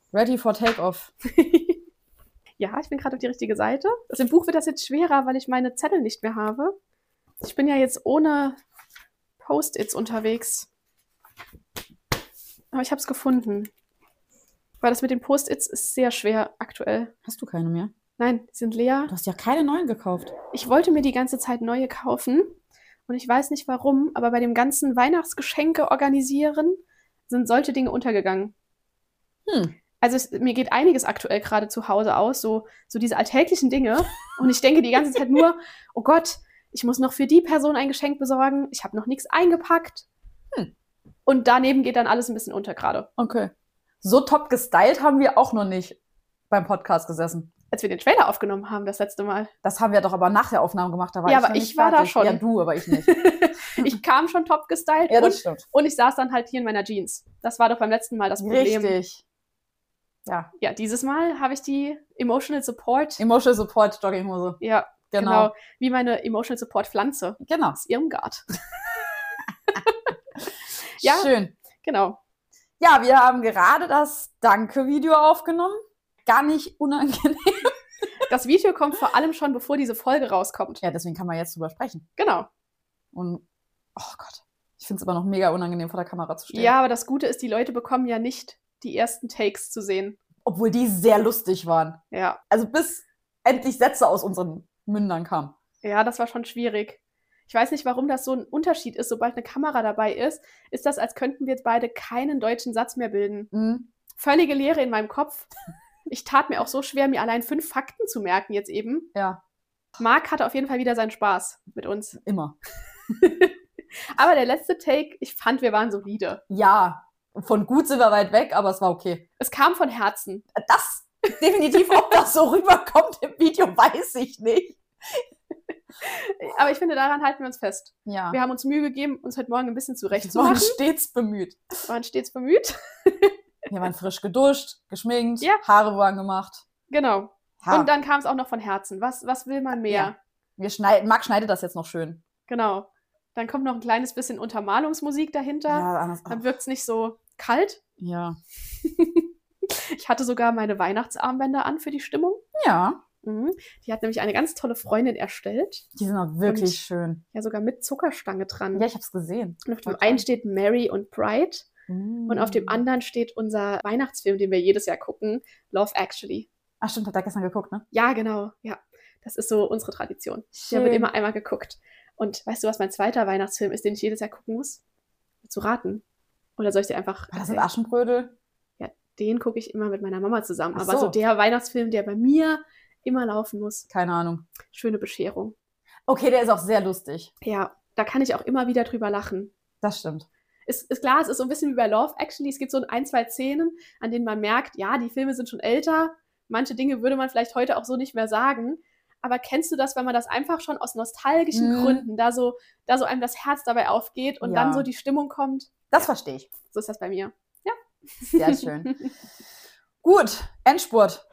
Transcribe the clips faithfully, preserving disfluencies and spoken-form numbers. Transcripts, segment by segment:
Ready for Takeoff. Ja, ich bin gerade auf die richtige Seite. Also im Buch wird das jetzt schwerer, weil ich meine Zettel nicht mehr habe. Ich bin ja jetzt ohne Post-its unterwegs. Aber ich habe es gefunden. Weil das mit den Post-its ist sehr schwer aktuell. Hast du keine mehr? Nein, die sind leer. Du hast ja keine neuen gekauft. Ich wollte mir die ganze Zeit neue kaufen. Und ich weiß nicht warum, aber bei dem ganzen Weihnachtsgeschenke organisieren sind solche Dinge untergegangen. Hm. Also es, mir geht einiges aktuell gerade zu Hause aus, so, so diese alltäglichen Dinge. Und ich denke die ganze Zeit nur, oh Gott, ich muss noch für die Person ein Geschenk besorgen. Ich habe noch nichts eingepackt. Hm. Und daneben geht dann alles ein bisschen unter gerade. Okay. So top gestylt haben wir auch noch nicht beim Podcast gesessen. Als wir den Trailer aufgenommen haben, das letzte Mal. Das haben wir doch aber nach der Aufnahme gemacht. Da war ja, ich aber noch ich nicht war fertig. da schon. Ja, du, aber ich nicht. Ich kam schon top gestylt. Ja, das und, stimmt. und ich saß dann halt hier in meiner Jeans. Das war doch beim letzten Mal das Problem. Richtig. Ja. Ja, dieses Mal habe ich die Emotional Support. Emotional Support Jogginghose. Ja, Genau. genau. Wie meine Emotional Support Pflanze. Genau. Aus Irmgard. Ja, schön. Genau. Ja, wir haben gerade das Danke-Video aufgenommen. Gar nicht unangenehm. Das Video kommt vor allem schon, bevor diese Folge rauskommt. Ja, deswegen kann man jetzt drüber sprechen. Genau. Und, oh Gott, ich finde es immer noch mega unangenehm, vor der Kamera zu stehen. Ja, aber das Gute ist, die Leute bekommen ja nicht die ersten Takes zu sehen. Obwohl die sehr lustig waren. Ja. Also bis endlich Sätze aus unseren Mündern kamen. Ja, das war schon schwierig. Ich weiß nicht, warum das so ein Unterschied ist. Sobald eine Kamera dabei ist, ist das, als könnten wir jetzt beide keinen deutschen Satz mehr bilden. Mhm. Völlige Leere in meinem Kopf. Ich tat mir auch so schwer, mir allein fünf Fakten zu merken jetzt eben. Ja. Marc hatte auf jeden Fall wieder seinen Spaß mit uns. Immer. Aber der letzte Take, ich fand, wir waren solide. Ja, von gut sind wir weit weg, aber es war okay. Es kam von Herzen. Das definitiv, ob das so rüberkommt im Video, weiß ich nicht. Aber ich finde, daran halten wir uns fest. Ja. Wir haben uns Mühe gegeben, uns heute Morgen ein bisschen Wir waren zurechtzumachen. stets bemüht. Wir waren stets bemüht. Wir waren frisch geduscht, geschminkt, Ja. Haare waren gemacht. Genau. Ja. Und dann kam es auch noch von Herzen. Was, was will man mehr? Ja. Wir schneiden, Marc schneidet das jetzt noch schön. Genau. Dann kommt noch ein kleines bisschen Untermalungsmusik dahinter. Ja, anders. Dann wirkt es nicht so kalt. Ja. Ich hatte sogar meine Weihnachtsarmbänder an für die Stimmung. Ja. Mhm. Die hat nämlich eine ganz tolle Freundin erstellt. Die sind auch wirklich Und- schön. Ja, sogar mit Zuckerstange dran. Ja, ich hab's gesehen. Und auf dem Voll einen toll. steht Mary und Bride. Mm. Und auf dem anderen steht unser Weihnachtsfilm, den wir jedes Jahr gucken, Love Actually. Ach stimmt, hat er gestern geguckt, ne? Ja, genau. Ja, das ist so unsere Tradition. Schön. Der wird immer einmal geguckt. Und weißt du, was mein zweiter Weihnachtsfilm ist, den ich jedes Jahr gucken muss? Zu raten. Oder soll ich dir einfach War das mit erzählen? Aschenbrödel? Den gucke ich immer mit meiner Mama zusammen. Ach Aber so. so der Weihnachtsfilm, der bei mir immer laufen muss. Keine Ahnung. Schöne Bescherung. Okay, der ist auch sehr lustig. Ja, da kann ich auch immer wieder drüber lachen. Das stimmt. Ist, ist klar, es ist so ein bisschen wie bei Love Actually. Es gibt so ein, zwei Szenen, an denen man merkt, ja, die Filme sind schon älter. Manche Dinge würde man vielleicht heute auch so nicht mehr sagen. Aber kennst du das, wenn man das einfach schon aus nostalgischen Mhm. Gründen, da so, da so einem das Herz dabei aufgeht und Ja. dann so die Stimmung kommt? Das verstehe ich. So ist das bei mir. Sehr schön. Gut, Endspurt.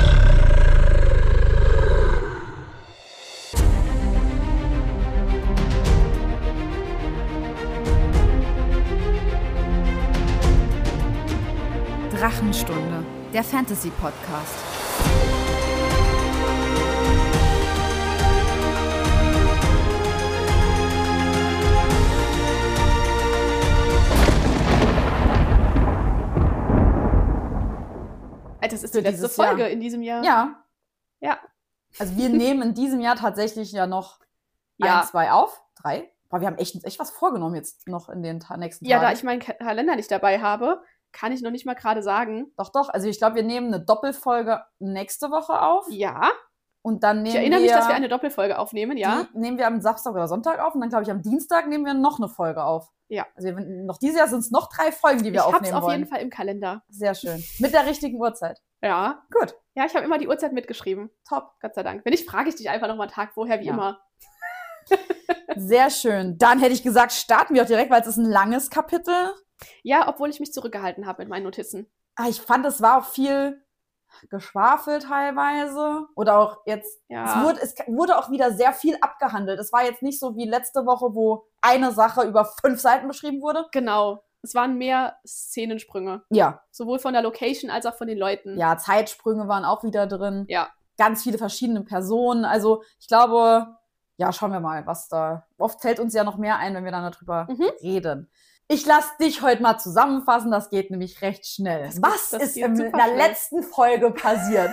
Drachenstunde, der Fantasy-Podcast. Also, das ist Für die letzte dieses Folge Jahr. in diesem Jahr. Ja. Ja. Also wir nehmen in diesem Jahr tatsächlich ja noch Ja. ein, zwei auf. Drei. Boah, wir haben echt, echt was vorgenommen jetzt noch in den ta- nächsten Ja, Tagen. da ich meinen Ka- Kalender nicht dabei habe, kann ich noch nicht mal gerade sagen. Doch, doch. Also ich glaube, wir nehmen eine Doppelfolge nächste Woche auf. Ja, Und dann nehmen ich erinnere wir, mich, dass wir eine Doppelfolge aufnehmen, ja. die nehmen wir am Samstag oder Sonntag auf. Und dann, glaube ich, am Dienstag nehmen wir noch eine Folge auf. Ja. Also wir, noch dieses Jahr sind es noch drei Folgen, die wir Ich hab's aufnehmen auf wollen. jeden Fall im Kalender. Sehr schön. Mit der richtigen Uhrzeit. Ja. Gut. Ja, ich habe immer die Uhrzeit mitgeschrieben. Top, Gott sei Dank. Wenn nicht, frage ich dich einfach noch mal einen Tag vorher, wie Ja. immer. Sehr schön. Dann hätte ich gesagt, starten wir auch direkt, weil es ist ein langes Kapitel. Ja, obwohl ich mich zurückgehalten habe mit meinen Notizen. Ah, ich fand, es war auch viel Geschwafel teilweise. Oder auch jetzt, Ja. es, wurde, es wurde auch wieder sehr viel abgehandelt. Es war jetzt nicht so wie letzte Woche, wo eine Sache über fünf Seiten beschrieben wurde, Genau. Es waren mehr Szenensprünge. Ja. Sowohl von der Location als auch von den Leuten. Ja, Zeitsprünge waren auch wieder drin. Ja. Ganz viele verschiedene Personen. Also ich glaube, ja, schauen wir mal, was da... Oft fällt uns ja noch mehr ein, wenn wir dann darüber Mhm. reden. Ich lasse dich heute mal zusammenfassen, das geht nämlich recht schnell. Das geht- was das ist geht in super der schnell. letzten Folge passiert?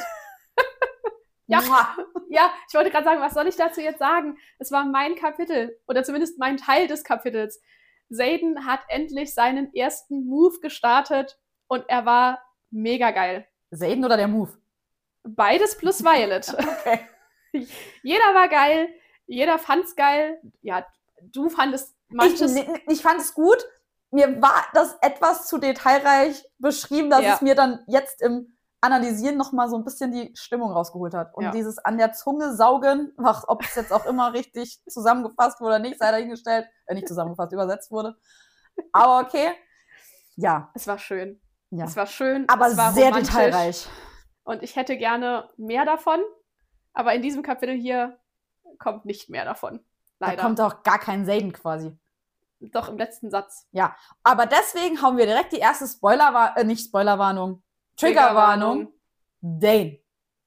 Ja. Mua. Ja, ich wollte gerade sagen, was soll ich dazu jetzt sagen? Es war mein Kapitel, oder zumindest mein Teil des Kapitels. Xaden hat endlich seinen ersten Move gestartet und er war mega geil. Xaden oder der Move? Beides plus Violet. Okay. Jeder war geil, jeder fand's geil. Ja, du fandest Ich, manches... ich fand es gut. Mir war das etwas zu detailreich beschrieben, dass Ja. es mir dann jetzt im Analysieren noch mal so ein bisschen die Stimmung rausgeholt hat. Und Ja. dieses an der Zunge saugen, ach, ob es jetzt auch immer richtig zusammengefasst wurde oder nicht, sei dahingestellt. Äh, nicht zusammengefasst, übersetzt wurde. Aber okay. Ja. Es war schön. ja. Es war schön, Aber es war sehr romantisch. detailreich. Und ich hätte gerne mehr davon. Aber in diesem Kapitel hier kommt nicht mehr davon. Leider. Da kommt auch gar kein Xaden quasi. Doch im letzten Satz. Aber deswegen haben wir direkt die erste Spoilerwarnung, äh, nicht Spoilerwarnung, Triggerwarnung. Dane.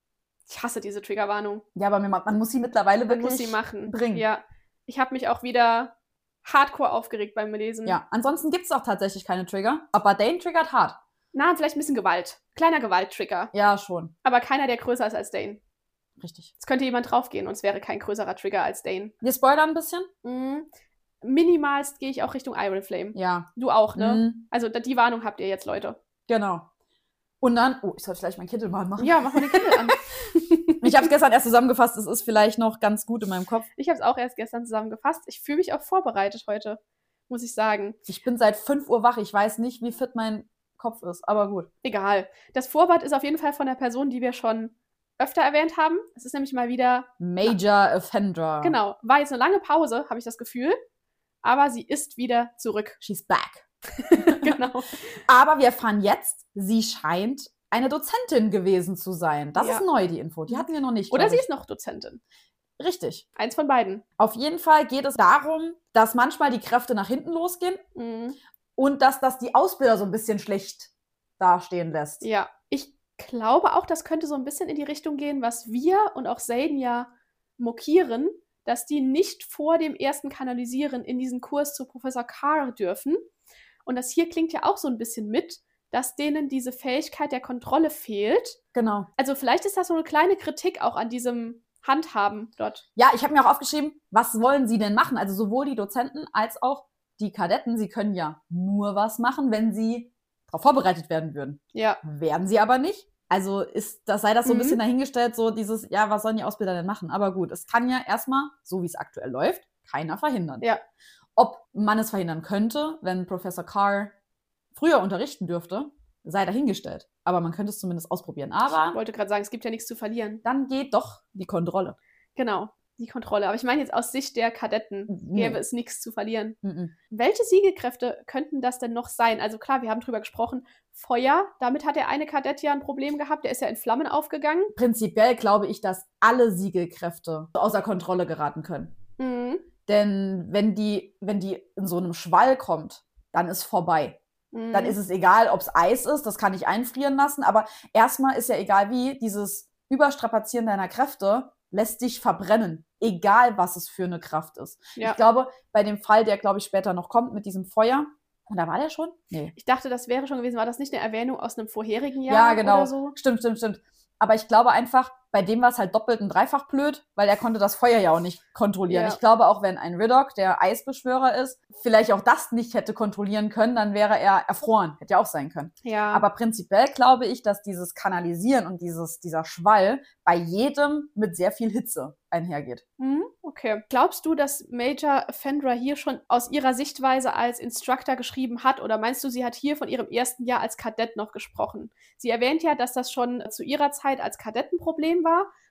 Ich hasse diese Triggerwarnung. Ja, aber man, man muss sie mittlerweile Man wirklich muss sie machen. bringen. Ja. Ich habe mich auch wieder hardcore aufgeregt beim Lesen. Ja, ansonsten gibt es auch tatsächlich keine Trigger. Aber Dane triggert hart. Na, vielleicht ein bisschen Gewalt. Kleiner Gewalttrigger. Ja, schon. Aber keiner, der größer ist als Dane. Richtig. Es könnte jemand draufgehen und es wäre kein größerer Trigger als Dane. Wir spoilern ein bisschen? Mhm. Minimalst gehe ich auch Richtung Iron Flame. Ja. Du auch, ne? Mhm, Also da- die Warnung habt ihr jetzt, Leute. genau. Und dann, oh, ich sollte vielleicht mein Kittel mal machen. Ja, mach mal den Kittel an. Ich habe es gestern erst zusammengefasst, es ist vielleicht noch ganz gut in meinem Kopf. Ich habe es auch erst gestern zusammengefasst. Ich fühle mich auch vorbereitet heute, muss ich sagen. Ich bin seit fünf Uhr wach, ich weiß nicht, wie fit mein Kopf ist, aber gut. Egal. Das Vorwort ist auf jeden Fall von der Person, die wir schon öfter erwähnt haben. Es ist nämlich mal wieder, Major Offender. genau, war jetzt eine lange Pause, habe ich das Gefühl. Aber sie ist wieder zurück. She's back. Genau. Aber wir erfahren jetzt, sie scheint eine Dozentin gewesen zu sein. Das Ja. ist neu, die Info. Die hatten wir noch nicht. Oder glaub sie ich. ist noch Dozentin. Richtig. Eins von beiden. Auf jeden Fall geht es darum, dass manchmal die Kräfte nach hinten losgehen Mhm. und dass das die Ausbilder so ein bisschen schlecht dastehen lässt. Ja, ich glaube auch, das könnte so ein bisschen in die Richtung gehen, was wir und auch Xaden ja mokieren, dass die nicht vor dem ersten Kanalisieren in diesen Kurs zu Professor Carr dürfen. Und das hier klingt ja auch so ein bisschen mit, dass denen diese Fähigkeit der Kontrolle fehlt. Genau. Also vielleicht ist das so eine kleine Kritik auch an diesem Handhaben dort. Ja, ich habe mir auch aufgeschrieben, was wollen sie denn machen? Also sowohl die Dozenten als auch die Kadetten, sie können ja nur was machen, wenn sie darauf vorbereitet werden würden. Ja, Werden sie aber nicht. Also ist, das sei das so ein Mhm. bisschen dahingestellt, so dieses, ja, was sollen die Ausbilder denn machen? Aber gut, es kann ja erstmal, so wie es aktuell läuft, keiner verhindern. Ja. Ob man es verhindern könnte, wenn Professor Carr früher unterrichten dürfte, sei dahingestellt. Aber man könnte es zumindest ausprobieren. ich Aber wollte gerade sagen, es gibt ja nichts zu verlieren. dann geht doch die Kontrolle. Genau, die Kontrolle. Aber ich meine jetzt aus Sicht der Kadetten Nee. gäbe es nichts zu verlieren. Mhm. Welche Siegelkräfte könnten das denn noch sein? Also klar, wir haben drüber gesprochen. Feuer, damit hat der eine Kadett ja ein Problem gehabt. Der ist ja in Flammen aufgegangen. Prinzipiell glaube ich, dass alle Siegelkräfte außer Kontrolle geraten können. Mhm. Denn wenn die, wenn die in so einem Schwall kommt, dann ist vorbei. Mhm. Dann ist es egal, ob es Eis ist, das kann ich einfrieren lassen, aber erstmal ist ja egal wie, dieses Überstrapazieren deiner Kräfte lässt dich verbrennen, egal was es für eine Kraft ist. Ja. Ich glaube, bei dem Fall, der glaube ich später noch kommt mit diesem Feuer, und da war der schon? Nee. Ich dachte, das wäre schon gewesen. War das nicht eine Erwähnung aus einem vorherigen Jahr Ja, genau. oder so? Stimmt, stimmt, stimmt. Aber ich glaube einfach, bei dem war es halt doppelt und dreifach blöd, weil er konnte das Feuer ja auch nicht kontrollieren. Ja. Ich glaube, auch wenn ein Riddock, der Eisbeschwörer ist, vielleicht auch das nicht hätte kontrollieren können, dann wäre er erfroren. Hätte ja auch sein können. Ja. Aber prinzipiell glaube ich, dass dieses Kanalisieren und dieses, dieser Schwall bei jedem mit sehr viel Hitze einhergeht. Mhm, okay. Glaubst du, dass Major Fendra hier schon aus ihrer Sichtweise als Instructor geschrieben hat? Oder meinst du, sie hat hier von ihrem ersten Jahr als Kadett noch gesprochen? Sie erwähnt ja, dass das schon zu ihrer Zeit als Kadett ein Problem war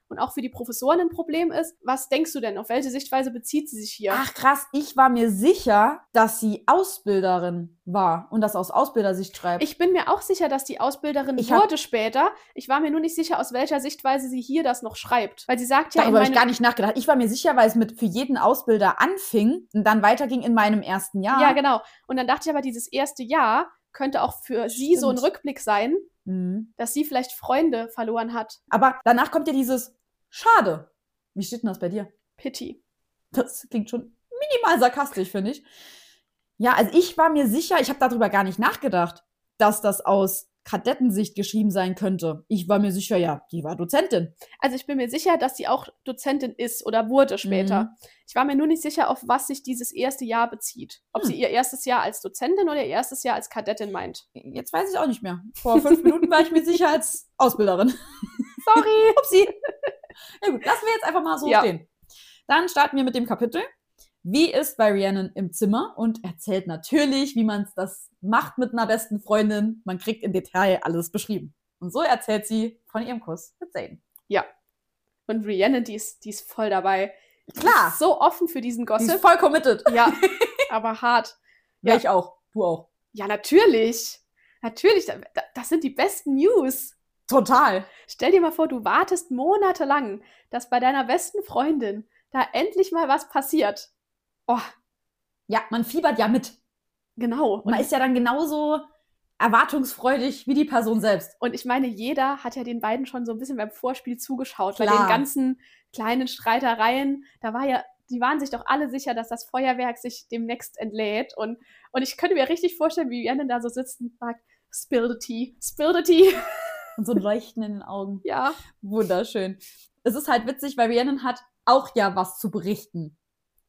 und auch für die Professoren ein Problem ist. Was denkst du denn? Auf welche Sichtweise bezieht sie sich hier? Ach krass, ich war mir sicher, dass sie Ausbilderin war und das aus Ausbildersicht schreibt. Ich bin mir auch sicher, dass die Ausbilderin Ich hab- wurde später. Ich war mir nur nicht sicher, aus welcher Sichtweise sie hier das noch schreibt. Weil sie sagt ja, in Darüber habe ich meinem- gar nicht nachgedacht. Ich war mir sicher, weil es mit für jeden Ausbilder anfing und dann weiterging in meinem ersten Jahr. Ja, genau. Und dann dachte ich aber, dieses erste Jahr könnte auch für sie so ein Stimmt. Rückblick sein, Mhm. dass sie vielleicht Freunde verloren hat. Aber danach kommt ja dieses Schade. Wie steht denn das bei dir? Pity. Das klingt schon minimal sarkastisch, finde ich. Ja, also ich war mir sicher, ich habe darüber gar nicht nachgedacht, dass das aus Kadettensicht geschrieben sein könnte. Ich war mir sicher, ja, die war Dozentin. Also ich bin mir sicher, dass sie auch Dozentin ist oder wurde später. Mhm. Ich war mir nur nicht sicher, auf was sich dieses erste Jahr bezieht. Ob Hm. sie ihr erstes Jahr als Dozentin oder ihr erstes Jahr als Kadettin meint. Jetzt weiß ich auch nicht mehr. Vor fünf Minuten war ich mir sicher als Ausbilderin. Sorry. Upsi. Ja gut, lassen wir jetzt einfach mal so Ja. stehen. Dann starten wir mit dem Kapitel. Wie ist bei Rhiannon im Zimmer und erzählt natürlich, wie man das macht mit einer besten Freundin. Man kriegt im Detail alles beschrieben. Und so erzählt sie von ihrem Kuss mit Zane. Ja. Und Rhiannon, die ist, die ist voll dabei. Die Klar. ist so offen für diesen Die ist Gossip. voll committed. Ja, aber hart. Ja, Ja. ich auch. Du auch. Ja, natürlich. Natürlich. da- da- Das sind die besten News. Total. Stell dir mal vor, du wartest monatelang, dass bei deiner besten Freundin da endlich mal was passiert. Oh, Ja, man fiebert ja mit. genau. Und man ist ja dann genauso erwartungsfreudig wie die Person selbst. Und ich meine, jeder hat ja den beiden schon so ein bisschen beim Vorspiel zugeschaut. Bei Klar. den ganzen kleinen Streitereien, da war ja, die waren sich doch alle sicher, dass das Feuerwerk sich demnächst entlädt. Und, und ich könnte mir richtig vorstellen, wie Rhiannon da so sitzt und sagt, spill the tea, spill the tea. Und so ein Leuchten in den Augen. Ja, Wunderschön. Es ist halt witzig, weil Rhiannon hat auch ja was zu berichten.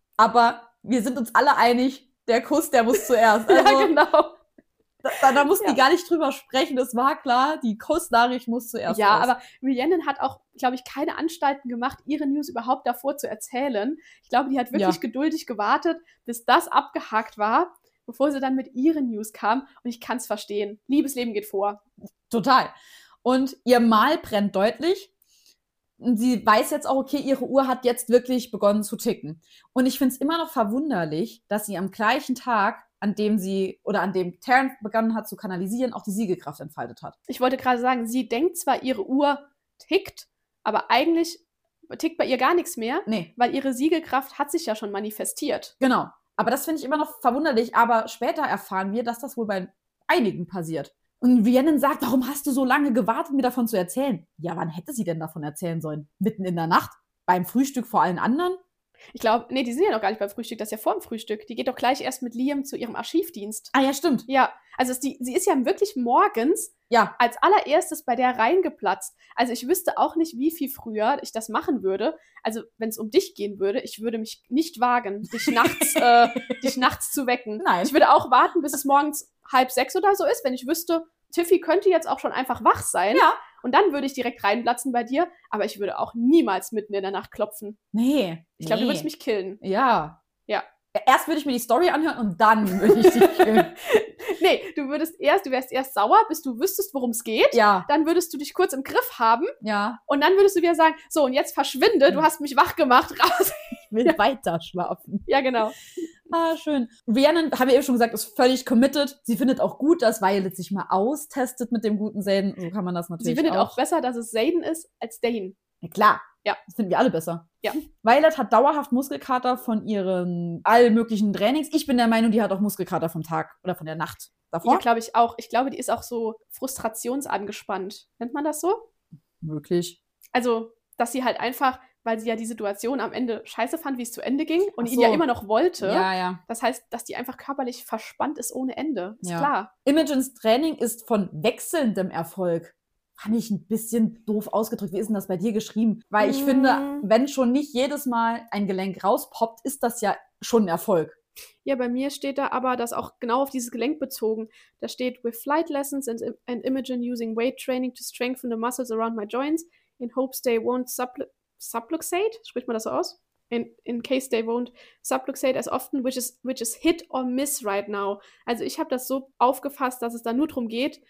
Aber wir sind uns alle einig, der Kuss, der muss zuerst. Also, ja, genau. da, da mussten Ja. die gar nicht drüber sprechen, das war klar, die Kussnachricht muss zuerst Ja, raus. aber Rhiannon hat auch, glaube ich, keine Anstalten gemacht, ihre News überhaupt davor zu erzählen. Ich glaube, die hat wirklich Ja. geduldig gewartet, bis das abgehakt war, bevor sie dann mit ihren News kam. Und ich kann es verstehen. Liebesleben geht vor. Total. Und ihr Mal brennt deutlich. Und sie weiß jetzt auch, okay, ihre Uhr hat jetzt wirklich begonnen zu ticken. Und ich finde es immer noch verwunderlich, dass sie am gleichen Tag, an dem sie oder an dem Terrence begonnen hat zu kanalisieren, auch die Siegelkraft entfaltet hat. Ich wollte gerade sagen, sie denkt zwar, ihre Uhr tickt, aber eigentlich tickt bei ihr gar nichts mehr, Nee, weil ihre Siegelkraft hat sich ja schon manifestiert. genau. Aber das finde ich immer noch verwunderlich. Aber später erfahren wir, dass das wohl bei einigen passiert. Und Rhiannon sagt, warum hast du so lange gewartet, mir davon zu erzählen? Ja, wann hätte sie denn davon erzählen sollen? Mitten in der Nacht? Beim Frühstück vor allen anderen? Ich glaube, nee, die sind ja noch gar nicht beim Frühstück, das ist ja vor dem Frühstück. Die geht doch gleich erst mit Liam zu ihrem Archivdienst. Ah ja, stimmt. Ja, also es, die, sie ist ja wirklich morgens Ja, als allererstes bei der reingeplatzt. Also ich wüsste auch nicht, wie viel früher ich das machen würde. Also wenn es um dich gehen würde, ich würde mich nicht wagen, dich nachts, äh, dich nachts zu wecken. Nein. Ich würde auch warten, bis es morgens halb sechs oder so ist, wenn ich wüsste, Tiffy könnte jetzt auch schon einfach wach sein. Ja. Und dann würde ich direkt reinplatzen bei dir. Aber ich würde auch niemals mitten in der Nacht klopfen. nee. Ich glaube, nee. du würdest mich killen. Ja. Ja. Erst würde ich mir die Story anhören und dann würde ich dich killen. Nee, du würdest erst, du wärst erst sauer, bis du wüsstest, worum es geht. Ja, Dann würdest du dich kurz im Griff haben ja. und dann würdest du wieder sagen, so und jetzt verschwinde, du Mhm. hast mich wach gemacht, raus. Ich will weiter schlafen. Ja, genau. Ah, schön. Rhiannon, haben wir eben schon gesagt, ist völlig committed. Sie findet auch gut, dass Violet sich mal austestet mit dem guten Zayden. So kann man das natürlich Sie findet auch auch. besser, dass es Zayden ist, als Dane. Ja, klar. Ja. Das finden wir alle besser. Ja. Violet hat dauerhaft Muskelkater von ihren all möglichen Trainings. Ich bin der Meinung, die hat auch Muskelkater vom Tag oder von der Nacht davor. Ja, glaube ich auch. Ich glaube, die ist auch so frustrationsangespannt. Nennt man das so? Möglich. Also, dass sie halt einfach, weil sie ja die Situation am Ende scheiße fand, wie es zu Ende ging und Ach ihn ja so. immer noch wollte. Ja, ja. Das heißt, dass die einfach körperlich verspannt ist ohne Ende. Ist Ja. klar. Imogens Training ist von wechselndem Erfolg. Fand ich ein bisschen doof ausgedrückt. Wie ist denn das bei dir geschrieben? Weil ich Mm. finde, wenn schon nicht jedes Mal ein Gelenk rauspoppt, ist das ja schon ein Erfolg. Ja, bei mir steht da aber das auch genau auf dieses Gelenk bezogen. Da steht, with flight lessons and, and Imogen using weight training to strengthen the muscles around my joints in hopes they won't sublu subluxate, spricht man das so aus? In, in case they won't subluxate as often, which is, which is hit or miss right now. Also ich habe das so aufgefasst, dass es da nur darum geht,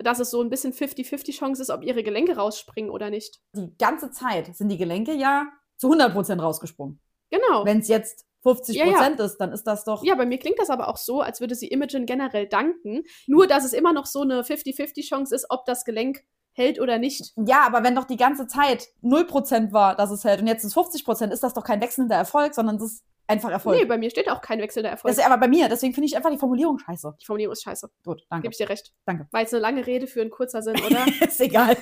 dass es so ein bisschen fifty fifty Chance ist, ob ihre Gelenke rausspringen oder nicht. Die ganze Zeit sind die Gelenke ja zu hundert Prozent rausgesprungen. Genau. Wenn es jetzt fünfzig Prozent Ja, ja. ist, dann ist das doch... Ja, bei mir klingt das aber auch so, als würde sie Imogen generell danken. Nur, dass es immer noch so eine fifty fifty Chance ist, ob das Gelenk hält oder nicht. Ja, aber wenn doch die ganze Zeit null Prozent war, dass es hält und jetzt ist fünfzig Prozent, ist das doch kein wechselnder Erfolg, sondern das ist einfach Erfolg. Nee, bei mir steht auch kein wechselnder Erfolg. Das ist aber bei mir, deswegen finde ich einfach die Formulierung scheiße. Die Formulierung ist scheiße. Gut, danke. Gebe ich dir recht. Danke. War jetzt eine lange Rede für einen kurzer Sinn, oder? Ist egal.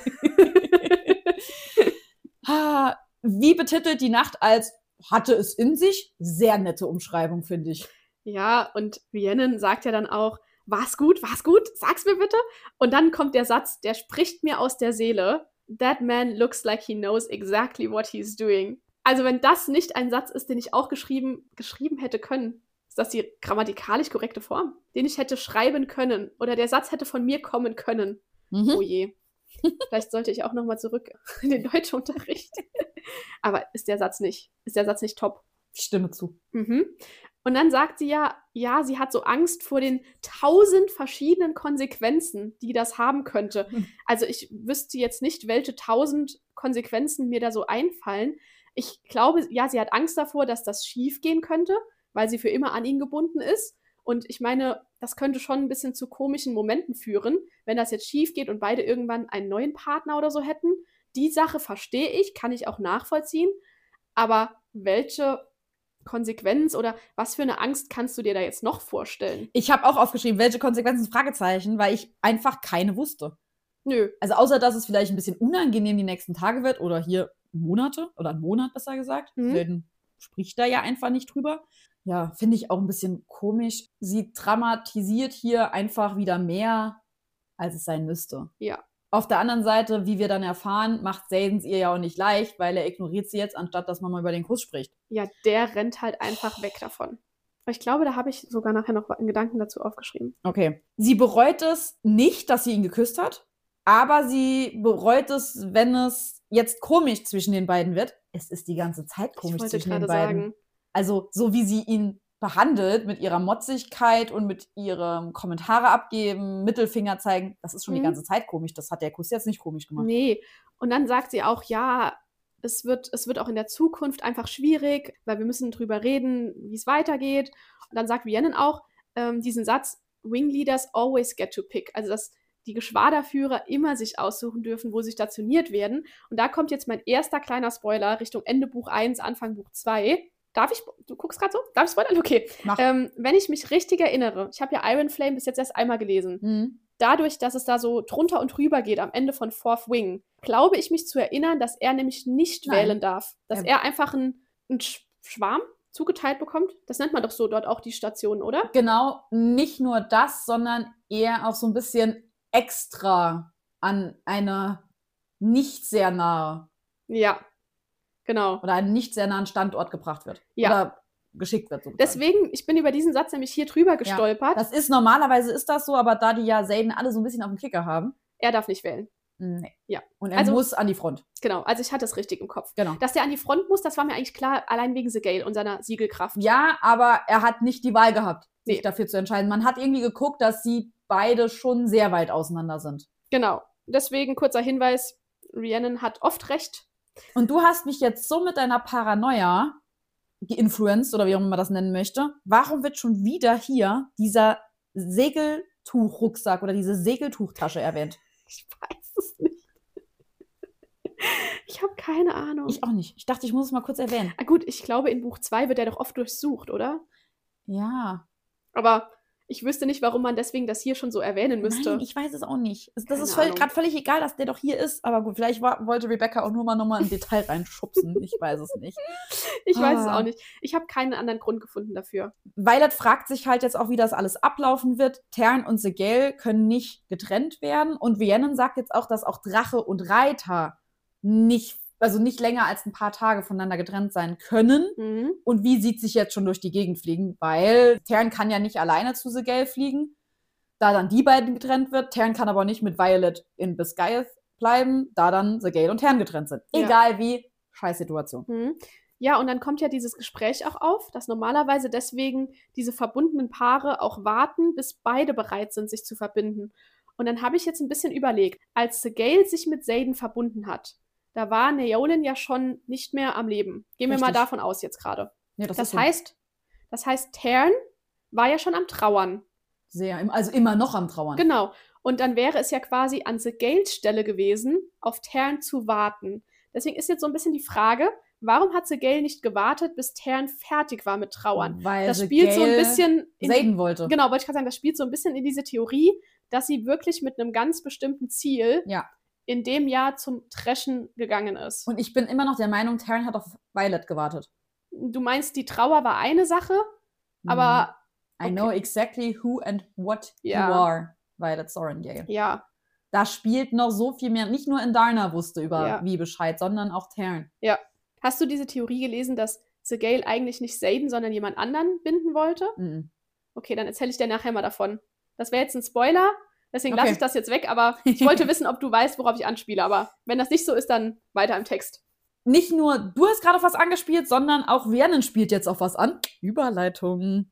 Ha, wie betitelt die Nacht als hatte es in sich? Sehr nette Umschreibung, finde ich. Ja, und Rhiannon sagt ja dann auch, war's gut, war's gut, sag's mir bitte. Und dann kommt der Satz, der spricht mir aus der Seele. That man looks like he knows exactly what he's doing. Also wenn das nicht ein Satz ist, den ich auch geschrieben, geschrieben hätte können, ist das die grammatikalisch korrekte Form, den ich hätte schreiben können. Oder der Satz hätte von mir kommen können. Mhm. Oh je. Vielleicht sollte ich auch nochmal zurück in den Deutschunterricht. Aber ist der Satz nicht. Ist der Satz nicht top? Ich stimme zu. Mhm. Und dann sagt sie ja, ja, sie hat so Angst vor den tausend verschiedenen Konsequenzen, die das haben könnte. Mhm. Also ich wüsste jetzt nicht, welche tausend Konsequenzen mir da so einfallen. Ich glaube, ja, sie hat Angst davor, dass das schief gehen könnte, weil sie für immer an ihn gebunden ist. Und ich meine, das könnte schon ein bisschen zu komischen Momenten führen, wenn das jetzt schief geht und beide irgendwann einen neuen Partner oder so hätten. Die Sache verstehe ich, kann ich auch nachvollziehen. Aber welche Konsequenz oder was für eine Angst kannst du dir da jetzt noch vorstellen? Ich habe auch aufgeschrieben, welche Konsequenzen, Fragezeichen, weil ich einfach keine wusste. Nö. Also außer, dass es vielleicht ein bisschen unangenehm die nächsten Tage wird oder hier Monate oder einen Monat besser gesagt. Mhm. Selten spricht da ja einfach nicht drüber. Ja, finde ich auch ein bisschen komisch. Sie dramatisiert hier einfach wieder mehr, als es sein müsste. Ja. Auf der anderen Seite, wie wir dann erfahren, macht Xaden es ihr ja auch nicht leicht, weil er ignoriert sie jetzt, anstatt dass man mal über den Kuss spricht. Ja, der rennt halt einfach weg davon. Aber ich glaube, da habe ich sogar nachher noch einen Gedanken dazu aufgeschrieben. Okay. Sie bereut es nicht, dass sie ihn geküsst hat, aber sie bereut es, wenn es jetzt komisch zwischen den beiden wird. Es ist die ganze Zeit komisch Ich wollte zwischen den gerade beiden. sagen. Also so wie sie ihn behandelt, mit ihrer Motzigkeit und mit ihrem Kommentare abgeben, Mittelfinger zeigen, das ist schon die Mhm. ganze Zeit komisch. Das hat der Kuss jetzt nicht komisch gemacht. Nee. Und dann sagt sie auch, ja, es wird, es wird auch in der Zukunft einfach schwierig, weil wir müssen drüber reden, wie es weitergeht. Und dann sagt Rhiannon auch ähm, diesen Satz, Wingleaders always get to pick. Also, dass die Geschwaderführer immer sich aussuchen dürfen, wo sie stationiert werden. Und da kommt jetzt mein erster kleiner Spoiler Richtung Ende Buch eins, Anfang Buch zwei. Darf ich, du guckst gerade so? Darf ich spoilern? Okay. Mach. Ähm, wenn ich mich richtig erinnere, ich habe ja Iron Flame bis jetzt erst einmal gelesen. Mhm. Dadurch, dass es da so drunter und drüber geht am Ende von Fourth Wing, glaube ich mich zu erinnern, dass er nämlich nicht Nein. wählen darf. Dass Ähm. er einfach einen, einen Sch- Schwarm zugeteilt bekommt. Das nennt man doch so dort auch die Stationen, oder? Genau, nicht nur das, sondern eher auch so ein bisschen extra an eine nicht sehr nahe Ja, genau. oder einen nicht sehr nahen Standort gebracht wird. Ja. Oder geschickt wird. Sozusagen. Deswegen, ich bin über diesen Satz nämlich hier drüber gestolpert. Das ist, normalerweise ist das so, aber da die ja Xaden alle so ein bisschen auf dem Kicker haben, Er darf nicht wählen. nee. Ja. Und er Also- muss an die Front. Genau, also ich hatte es richtig im Kopf. Genau. Dass der an die Front muss, das war mir eigentlich klar, allein wegen Segale und seiner Siegelkraft. Ja, aber er hat nicht die Wahl gehabt, sich Nee. dafür zu entscheiden. Man hat irgendwie geguckt, dass sie beide schon sehr weit auseinander sind. Genau. Deswegen kurzer Hinweis, Rhiannon hat oft recht. Und du hast mich jetzt so mit deiner Paranoia geinfluenced, oder wie auch immer man das nennen möchte. Warum wird schon wieder hier dieser Segeltuchrucksack oder diese Segeltuchtasche erwähnt? Ich weiß es nicht. Ich habe keine Ahnung. Ich auch nicht. Ich dachte, ich muss es mal kurz erwähnen. Ah, gut, ich glaube, in Buch zwei wird er doch oft durchsucht, oder? Ja. Aber ich wüsste nicht, warum man deswegen das hier schon so erwähnen müsste. Nein, ich weiß es auch nicht. Es- Das Keine ist völlig- Ahnung. gerade völlig egal, dass der doch hier ist. Aber gut, vielleicht war, wollte Rebecca auch nur mal nochmal ein Detail reinschubsen. Ich weiß es nicht. Ich weiß es Ah. auch nicht. Ich habe keinen anderen Grund gefunden dafür. Violet fragt sich halt jetzt auch, wie das alles ablaufen wird. Taryn und Segale können nicht getrennt werden. Und Rhiannon sagt jetzt auch, dass auch Drache und Reiter nicht, also nicht länger als ein paar Tage voneinander getrennt sein können. Mhm. Und wie sieht sich jetzt schon durch die Gegend fliegen? Weil Taryn kann ja nicht alleine zu Segale fliegen, da dann die beiden getrennt wird. Taryn kann aber nicht mit Violet in Biscayeth bleiben, da dann Segale und Taryn getrennt sind. Ja. Egal wie, scheiß Situation. Mhm. Ja, und dann kommt ja dieses Gespräch auch auf, dass normalerweise deswegen diese verbundenen Paare auch warten, bis beide bereit sind, sich zu verbinden. Und dann habe ich jetzt ein bisschen überlegt, als Gale sich mit Xaden verbunden hat, da war Naolan ja schon nicht mehr am Leben. Gehen wir Richtig. mal davon aus jetzt gerade. Ja, das Das ist so heißt, das heißt, Tern war ja schon am Trauern. sehr, im- also immer noch am Trauern. Genau. Und dann wäre es ja quasi an Gales Stelle gewesen, auf Tern zu warten. Deswegen ist jetzt so ein bisschen die Frage, warum hat Gale nicht gewartet, bis Tern fertig war mit Trauern? Weil Das sie spielt so ein Gale bisschen in Xaden wollte. Genau, wollte ich gerade sagen, das spielt so ein bisschen in diese Theorie, dass sie wirklich mit einem ganz bestimmten Ziel Ja. in dem Jahr zum Dreschen gegangen ist. Und ich bin immer noch der Meinung, Taryn hat auf Violet gewartet. Du meinst, die Trauer war eine Sache, aber I know exactly who and what Ja. you are, Violet Sorrengail. ja, Da spielt noch so viel mehr. Nicht nur Indarna wusste über Ja. wie Bescheid, sondern auch Taryn. hast du diese Theorie gelesen, dass Gale eigentlich nicht Xaden, sondern jemand anderen binden wollte? Mhm. Okay, dann erzähle ich dir nachher mal davon. Das wäre jetzt ein Spoiler, deswegen Okay. lasse ich das jetzt weg, aber ich wollte wissen, ob du weißt, worauf ich anspiele. Aber wenn das nicht so ist, dann weiter im Text. Nicht nur du hast gerade auf was angespielt, sondern auch Rhiannon spielt jetzt auf was an. Überleitung.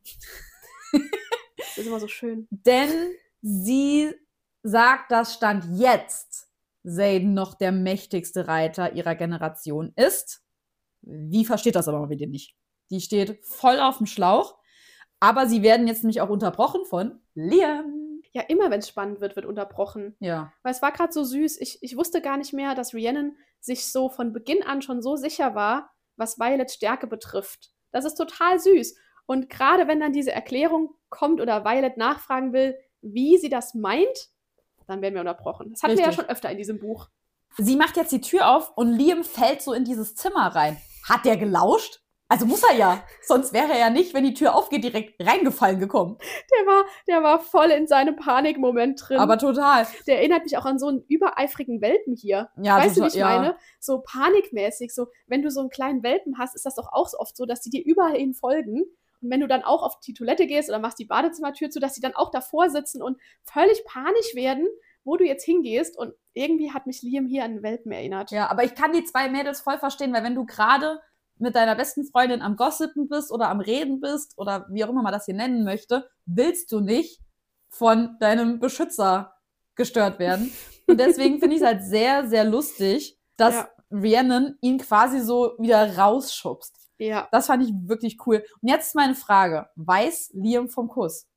Das ist immer so schön. Denn sie sagt, dass Stand jetzt Xaden noch der mächtigste Reiter ihrer Generation ist. Wie versteht das aber mal wieder nicht? Die steht voll auf dem Schlauch. Aber sie werden jetzt nämlich auch unterbrochen von Liam. Ja, immer wenn es spannend wird, wird unterbrochen. Ja. Weil es war gerade so süß. Ich, ich wusste gar nicht mehr, dass Rhiannon sich so von Beginn an schon so sicher war, was Violets Stärke betrifft. Das ist total süß. Und gerade wenn dann diese Erklärung kommt oder Violet nachfragen will, wie sie das meint, dann werden wir unterbrochen. Das hatten wir ja Richtig. schon öfter in diesem Buch. Sie macht jetzt die Tür auf und Liam fällt so in dieses Zimmer rein. Hat der gelauscht? Also muss er ja. Sonst wäre er ja nicht, wenn die Tür aufgeht, direkt reingefallen gekommen. Der war, der war voll in seinem Panikmoment drin. Aber total. der erinnert mich auch an so einen übereifrigen Welpen hier. Ja, weißt du, wie total, ich ja. meine? So panikmäßig. So, wenn du so einen kleinen Welpen hast, ist das doch auch so oft so, dass die dir überall hin folgen. Und wenn du dann auch auf die Toilette gehst oder machst die Badezimmertür zu, dass die dann auch davor sitzen und völlig panisch werden, wo du jetzt hingehst. Und irgendwie hat mich Liam hier an einen Welpen erinnert. Ja, aber ich kann die zwei Mädels voll verstehen, weil wenn du gerade mit deiner besten Freundin am Gossipen bist oder am Reden bist oder wie auch immer man das hier nennen möchte, willst du nicht von deinem Beschützer gestört werden. Und deswegen finde ich es halt sehr, sehr lustig, dass Ja. Rhiannon ihn quasi so wieder rausschubst. Ja. Das fand ich wirklich cool. Und jetzt meine Frage. Weiß Liam vom Kuss?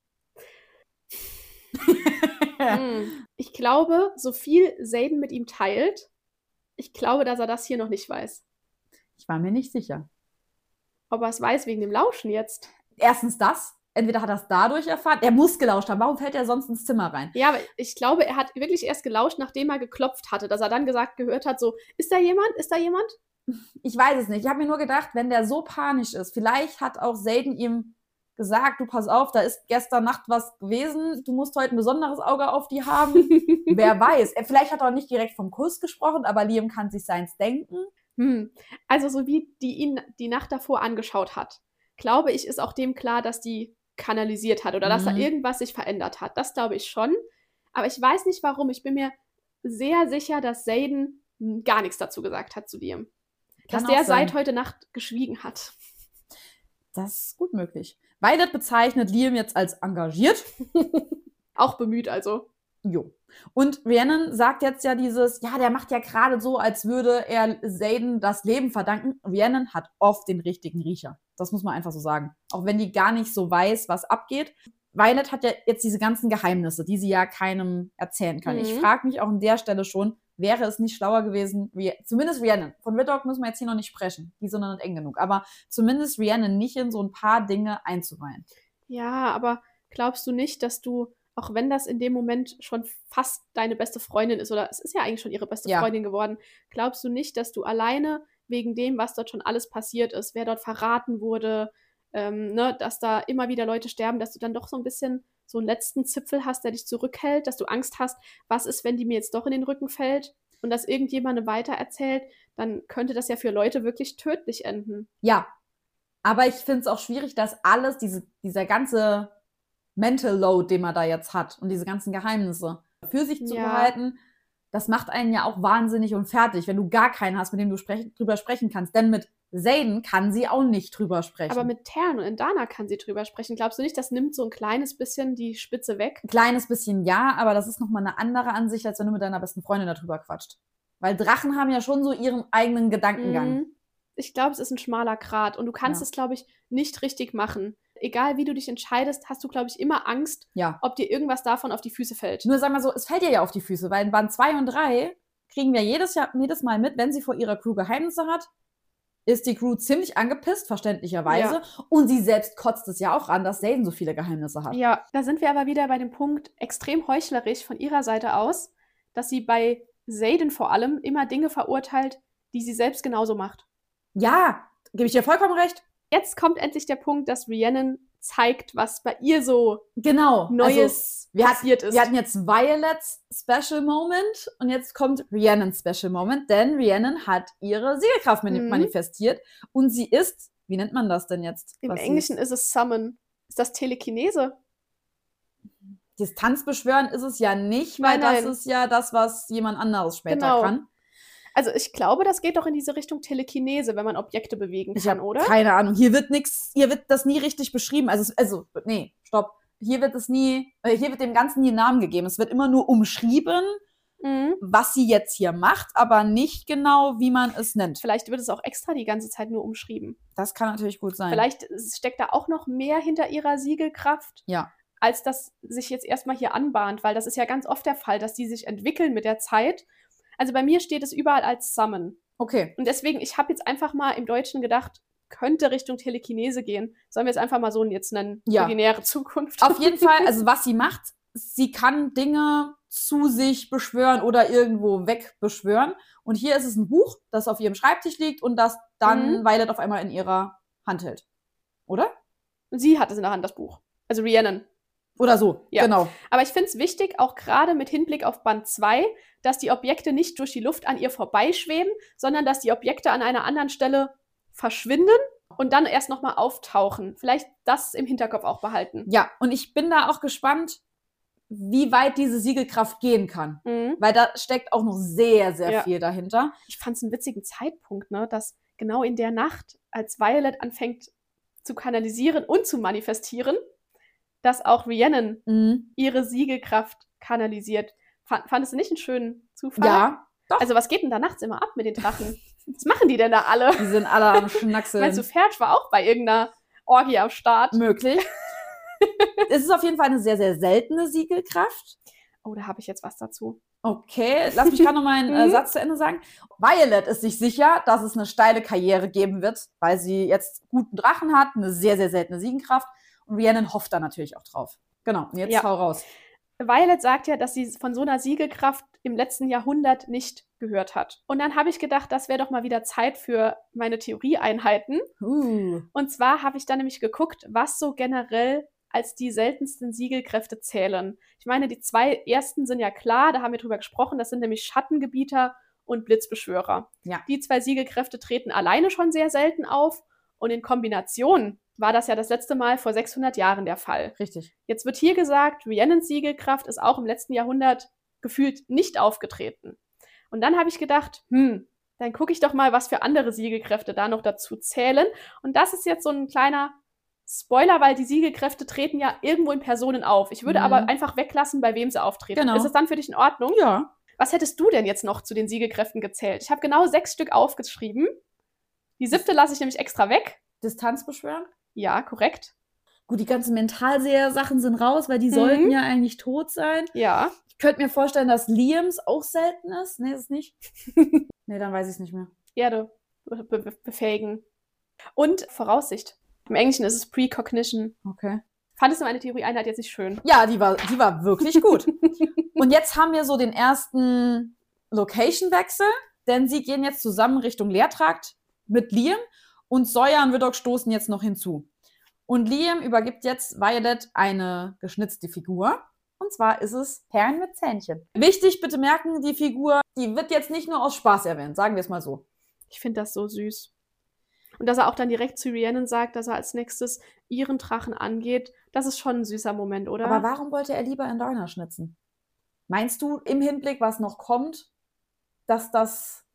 Hm. Ich glaube, so viel Xaden mit ihm teilt, ich glaube, dass er das hier noch nicht weiß. Ich war mir nicht sicher. Ob er es weiß wegen dem Lauschen jetzt. Erstens das. Entweder hat er es dadurch erfahren. Er muss gelauscht haben. Warum fällt er sonst ins Zimmer rein? Ja, aber ich glaube, er hat wirklich erst gelauscht, nachdem er geklopft hatte, dass er dann gesagt, gehört hat, so, ist da jemand? Ist da jemand? Ich weiß es nicht. Ich habe mir nur gedacht, wenn der so panisch ist, vielleicht hat auch Xaden ihm gesagt, du pass auf, da ist gestern Nacht was gewesen, du musst heute ein besonderes Auge auf die haben. Wer weiß. Er, vielleicht hat er auch nicht direkt vom Kuss gesprochen, aber Liam kann sich seins denken. Hm. Also, so wie die ihn die Nacht davor angeschaut hat, glaube ich, ist auch dem klar, dass die kanalisiert hat oder dass da Mhm. irgendwas sich verändert hat. Das glaube ich schon. Aber ich weiß nicht warum. Ich bin mir sehr sicher, dass Xaden hm, gar nichts dazu gesagt hat zu Liam. Kann Dass auch der sein. seit heute Nacht geschwiegen hat. Das ist gut möglich. Violet bezeichnet Liam jetzt als engagiert. Auch bemüht also. Jo. Und Rhiannon sagt jetzt ja dieses, ja, der macht ja gerade so, als würde er Xaden das Leben verdanken. Rhiannon hat oft den richtigen Riecher. Das muss man einfach so sagen. Auch wenn die gar nicht so weiß, was abgeht. Violet hat ja jetzt diese ganzen Geheimnisse, die sie ja keinem erzählen kann. Mhm. Ich frage mich auch an der Stelle schon, wäre es nicht schlauer gewesen, wie, zumindest Rhiannon. Von Red Dog müssen wir jetzt hier noch nicht sprechen. Die sind noch nicht eng genug. Aber zumindest Rhiannon nicht in so ein paar Dinge einzuweihen. Ja, aber glaubst du nicht, dass du, auch wenn das in dem Moment schon fast deine beste Freundin ist, oder es ist ja eigentlich schon ihre beste Ja. Freundin geworden, glaubst du nicht, dass du alleine wegen dem, was dort schon alles passiert ist, wer dort verraten wurde, ähm, ne, dass da immer wieder Leute sterben, dass du dann doch so ein bisschen so einen letzten Zipfel hast, der dich zurückhält, dass du Angst hast, was ist, wenn die mir jetzt doch in den Rücken fällt und das irgendjemandem weitererzählt, dann könnte das ja für Leute wirklich tödlich enden. Ja, aber ich finde es auch schwierig, dass alles, diese, dieser ganze Mental Load, den man da jetzt hat und diese ganzen Geheimnisse für sich zu Ja. behalten, das macht einen ja auch wahnsinnig und fertig, wenn du gar keinen hast, mit dem du sprech drüber sprechen kannst. Denn mit Xaden kann sie auch nicht drüber sprechen. Aber mit Terran und Indana kann sie drüber sprechen. Glaubst du nicht, das nimmt so ein kleines bisschen die Spitze weg? Ein kleines bisschen ja, aber das ist nochmal eine andere Ansicht, als wenn du mit deiner besten Freundin darüber quatscht. Weil Drachen haben ja schon so ihren eigenen Gedankengang. Mhm. Ich glaube, es ist ein schmaler Grat und du kannst Ja. es, glaube ich, nicht richtig machen. Egal, wie du dich entscheidest, hast du, glaube ich, immer Angst, Ja. ob dir irgendwas davon auf die Füße fällt. Nur sag mal so, es fällt ihr ja auf die Füße, weil in Band zwei und drei kriegen wir jedes, Jahr, jedes Mal mit, wenn sie vor ihrer Crew Geheimnisse hat, ist die Crew ziemlich angepisst, verständlicherweise. Ja. Und sie selbst kotzt es ja auch an, dass Xaden so viele Geheimnisse hat. Ja, da sind wir aber wieder bei dem Punkt, extrem heuchlerisch von ihrer Seite aus, dass sie bei Xaden vor allem immer Dinge verurteilt, die sie selbst genauso macht. Ja, gebe ich dir vollkommen recht. Jetzt kommt endlich der Punkt, dass Rhiannon zeigt, was bei ihr so Genau. Neues also, wir passiert hat, ist. Wir hatten jetzt Violets Special Moment und jetzt kommt Rhiannons Special Moment, denn Rhiannon hat ihre Siegelkraft mani- Mhm. manifestiert und sie ist, wie nennt man das denn jetzt? Im Was sie Englischen ist es Summon. Ist das Telekinese? Distanz beschwören ist es ja nicht, weil Nein, das nein. ist ja das, was jemand anderes später Genau. kann. Also ich glaube, das geht doch in diese Richtung Telekinese, wenn man Objekte bewegen Ich kann, habe oder? keine Ahnung. Hier wird nichts, hier wird das nie richtig beschrieben. Also, es- also, nee, stopp. Hier wird es nie, äh, hier wird dem Ganzen nie einen Namen gegeben. Es wird immer nur umschrieben, Mhm. was sie jetzt hier macht, aber nicht genau, wie man es nennt. Vielleicht wird es auch extra die ganze Zeit nur umschrieben. Das kann natürlich gut sein. Vielleicht steckt da auch noch mehr hinter ihrer Siegelkraft, Ja. als das sich jetzt erstmal hier anbahnt, weil das ist ja ganz oft der Fall, dass die sich entwickeln mit der Zeit. Also bei mir steht es überall als Summon. Okay. Und deswegen, ich habe jetzt einfach mal im Deutschen gedacht, könnte Richtung Telekinese gehen. Sollen wir es einfach mal so jetzt nennen? Ja. Für die nähere Zukunft. Auf jeden Fall, also was sie macht, sie kann Dinge zu sich beschwören oder irgendwo wegbeschwören. Und hier ist es ein Buch, das auf ihrem Schreibtisch liegt und das dann Mhm. Violet auf einmal in ihrer Hand hält. Oder? Sie hat es in der Hand, das Buch. Also Rhiannon. Oder so, Ja. genau. Aber ich finde es wichtig, auch gerade mit Hinblick auf Band zwei, dass die Objekte nicht durch die Luft an ihr vorbeischweben, sondern dass die Objekte an einer anderen Stelle verschwinden und dann erst nochmal auftauchen. Vielleicht das im Hinterkopf auch behalten. Ja, und ich bin da auch gespannt, wie weit diese Siegelkraft gehen kann. Mhm. Weil da steckt auch noch sehr, sehr Ja. viel dahinter. Ich fand es einen witzigen Zeitpunkt, ne, dass genau in der Nacht, als Violet anfängt zu kanalisieren und zu manifestieren, dass auch Rhiannon Mhm. ihre Siegelkraft kanalisiert. Fand, fandest du nicht einen schönen Zufall? Ja, doch. Also was geht denn da nachts immer ab mit den Drachen? Was machen die denn da alle? Die sind alle am Schnackseln. Meinst du, Ferch war auch bei irgendeiner Orgie am Start? Möglich. Es ist auf jeden Fall eine sehr, sehr seltene Siegelkraft. Oh, da habe ich jetzt was dazu. Okay, lass mich gerade noch meinen äh, Mhm. Satz zu Ende sagen. Violet ist sich sicher, dass es eine steile Karriere geben wird, weil sie jetzt guten Drachen hat, eine sehr, sehr seltene Siegenkraft. Und Rhiannon hofft da natürlich auch drauf. Genau, und jetzt Ja. hau raus. Violet sagt ja, dass sie von so einer Siegelkraft im letzten Jahrhundert nicht gehört hat. Und dann habe ich gedacht, das wäre doch mal wieder Zeit für meine Theorieeinheiten. Uh. Und zwar habe ich dann nämlich geguckt, was so generell als die seltensten Siegelkräfte zählen. Ich meine, die zwei ersten sind ja klar, da haben wir drüber gesprochen, das sind nämlich Schattengebieter und Blitzbeschwörer. Ja. Die zwei Siegelkräfte treten alleine schon sehr selten auf und in Kombination war das ja das letzte Mal vor sechshundert Jahren der Fall. Richtig. Jetzt wird hier gesagt, Rhiannons Siegelkraft ist auch im letzten Jahrhundert gefühlt nicht aufgetreten. Und dann habe ich gedacht, hm, dann gucke ich doch mal, was für andere Siegelkräfte da noch dazu zählen. Und das ist jetzt so ein kleiner Spoiler, weil die Siegelkräfte treten ja irgendwo in Personen auf. Ich würde Mhm. aber einfach weglassen, bei wem sie auftreten. Genau. Ist es dann für dich in Ordnung? Ja. Was hättest du denn jetzt noch zu den Siegelkräften gezählt? Ich habe genau sechs Stück aufgeschrieben. Die siebte lasse ich nämlich extra weg. Distanz beschwören? Ja, korrekt. Gut, die ganzen Mentalseher-Sachen sind raus, weil die Mhm. sollten ja eigentlich tot sein. Ja. Ich könnte mir vorstellen, dass Liams auch selten ist. Nee, ist es nicht. Nee, dann weiß ich es nicht mehr. Erde be be befähigen. Und Voraussicht. Im Englischen ist es Precognition. Okay. Fandest du meine Theorieeinheit jetzt nicht schön? Ja, die war, die war wirklich gut. Und jetzt haben wir so den ersten Location-Wechsel, denn sie gehen jetzt zusammen Richtung Leertrakt mit Liam und Sawyer und Vidocq stoßen jetzt noch hinzu. Und Liam übergibt jetzt Violet eine geschnitzte Figur. Und zwar ist es Herren mit Zähnchen. Wichtig, bitte merken, die Figur, die wird jetzt nicht nur aus Spaß erwähnt, sagen wir es mal so. Ich finde das so süß. Und dass er auch dann direkt zu Rhiannon sagt, dass er als nächstes ihren Drachen angeht, das ist schon ein süßer Moment, oder? Aber warum wollte er lieber Endorna schnitzen? Meinst du im Hinblick, was noch kommt, dass das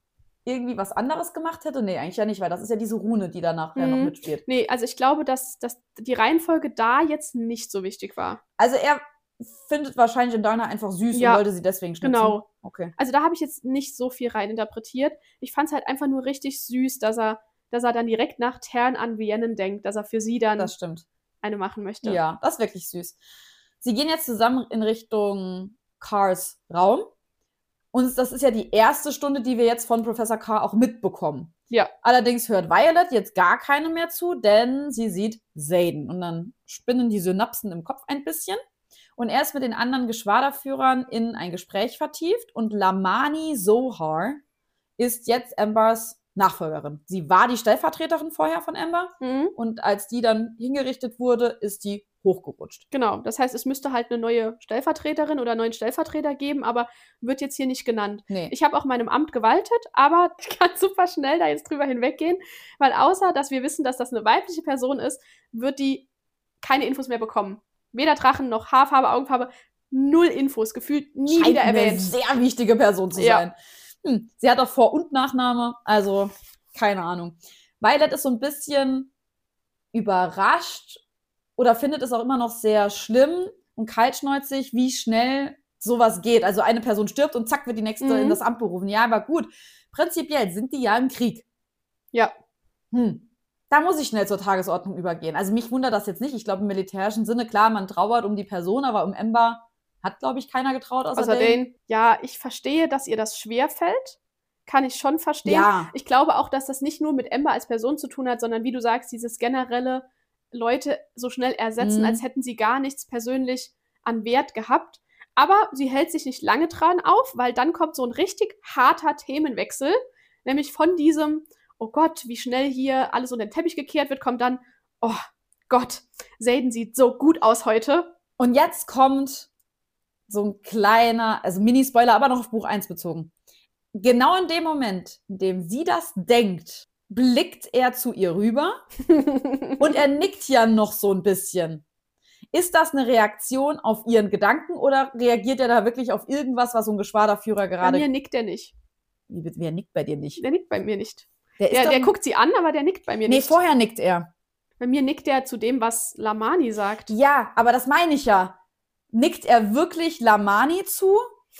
irgendwie was anderes gemacht hätte? Nee, eigentlich ja nicht, weil das ist ja diese Rune, die danach ja noch Mhm. mitspielt. Nee, also ich glaube, dass, dass die Reihenfolge da jetzt nicht so wichtig war. Also er findet wahrscheinlich Undina einfach süß Ja, und wollte sie deswegen schnitzen. Genau. Okay. Also da habe ich jetzt nicht so viel reininterpretiert. Ich fand es halt einfach nur richtig süß, dass er, dass er dann direkt nach Tern an Rhiannon denkt, dass er für sie dann Das stimmt. eine machen möchte. Ja, das ist wirklich süß. Sie gehen jetzt zusammen in Richtung Cars Raum. Und das ist ja die erste Stunde, die wir jetzt von Professor Carr auch mitbekommen. Ja. Allerdings hört Violet jetzt gar keine mehr zu, denn sie sieht Xaden. Und dann spinnen die Synapsen im Kopf ein bisschen. Und er ist mit den anderen Geschwaderführern in ein Gespräch vertieft. Und Lamani Zohar ist jetzt Ambers Nachfolgerin. Sie war die Stellvertreterin vorher von Amber. Mhm. Und als die dann hingerichtet wurde, ist die hochgerutscht. Genau. Das heißt, es müsste halt eine neue Stellvertreterin oder einen neuen Stellvertreter geben, aber wird jetzt hier nicht genannt. Nee. Ich habe auch meinem Amt gewaltet, aber ich kann super schnell da jetzt drüber hinweggehen, weil außer, dass wir wissen, dass das eine weibliche Person ist, wird die keine Infos mehr bekommen. Weder Drachen noch Haarfarbe, Augenfarbe, null Infos, gefühlt nie Scheint wieder eine erwähnt. sehr wichtige Person zu Ja. sein. Hm. Sie hat auch Vor- und Nachname, also keine Ahnung. Violet ist so ein bisschen überrascht oder findet es auch immer noch sehr schlimm und kaltschnäuzig, wie schnell sowas geht. Also eine Person stirbt und zack wird die nächste Mhm. in das Amt berufen. Ja, aber gut, prinzipiell sind die ja im Krieg. Ja. Hm. Da muss ich schnell zur Tagesordnung übergehen. Also mich wundert das jetzt nicht. Ich glaube, im militärischen Sinne, klar, man trauert um die Person, aber um Amber hat, glaube ich, keiner getraut außer, Außer Dane. den, ja, ich verstehe, dass ihr das schwerfällt. Kann ich schon verstehen. Ja. Ich glaube auch, dass das nicht nur mit Amber als Person zu tun hat, sondern wie du sagst, dieses generelle Leute so schnell ersetzen, Mhm. als hätten sie gar nichts persönlich an Wert gehabt. Aber sie hält sich nicht lange dran auf, weil dann kommt so ein richtig harter Themenwechsel, nämlich von diesem, oh Gott, wie schnell hier alles unter den Teppich gekehrt wird, kommt dann, oh Gott, Xaden sieht so gut aus heute. Und jetzt kommt so ein kleiner, also Mini-Spoiler, aber noch auf Buch eins bezogen. Genau in dem Moment, in dem sie das denkt, blickt er zu ihr rüber und er nickt ja noch so ein bisschen. Ist das eine Reaktion auf ihren Gedanken oder reagiert er da wirklich auf irgendwas, was so ein Geschwaderführer Bei gerade... mir nickt er nicht. Wie, wer nickt bei dir nicht? Der nickt bei mir nicht. Der, ist Der, doch- der guckt sie an, aber der nickt bei mir Nee, nicht. vorher nickt er. Bei mir nickt er zu dem, was Lamani sagt. Ja, aber das meine ich ja. Nickt er wirklich Lamani zu?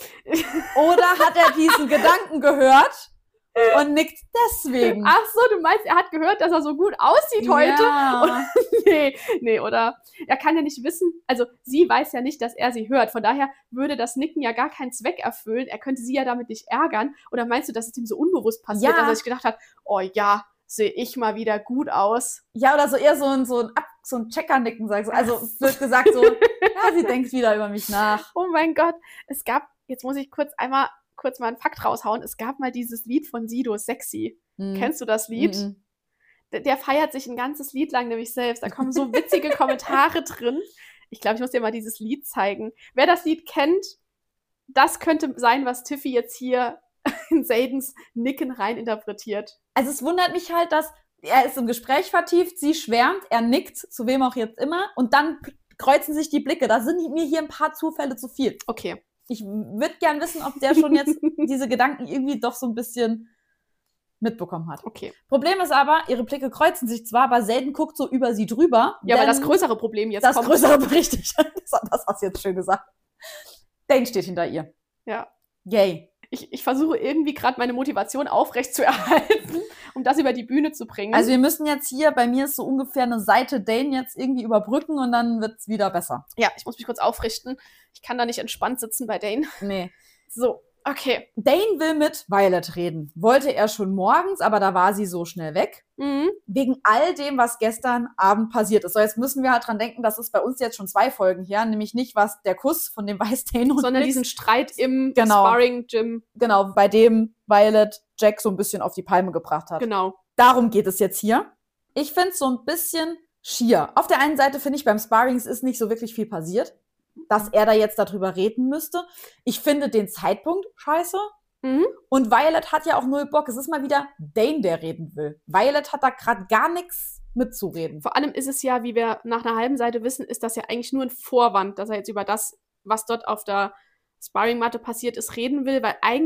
Oder hat er diesen Gedanken gehört und nickt deswegen? Ach so, du meinst, er hat gehört, dass er so gut aussieht heute? Ja. Nee, nee, oder? Er kann ja nicht wissen, also sie weiß ja nicht, dass er sie hört. Von daher würde das Nicken ja gar keinen Zweck erfüllen. Er könnte sie ja damit nicht ärgern. Oder meinst du, dass es ihm so unbewusst passiert, Ja. dass er sich gedacht hat, oh ja, sehe ich mal wieder gut aus? Ja, oder so eher so ein, so ein, Ab so ein Checker-Nicken, sagst du. Also es wird gesagt so, ja, sie denkt wieder über mich nach. Oh mein Gott, es gab, jetzt muss ich kurz einmal, kurz mal einen Fakt raushauen. Es gab mal dieses Lied von Sido, Sexy. Hm. Kennst du das Lied? Mhm. Der, der feiert sich ein ganzes Lied lang nämlich selbst. Da kommen so witzige Kommentare drin. Ich glaube, ich muss dir mal dieses Lied zeigen. Wer das Lied kennt, das könnte sein, was Tiffy jetzt hier in Xadens Nicken rein interpretiert. Also es wundert mich halt, dass er ist im Gespräch vertieft, sie schwärmt, er nickt, zu wem auch jetzt immer, und dann kreuzen sich die Blicke. Da sind mir hier ein paar Zufälle zu viel. Okay. Ich würde gern wissen, ob der schon jetzt diese Gedanken irgendwie doch so ein bisschen mitbekommen hat. Okay. Problem ist aber, ihre Blicke kreuzen sich zwar, aber selten guckt so über sie drüber. Ja, weil denn das größere Problem jetzt das kommt. größere, richtig, das, das hast du jetzt schön gesagt. Dane steht hinter ihr. Ja. Yay. Ich, ich versuche irgendwie gerade meine Motivation aufrecht zu erhalten, um das über die Bühne zu bringen. Also wir müssen jetzt hier, bei mir ist so ungefähr eine Seite Dane jetzt irgendwie überbrücken und dann wird's wieder besser. ja, ich muss mich kurz aufrichten. Ich kann da nicht entspannt sitzen bei Dane. Nee. So, okay. Dane will mit Violet reden. Wollte er schon morgens, aber da war sie so schnell weg. Mhm. Wegen all dem, was gestern Abend passiert ist. So, jetzt müssen wir halt dran denken, das ist bei uns jetzt schon zwei Folgen her, nämlich nicht was der Kuss, von dem weiß Dane und Sondern nix. diesen Streit im Genau. Sparring-Gym. Genau, bei dem Violet Jack so ein bisschen auf die Palme gebracht hat. Genau. Darum geht es jetzt hier. Ich finde es so ein bisschen schier. Auf der einen Seite finde ich, beim Sparrings ist nicht so wirklich viel passiert, dass er da jetzt darüber reden müsste. Ich finde den Zeitpunkt scheiße. Mhm. Und Violet hat ja auch null Bock. Es ist mal wieder Dane, der reden will. Violet hat da gerade gar nichts mitzureden. Vor allem ist es ja, wie wir nach einer halben Seite wissen, ist das ja eigentlich nur ein Vorwand, dass er jetzt über das, was dort auf der Sparring-Matte passiert ist, reden will, weil eigentlich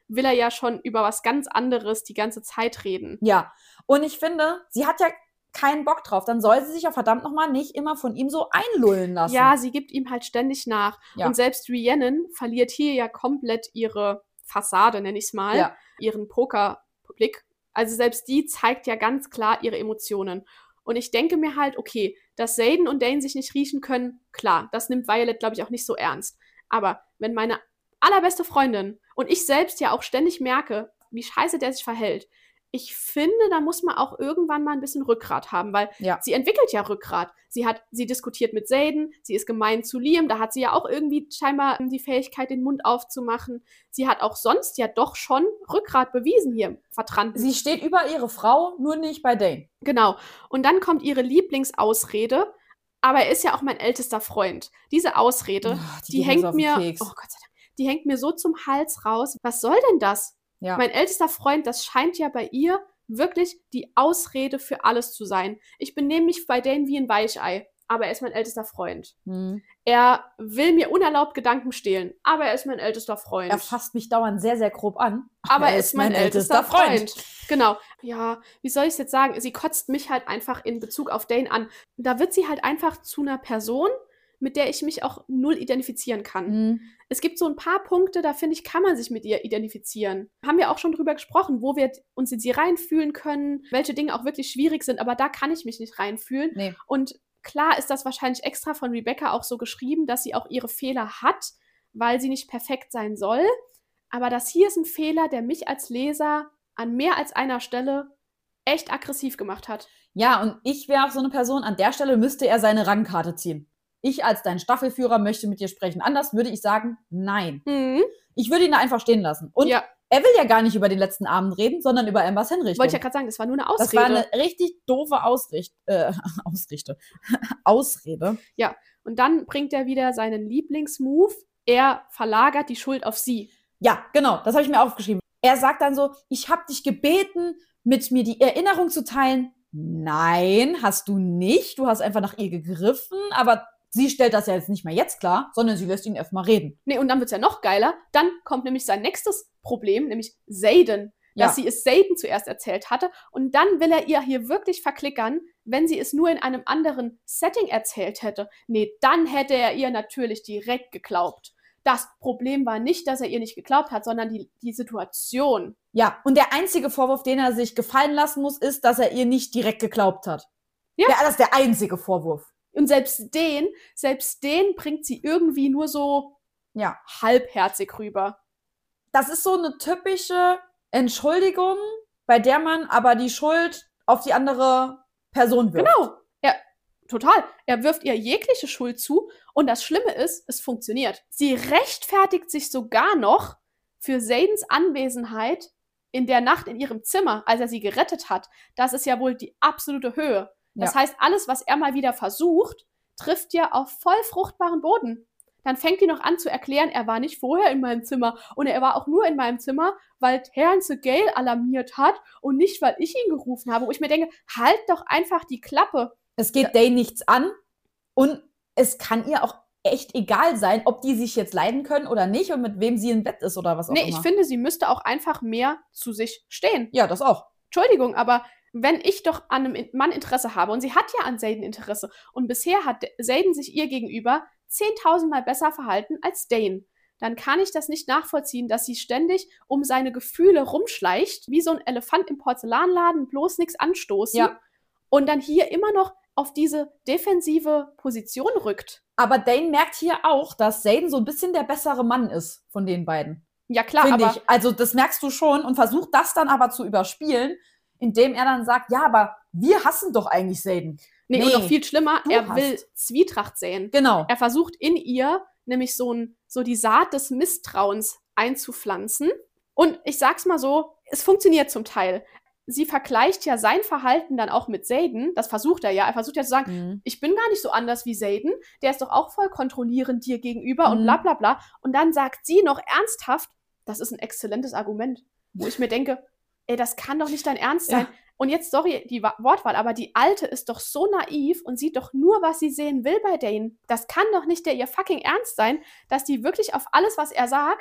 will er ja schon über was ganz anderes die ganze Zeit reden. Ja, und ich finde, sie hat ja keinen Bock drauf. Dann soll sie sich ja verdammt nochmal nicht immer von ihm so einlullen lassen. Ja, sie gibt ihm halt ständig nach. Ja. Und selbst Rhiannon verliert hier ja komplett ihre Fassade, nenne ich es mal, Ja. ihren Pokerblick. Also selbst die zeigt ja ganz klar ihre Emotionen. Und ich denke mir halt, okay, dass Xaden und Dane sich nicht riechen können, klar, das nimmt Violet, glaube ich, auch nicht so ernst. Aber wenn meine allerbeste Freundin und ich selbst ja auch ständig merke, wie scheiße der sich verhält, ich finde, da muss man auch irgendwann mal ein bisschen Rückgrat haben, weil Ja. sie entwickelt ja Rückgrat. Sie hat, sie diskutiert mit Xaden, sie ist gemein zu Liam, da hat sie ja auch irgendwie scheinbar die Fähigkeit, den Mund aufzumachen. Sie hat auch sonst ja doch schon Rückgrat bewiesen hier, vertranden. Sie steht über ihre Frau, nur nicht bei Dane. Genau. Und dann kommt ihre Lieblingsausrede, aber er ist ja auch mein ältester Freund. Diese Ausrede, Ach, die geht mir so hängt auf den mir, Keks. oh Gott sei Dank, die hängt mir so zum Hals raus. Was soll denn das? Ja. Mein ältester Freund, das scheint ja bei ihr wirklich die Ausrede für alles zu sein. Ich benehme mich bei Dane wie ein Weichei, aber er ist mein ältester Freund. Hm. Er will mir unerlaubt Gedanken stehlen, aber er ist mein ältester Freund. Er fasst mich dauernd sehr, sehr grob an. aber er ist mein, ältester Freund. Genau. Ja, wie soll ich es jetzt sagen? Sie kotzt mich halt einfach in Bezug auf Dane an. Da wird sie halt einfach zu einer Person, mit der ich mich auch null identifizieren kann. Hm. Es gibt so ein paar Punkte, da finde ich, kann man sich mit ihr identifizieren. Haben wir auch schon drüber gesprochen, wo wir uns in sie reinfühlen können, welche Dinge auch wirklich schwierig sind, aber da kann ich mich nicht reinfühlen. Nee. Und klar ist das wahrscheinlich extra von Rebecca auch so geschrieben, dass sie auch ihre Fehler hat, weil sie nicht perfekt sein soll. Aber das hier ist ein Fehler, der mich als Leser an mehr als einer Stelle echt aggressiv gemacht hat. Ja, und ich wäre auch so eine Person, an der Stelle müsste er seine Rangkarte ziehen. Ich als dein Staffelführer möchte mit dir sprechen. Anders würde ich sagen, nein. Mhm. Ich würde ihn da einfach stehen lassen. Und ja, er will ja gar nicht über den letzten Abend reden, sondern über Ambers Hinrichtung. wollte ich ja gerade sagen, das war nur eine Das Ausrede. war eine richtig doofe Ausricht äh, Ausrichte. Ausrede. Und dann bringt er wieder seinen Lieblingsmove. Er verlagert die Schuld auf sie. Ja, genau, das habe ich mir aufgeschrieben. Er sagt dann so, ich habe dich gebeten, mit mir die Erinnerung zu teilen. Nein, hast du nicht. Du hast einfach nach ihr gegriffen, aber sie stellt das ja jetzt nicht mehr jetzt klar, sondern sie lässt ihn erstmal reden. Nee, und dann wird's ja noch geiler. Dann kommt nämlich sein nächstes Problem, nämlich Xaden. Ja. Dass sie es Xaden zuerst erzählt hatte. Und dann will er ihr hier wirklich verklickern, wenn sie es nur in einem anderen Setting erzählt hätte. Nee, dann hätte er ihr natürlich direkt geglaubt. Das Problem war nicht, dass er ihr nicht geglaubt hat, sondern die, die Situation. Ja, und der einzige Vorwurf, den er sich gefallen lassen muss, ist, dass er ihr nicht direkt geglaubt hat. Ja. Ja, das ist der einzige Vorwurf. Und selbst den, selbst den bringt sie irgendwie nur so Ja. halbherzig rüber. Das ist so eine typische Entschuldigung, bei der man aber die Schuld auf die andere Person wirft. Genau. Er, total. Er wirft ihr jegliche Schuld zu. Und das Schlimme ist, es funktioniert. Sie rechtfertigt sich sogar noch für Xadens Anwesenheit in der Nacht in ihrem Zimmer, als er sie gerettet hat. Das ist ja wohl die absolute Höhe. Das Ja. heißt, alles, was er mal wieder versucht, trifft ja auf voll fruchtbaren Boden. Dann fängt die noch an zu erklären, er war nicht vorher in meinem Zimmer und er war auch nur in meinem Zimmer, weil Terence Gale alarmiert hat und nicht, weil ich ihn gerufen habe. Wo ich mir denke, halt doch einfach die Klappe. Es geht Dane nichts an und es kann ihr auch echt egal sein, ob die sich jetzt leiden können oder nicht und mit wem sie im Bett ist oder was auch Nee, immer. ich finde, sie müsste auch einfach mehr zu sich stehen. Ja, das auch. Entschuldigung, aber wenn ich doch an einem Mann Interesse habe und sie hat ja an Xaden Interesse und bisher hat Xaden sich ihr gegenüber zehntausendmal besser verhalten als Dane, dann kann ich das nicht nachvollziehen, dass sie ständig um seine Gefühle rumschleicht, wie so ein Elefant im Porzellanladen, bloß nichts anstoßen Ja. und dann hier immer noch auf diese defensive Position rückt. Aber Dane merkt hier auch, dass Xaden so ein bisschen der bessere Mann ist von den beiden. Ja klar, Finde aber ich. Also das merkst du schon und versucht das dann aber zu überspielen, indem er dann sagt, ja, aber wir hassen doch eigentlich Xaden. nee, und nee, noch viel schlimmer, du er hast. will Zwietracht säen. Genau. Er versucht in ihr nämlich so, ein, so die Saat des Misstrauens einzupflanzen. Und ich sag's mal so, es funktioniert zum Teil. Sie vergleicht ja sein Verhalten dann auch mit Xaden. Das versucht er ja. Er versucht ja zu sagen, Mhm. ich bin gar nicht so anders wie Xaden. Der ist doch auch voll kontrollierend dir gegenüber und Mhm. bla bla bla. Und dann sagt sie noch ernsthaft, das ist ein exzellentes Argument, wo ich mir denke, ey, das kann doch nicht dein Ernst sein. Ja. Und jetzt, sorry, die Wa- Wortwahl, aber die Alte ist doch so naiv und sieht doch nur, was sie sehen will bei Dane. Das kann doch nicht der ihr fucking Ernst sein, dass die wirklich auf alles, was er sagt,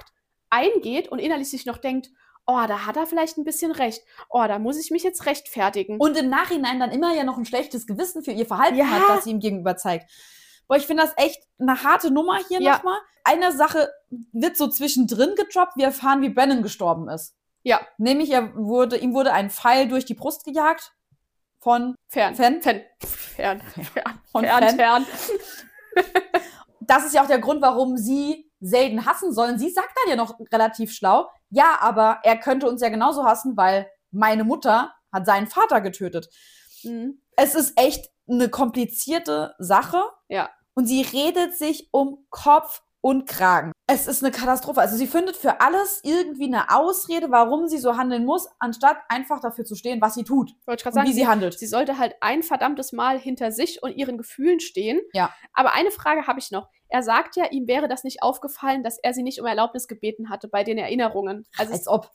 eingeht und innerlich sich noch denkt, oh, da hat er vielleicht ein bisschen recht. Oh, da muss ich mich jetzt rechtfertigen. Und im Nachhinein dann immer ja noch ein schlechtes Gewissen für ihr Verhalten Ja. hat, das sie ihm gegenüber zeigt. Boah, ich finde das echt eine harte Nummer hier Ja. nochmal. Eine Sache wird so zwischendrin gedroppt. Wir erfahren, wie Brennan gestorben ist. Ja. Nämlich, er wurde, ihm wurde ein Pfeil durch die Brust gejagt von Fern. Fan. Fern. Fern. Fern. Von Fern. Fan. Fern. Das ist ja auch der Grund, warum sie Xaden hassen sollen. Sie sagt dann ja noch relativ schlau, ja, aber er könnte uns ja genauso hassen, weil meine Mutter hat seinen Vater getötet. Mhm. Es ist echt eine komplizierte Sache. Ja. Und sie redet sich um Kopf und Kragen. Es ist eine Katastrophe. Also sie findet für alles irgendwie eine Ausrede, warum sie so handeln muss, anstatt einfach dafür zu stehen, was sie tut Wollte ich gerade und sagen, wie sie handelt. sie sollte halt ein verdammtes Mal hinter sich und ihren Gefühlen stehen. Ja. Aber eine Frage habe ich noch. Er sagt ja, ihm wäre das nicht aufgefallen, dass er sie nicht um Erlaubnis gebeten hatte bei den Erinnerungen. Also Als ob.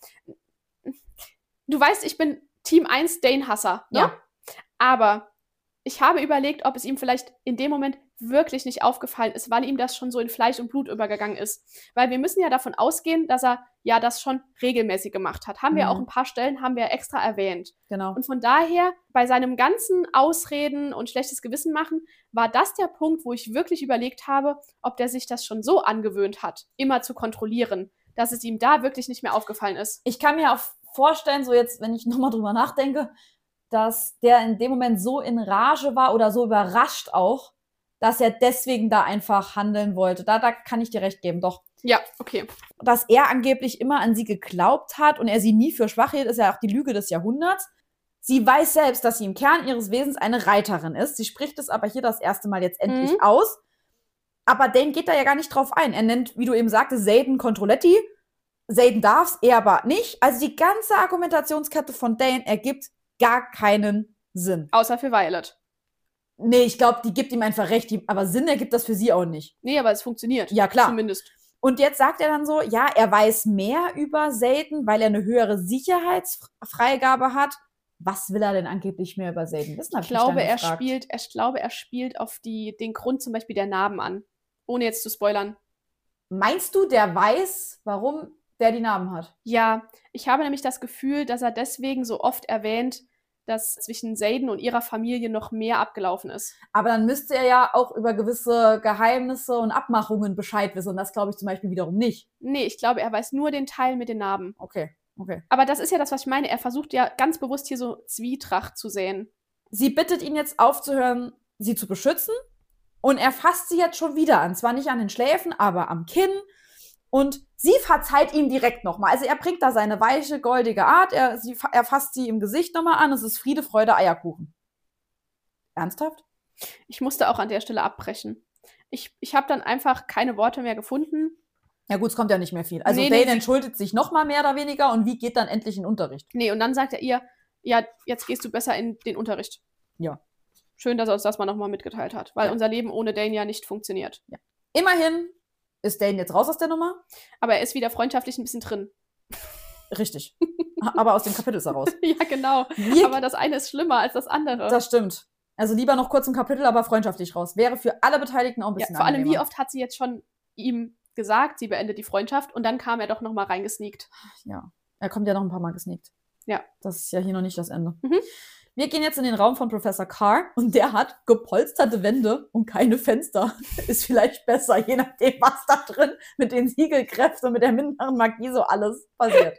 du weißt, ich bin Team eins Dane-Hasser. Ne? Ja. Aber ich habe überlegt, ob es ihm vielleicht in dem Moment wirklich nicht aufgefallen ist, weil ihm das schon so in Fleisch und Blut übergegangen ist. Weil wir müssen ja davon ausgehen, dass er ja das schon regelmäßig gemacht hat. Haben wir Mhm. auch ein paar Stellen, haben wir extra erwähnt. Genau. Und von daher, bei seinem ganzen Ausreden und schlechtes Gewissen machen, war das der Punkt, wo ich wirklich überlegt habe, ob der sich das schon so angewöhnt hat, immer zu kontrollieren, dass es ihm da wirklich nicht mehr aufgefallen ist. Ich kann mir auch vorstellen, so jetzt, wenn ich nochmal drüber nachdenke, dass der in dem Moment so in Rage war oder so überrascht auch, dass er deswegen da einfach handeln wollte. Da, da kann ich dir recht geben, doch. Ja, okay. Dass er angeblich immer an sie geglaubt hat und er sie nie für schwach hielt, ist ja auch die Lüge des Jahrhunderts. Sie weiß selbst, dass sie im Kern ihres Wesens eine Reiterin ist. Sie spricht es aber hier das erste Mal jetzt endlich Mhm. aus. Aber Dane geht da ja gar nicht drauf ein. Er nennt, wie du eben sagtest, Xaden Controletti. Xaden darf's, er aber nicht. Also die ganze Argumentationskette von Dane ergibt gar keinen Sinn. Außer für Violet. Nee, ich glaube, die gibt ihm einfach recht, die, aber Sinn ergibt das für sie auch nicht. Nee, aber es funktioniert. Ja, klar. Zumindest. Und jetzt sagt er dann so, ja, er weiß mehr über Xaden, weil er eine höhere Sicherheitsfreigabe hat. Was will er denn angeblich mehr über Xaden wissen? Ich glaube, er spielt, ich glaube, er spielt auf die, den Grund zum Beispiel der Narben an. Ohne jetzt zu spoilern. Meinst du, der weiß, warum der die Narben hat? Ja, ich habe nämlich das Gefühl, dass er deswegen so oft erwähnt, dass zwischen Xaden und ihrer Familie noch mehr abgelaufen ist. Aber dann müsste er ja auch über gewisse Geheimnisse und Abmachungen Bescheid wissen. Und das glaube ich zum Beispiel wiederum nicht. Nee, ich glaube, er weiß nur den Teil mit den Narben. Okay, okay. Aber das ist ja das, was ich meine. Er versucht ja ganz bewusst hier so Zwietracht zu säen. Sie bittet ihn jetzt aufzuhören, sie zu beschützen. Und er fasst sie jetzt schon wieder an. Zwar nicht an den Schläfen, aber am Kinn. Und sie verzeiht ihm direkt nochmal. Also er bringt da seine weiche, goldige Art. Er, sie, er fasst sie im Gesicht nochmal an. Es ist Friede, Freude, Eierkuchen. Ernsthaft? Ich musste auch an der Stelle abbrechen. Ich, ich habe dann einfach keine Worte mehr gefunden. Ja gut, es kommt ja nicht mehr viel. Also Nee, Dane nee, entschuldigt sich nochmal mehr oder weniger. Und wie geht dann endlich in den Unterricht? Nee, und dann sagt er ihr, ja, jetzt gehst du besser in den Unterricht. Ja. Schön, dass er uns das mal nochmal mitgeteilt hat, weil Ja. unser Leben ohne Dane ja nicht funktioniert. Immerhin ist Dane jetzt raus aus der Nummer. Aber er ist wieder freundschaftlich ein bisschen drin. Richtig. Aber aus dem Kapitel ist er raus. Ja, genau. Wir, Aber das eine ist schlimmer als das andere. das stimmt. Also lieber noch kurz im Kapitel, aber freundschaftlich raus. Wäre für alle Beteiligten auch ein ja, bisschen vor allem, wie angenehmer. oft hat sie jetzt schon ihm gesagt, sie beendet die Freundschaft und dann kam er doch nochmal reingesneakt. Ja, er kommt ja noch ein paar Mal gesneakt. Ja. Das ist ja hier noch nicht das Ende. Mhm. Wir gehen jetzt in den Raum von Professor Carr und der hat gepolsterte Wände und keine Fenster. Ist vielleicht besser, je nachdem, was da drin mit den Siegelkräften und mit der minderen Magie so alles passiert.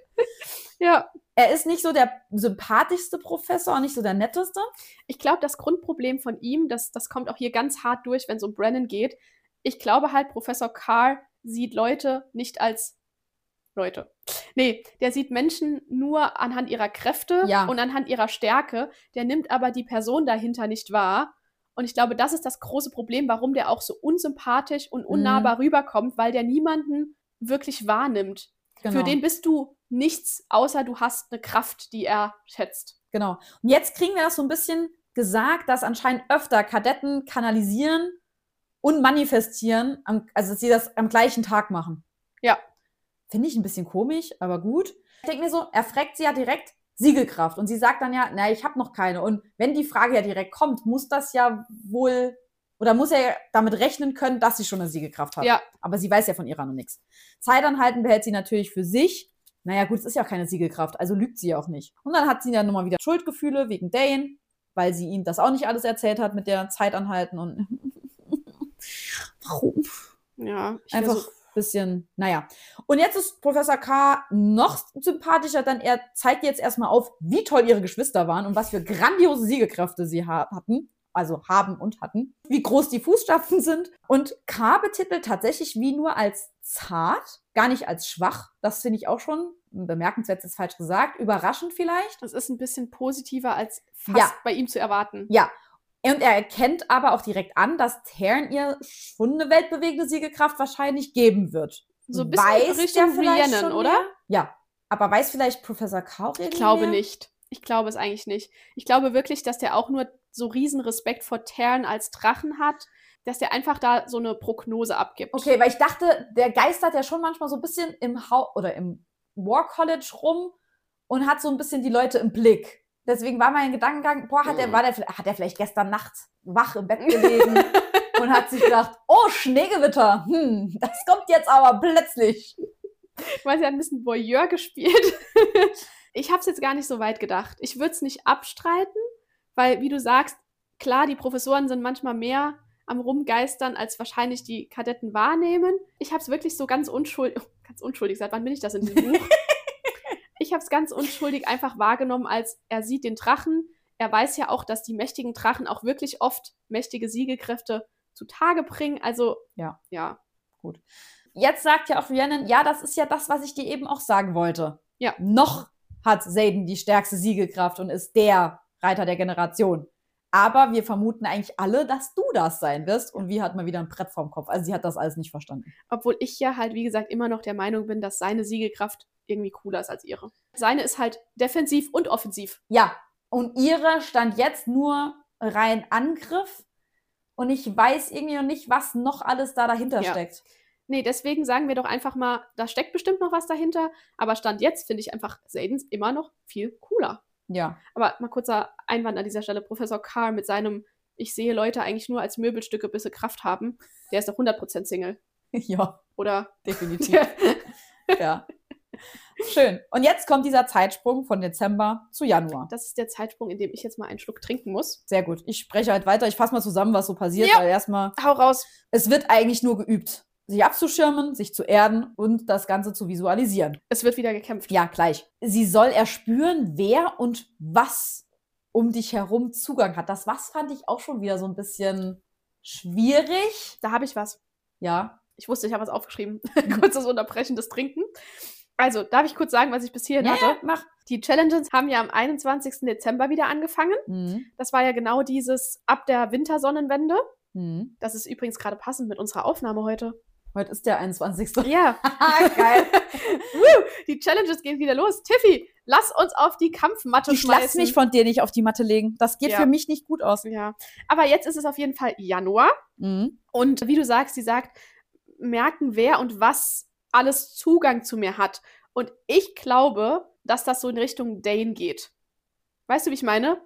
Ja. Er ist nicht so der sympathischste Professor, auch nicht so der netteste. Ich glaube, das Grundproblem von ihm, das, das kommt auch hier ganz hart durch, wenn es um Brennan geht. Ich glaube halt, Professor Carr sieht Leute nicht als Leute. Nee, der sieht Menschen nur anhand ihrer Kräfte Ja. und anhand ihrer Stärke. Der nimmt aber die Person dahinter nicht wahr. Und ich glaube, das ist das große Problem, warum der auch so unsympathisch und unnahbar rüberkommt, weil der niemanden wirklich wahrnimmt. Genau. Für den bist du nichts, außer du hast eine Kraft, die er schätzt. Genau. Und jetzt kriegen wir das so ein bisschen gesagt, dass anscheinend öfter Kadetten kanalisieren und manifestieren, am, also dass sie das am gleichen Tag machen. Ja. Finde ich ein bisschen komisch, aber gut. Ich denke mir so, er fragt sie ja direkt Siegelkraft. Und sie sagt dann ja, na, ich habe noch keine. Und wenn die Frage ja direkt kommt, muss das ja wohl oder muss er damit rechnen können, dass sie schon eine Siegelkraft hat. Ja. Aber sie weiß ja von ihrer noch nichts. Zeitanhalten behält sie natürlich für sich. Naja, gut, es ist ja auch keine Siegelkraft, also lügt sie ja auch nicht. Und dann hat sie dann nochmal wieder Schuldgefühle wegen Dane, weil sie ihm das auch nicht alles erzählt hat mit der Zeitanhalten und warum? Ja, ich Einfach so ein bisschen, naja. Und jetzt ist Professor K. noch sympathischer, denn er zeigt jetzt erstmal auf, wie toll ihre Geschwister waren und was für grandiose Siegelkräfte sie ha- hatten. Also haben und hatten, wie groß die Fußstapfen sind. Und K. betitelt tatsächlich wie nur als zart, gar nicht als schwach. Das finde ich auch schon bemerkenswert, ist falsch gesagt. Überraschend vielleicht. Das ist ein bisschen positiver als fast Ja. bei ihm zu erwarten. Ja. Und er erkennt aber auch direkt an, dass Taryn ihr schon eine weltbewegende Siegelkraft wahrscheinlich geben wird. So ein bisschen Weiß Richtung der vielleicht Rhiannon, schon oder? mehr? Ja. Aber weiß vielleicht Professor K. auch Ich irgendwie glaube mehr? nicht. Ich glaube es eigentlich nicht. Ich glaube wirklich, dass der auch nur so riesen Respekt vor Taryn als Drachen hat, dass der einfach da so eine Prognose abgibt. Okay, weil ich dachte, der geistert ja schon manchmal so ein bisschen im Hau oder im War College rum und hat so ein bisschen die Leute im Blick. Deswegen war mein Gedankengang, boah, hat er, war der, hat er vielleicht gestern Nacht wach im Bett gelegen und hat sich gedacht, oh, Schneegewitter, hm, das kommt jetzt aber plötzlich. Ich weiß, er hat ein bisschen Voyeur gespielt. Ich habe es jetzt gar nicht so weit gedacht. Ich würde es nicht abstreiten, weil, wie du sagst, klar, die Professoren sind manchmal mehr am Rumgeistern, als wahrscheinlich die Kadetten wahrnehmen. Ich habe es wirklich so ganz unschuldig, ganz unschuldig, seit wann bin ich das in diesem Buch? Ich habe es ganz unschuldig einfach wahrgenommen, als er sieht den Drachen. Er weiß ja auch, dass die mächtigen Drachen auch wirklich oft mächtige Siegelkräfte zutage bringen. Also, Ja. ja. Gut. Jetzt sagt ja auch Rhiannon, ja, das ist ja das, was ich dir eben auch sagen wollte. Ja. Noch hat Xaden die stärkste Siegelkraft und ist der Reiter der Generation. Aber wir vermuten eigentlich alle, dass du das sein wirst. Und wie hat man wieder ein Brett vorm Kopf? Also sie hat das alles nicht verstanden. Obwohl ich ja halt, wie gesagt, immer noch der Meinung bin, dass seine Siegelkraft irgendwie cooler ist als ihre. Seine ist halt defensiv und offensiv. Ja, und ihre stand jetzt nur rein Angriff. Und ich weiß irgendwie noch nicht, was noch alles da dahinter Ja. steckt. Nee, deswegen sagen wir doch einfach mal, da steckt bestimmt noch was dahinter. Aber Stand jetzt finde ich einfach Xadens immer noch viel cooler. Ja. Aber mal kurzer Einwand an dieser Stelle. Professor Carr mit seinem, ich sehe Leute eigentlich nur als Möbelstücke, bis sie Kraft haben, der ist doch hundert Prozent Single. Ja, Oder? definitiv. Ja. Schön. Und jetzt kommt dieser Zeitsprung von Dezember zu Januar. Das ist der Zeitsprung, in dem ich jetzt mal einen Schluck trinken muss. Sehr gut. Ich spreche halt weiter. Ich fasse mal zusammen, was so passiert. Ja. Weil erstmal, Hau raus. es wird eigentlich nur geübt, sich abzuschirmen, sich zu erden und das Ganze zu visualisieren. Es wird wieder gekämpft. Ja, gleich. Sie soll erspüren, wer und was um dich herum Zugang hat. Das was fand ich auch schon wieder so ein bisschen schwierig. Da habe ich was. Ja. Ich wusste, ich habe was aufgeschrieben. Kurzes Unterbrechen des Trinken. Also, darf ich kurz sagen, was ich bis hierhin Ja, hatte? ja, mach. Die Challenges haben ja am einundzwanzigsten Dezember wieder angefangen. Mhm. Das war ja genau dieses ab der Wintersonnenwende. Mhm. Das ist übrigens gerade passend mit unserer Aufnahme heute. Heute ist der einundzwanzigste Ja. Geil. Woo, die Challenges gehen wieder los. Tiffy, lass uns auf die Kampfmatte Ich schmeißen. lass mich von dir nicht auf die Matte legen. Das geht Ja. für mich nicht gut aus. Ja, aber jetzt ist es auf jeden Fall Januar. Mhm. Und wie du sagst, sie sagt, merken, wer und was alles Zugang zu mir hat. Und ich glaube, dass das so in Richtung Dane geht. Weißt du, wie ich meine?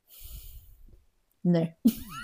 Nee.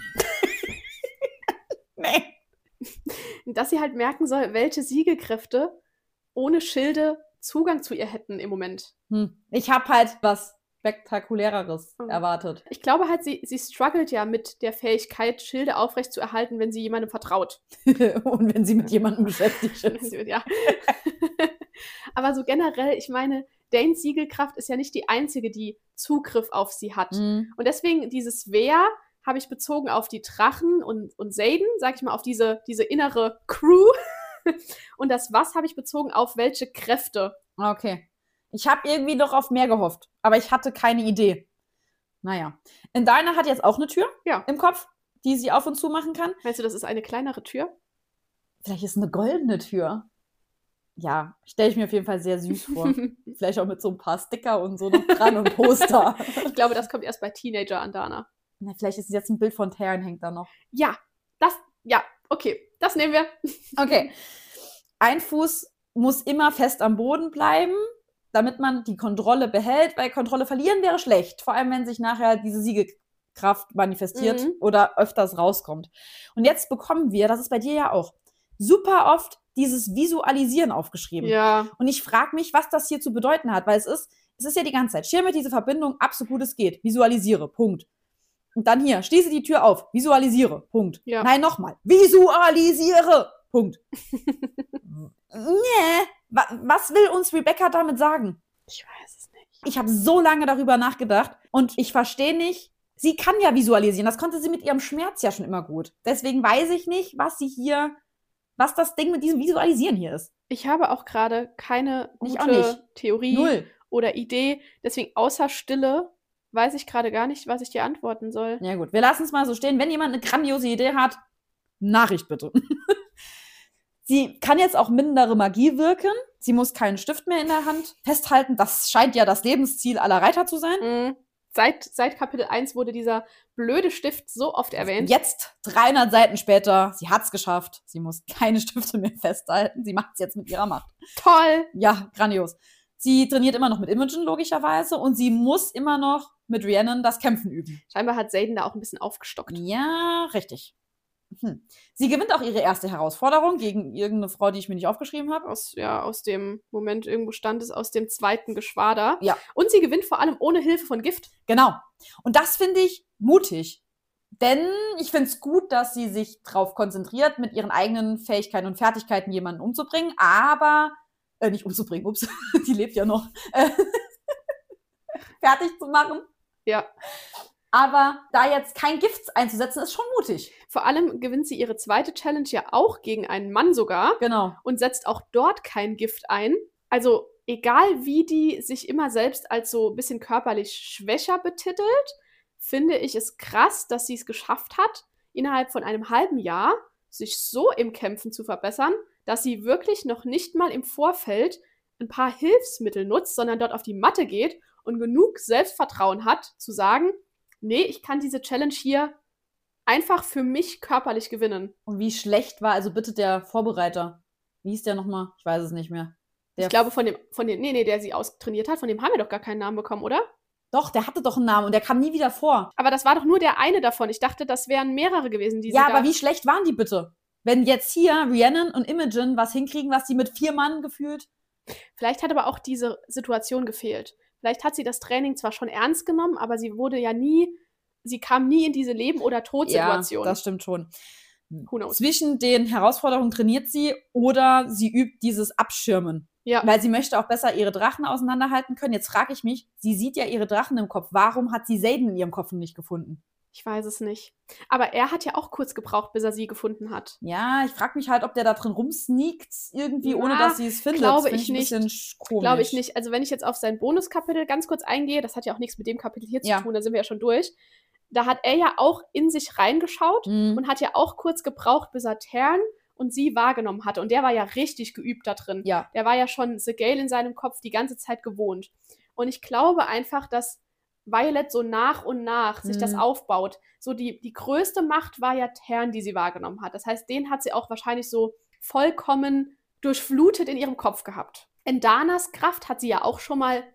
Nee. Dass sie halt merken soll, welche Siegelkräfte ohne Schilde Zugang zu ihr hätten im Moment. Hm. Ich habe halt was Spektakuläreres Mhm. erwartet. Ich glaube halt, sie, sie struggelt ja mit der Fähigkeit, Schilde aufrechtzuerhalten, wenn sie jemandem vertraut. Und wenn sie mit jemandem beschäftigt ist. Ja. Aber so generell, ich meine, Danes Siegelkraft ist ja nicht die einzige, die Zugriff auf sie hat. Mhm. Und deswegen dieses Wer habe ich bezogen auf die Drachen und, und Xaden, sag ich mal, auf diese, diese innere Crew. Und das Was habe ich bezogen auf welche Kräfte. Okay. Ich habe irgendwie noch auf mehr gehofft, aber ich hatte keine Idee. Naja. In deiner hat jetzt auch eine Tür Ja. im Kopf, die sie auf und zu machen kann. Meinst du, das ist eine kleinere Tür? Vielleicht ist es eine goldene Tür. Ja, stelle ich mir auf jeden Fall sehr süß vor. Vielleicht auch mit so ein paar Sticker und so noch dran und Poster. Ich glaube, das kommt erst bei Teenager an Dana. Na, vielleicht ist jetzt ein Bild von Taryn hängt da noch. Ja, das, ja, okay, das nehmen wir. Okay. Ein Fuß muss immer fest am Boden bleiben, damit man die Kontrolle behält, weil Kontrolle verlieren wäre schlecht. Vor allem, wenn sich nachher diese Kraft manifestiert Mhm. oder öfters rauskommt. Und jetzt bekommen wir, das ist bei dir ja auch, super oft dieses Visualisieren aufgeschrieben. Ja. Und ich frage mich, was das hier zu bedeuten hat, weil es ist, es ist ja die ganze Zeit, schirme diese Verbindung ab, so gut es geht, visualisiere, Punkt. Und dann hier, schließe die Tür auf, visualisiere, Punkt. Ja. Nein, nochmal, visualisiere, Punkt. Nee, wa- was will uns Rebecca damit sagen? Ich weiß es nicht. Ich habe so lange darüber nachgedacht und ich verstehe nicht, sie kann ja visualisieren, das konnte sie mit ihrem Schmerz ja schon immer gut. Deswegen weiß ich nicht, was sie hier, was das Ding mit diesem Visualisieren hier ist. Ich habe auch gerade keine Ich auch gute nicht. Theorie Null. oder Idee. Deswegen außer Stille weiß ich gerade gar nicht, was ich dir antworten soll. Ja gut, wir lassen es mal so stehen. Wenn jemand eine grandiose Idee hat, Nachricht bitte. Sie kann jetzt auch mindere Magie wirken. Sie muss keinen Stift mehr in der Hand festhalten. Das scheint ja das Lebensziel aller Reiter zu sein. Mhm. Seit, seit Kapitel eins wurde dieser blöde Stift so oft erwähnt. Jetzt, dreihundert Seiten später, sie hat's geschafft. Sie muss keine Stifte mehr festhalten. Sie macht's jetzt mit ihrer Macht. Toll! Ja, grandios. Sie trainiert immer noch mit Imogen, logischerweise. Und sie muss immer noch mit Rhiannon das Kämpfen üben. Scheinbar hat Xaden da auch ein bisschen aufgestockt. Ja, richtig. Hm. Sie gewinnt auch ihre erste Herausforderung gegen irgendeine Frau, die ich mir nicht aufgeschrieben habe. Aus, ja, aus dem Moment, irgendwo stand es, aus dem zweiten Geschwader. Ja. Und sie gewinnt vor allem ohne Hilfe von Gift. Genau. Und das finde ich mutig. Denn ich finde es gut, dass sie sich darauf konzentriert, mit ihren eigenen Fähigkeiten und Fertigkeiten jemanden umzubringen, aber, äh, nicht umzubringen, ups, die lebt ja noch, äh, fertig zu machen. Ja. Aber da jetzt kein Gift einzusetzen, ist schon mutig. Vor allem gewinnt sie ihre zweite Challenge ja auch gegen einen Mann sogar. Genau. Und setzt auch dort kein Gift ein. Also egal wie die sich immer selbst als so ein bisschen körperlich schwächer betitelt, finde ich es krass, dass sie es geschafft hat, innerhalb von einem halben Jahr sich so im Kämpfen zu verbessern, dass sie wirklich noch nicht mal im Vorfeld ein paar Hilfsmittel nutzt, sondern dort auf die Matte geht und genug Selbstvertrauen hat, zu sagen, nee, ich kann diese Challenge hier einfach für mich körperlich gewinnen. Und wie schlecht war, also bitte der Vorbereiter. Wie hieß der nochmal? Ich weiß es nicht mehr. Der Ich glaube, von dem, von dem, nee, nee, der sie austrainiert hat, von dem haben wir doch gar keinen Namen bekommen, oder? Doch, der hatte doch einen Namen und der kam nie wieder vor. Aber das war doch nur der eine davon. Ich dachte, das wären mehrere gewesen, die Ja, sie da... aber wie schlecht waren die bitte? Wenn jetzt hier Rhiannon und Imogen was hinkriegen, was die mit vier Mann gefühlt. Vielleicht hat aber auch diese Situation gefehlt. Vielleicht hat sie das Training zwar schon ernst genommen, aber sie wurde ja nie, sie kam nie in diese Leben- oder Todsituation. Ja, das stimmt schon. Who knows? Zwischen den Herausforderungen trainiert sie oder sie übt dieses Abschirmen. Ja. Weil sie möchte auch besser ihre Drachen auseinanderhalten können. Jetzt frage ich mich, sie sieht ja ihre Drachen im Kopf. Warum hat sie Xaden in ihrem Kopf nicht gefunden? Ich weiß es nicht. Aber er hat ja auch kurz gebraucht, bis er sie gefunden hat. Ja, ich frage mich halt, ob der da drin rumsneakt irgendwie, ohne Na, dass sie es findet. glaube Das find ich ein nicht. bisschen sch- komisch. Glaube ich nicht. Also wenn ich jetzt auf sein Bonuskapitel ganz kurz eingehe, das hat ja auch nichts mit dem Kapitel hier Ja. zu tun, da sind wir ja schon durch. Da hat er ja auch in sich reingeschaut Mhm. und hat ja auch kurz gebraucht, bis er Tern und sie wahrgenommen hatte. Und der war ja richtig geübt da drin. Ja. Der war ja schon The Gale in seinem Kopf die ganze Zeit gewohnt. Und ich glaube einfach, dass Violet so nach und nach sich Mhm. das aufbaut. So die, die größte Macht war ja Tern, die sie wahrgenommen hat. Das heißt, den hat sie auch wahrscheinlich so vollkommen durchflutet in ihrem Kopf gehabt. Endanas Kraft hat sie ja auch schon mal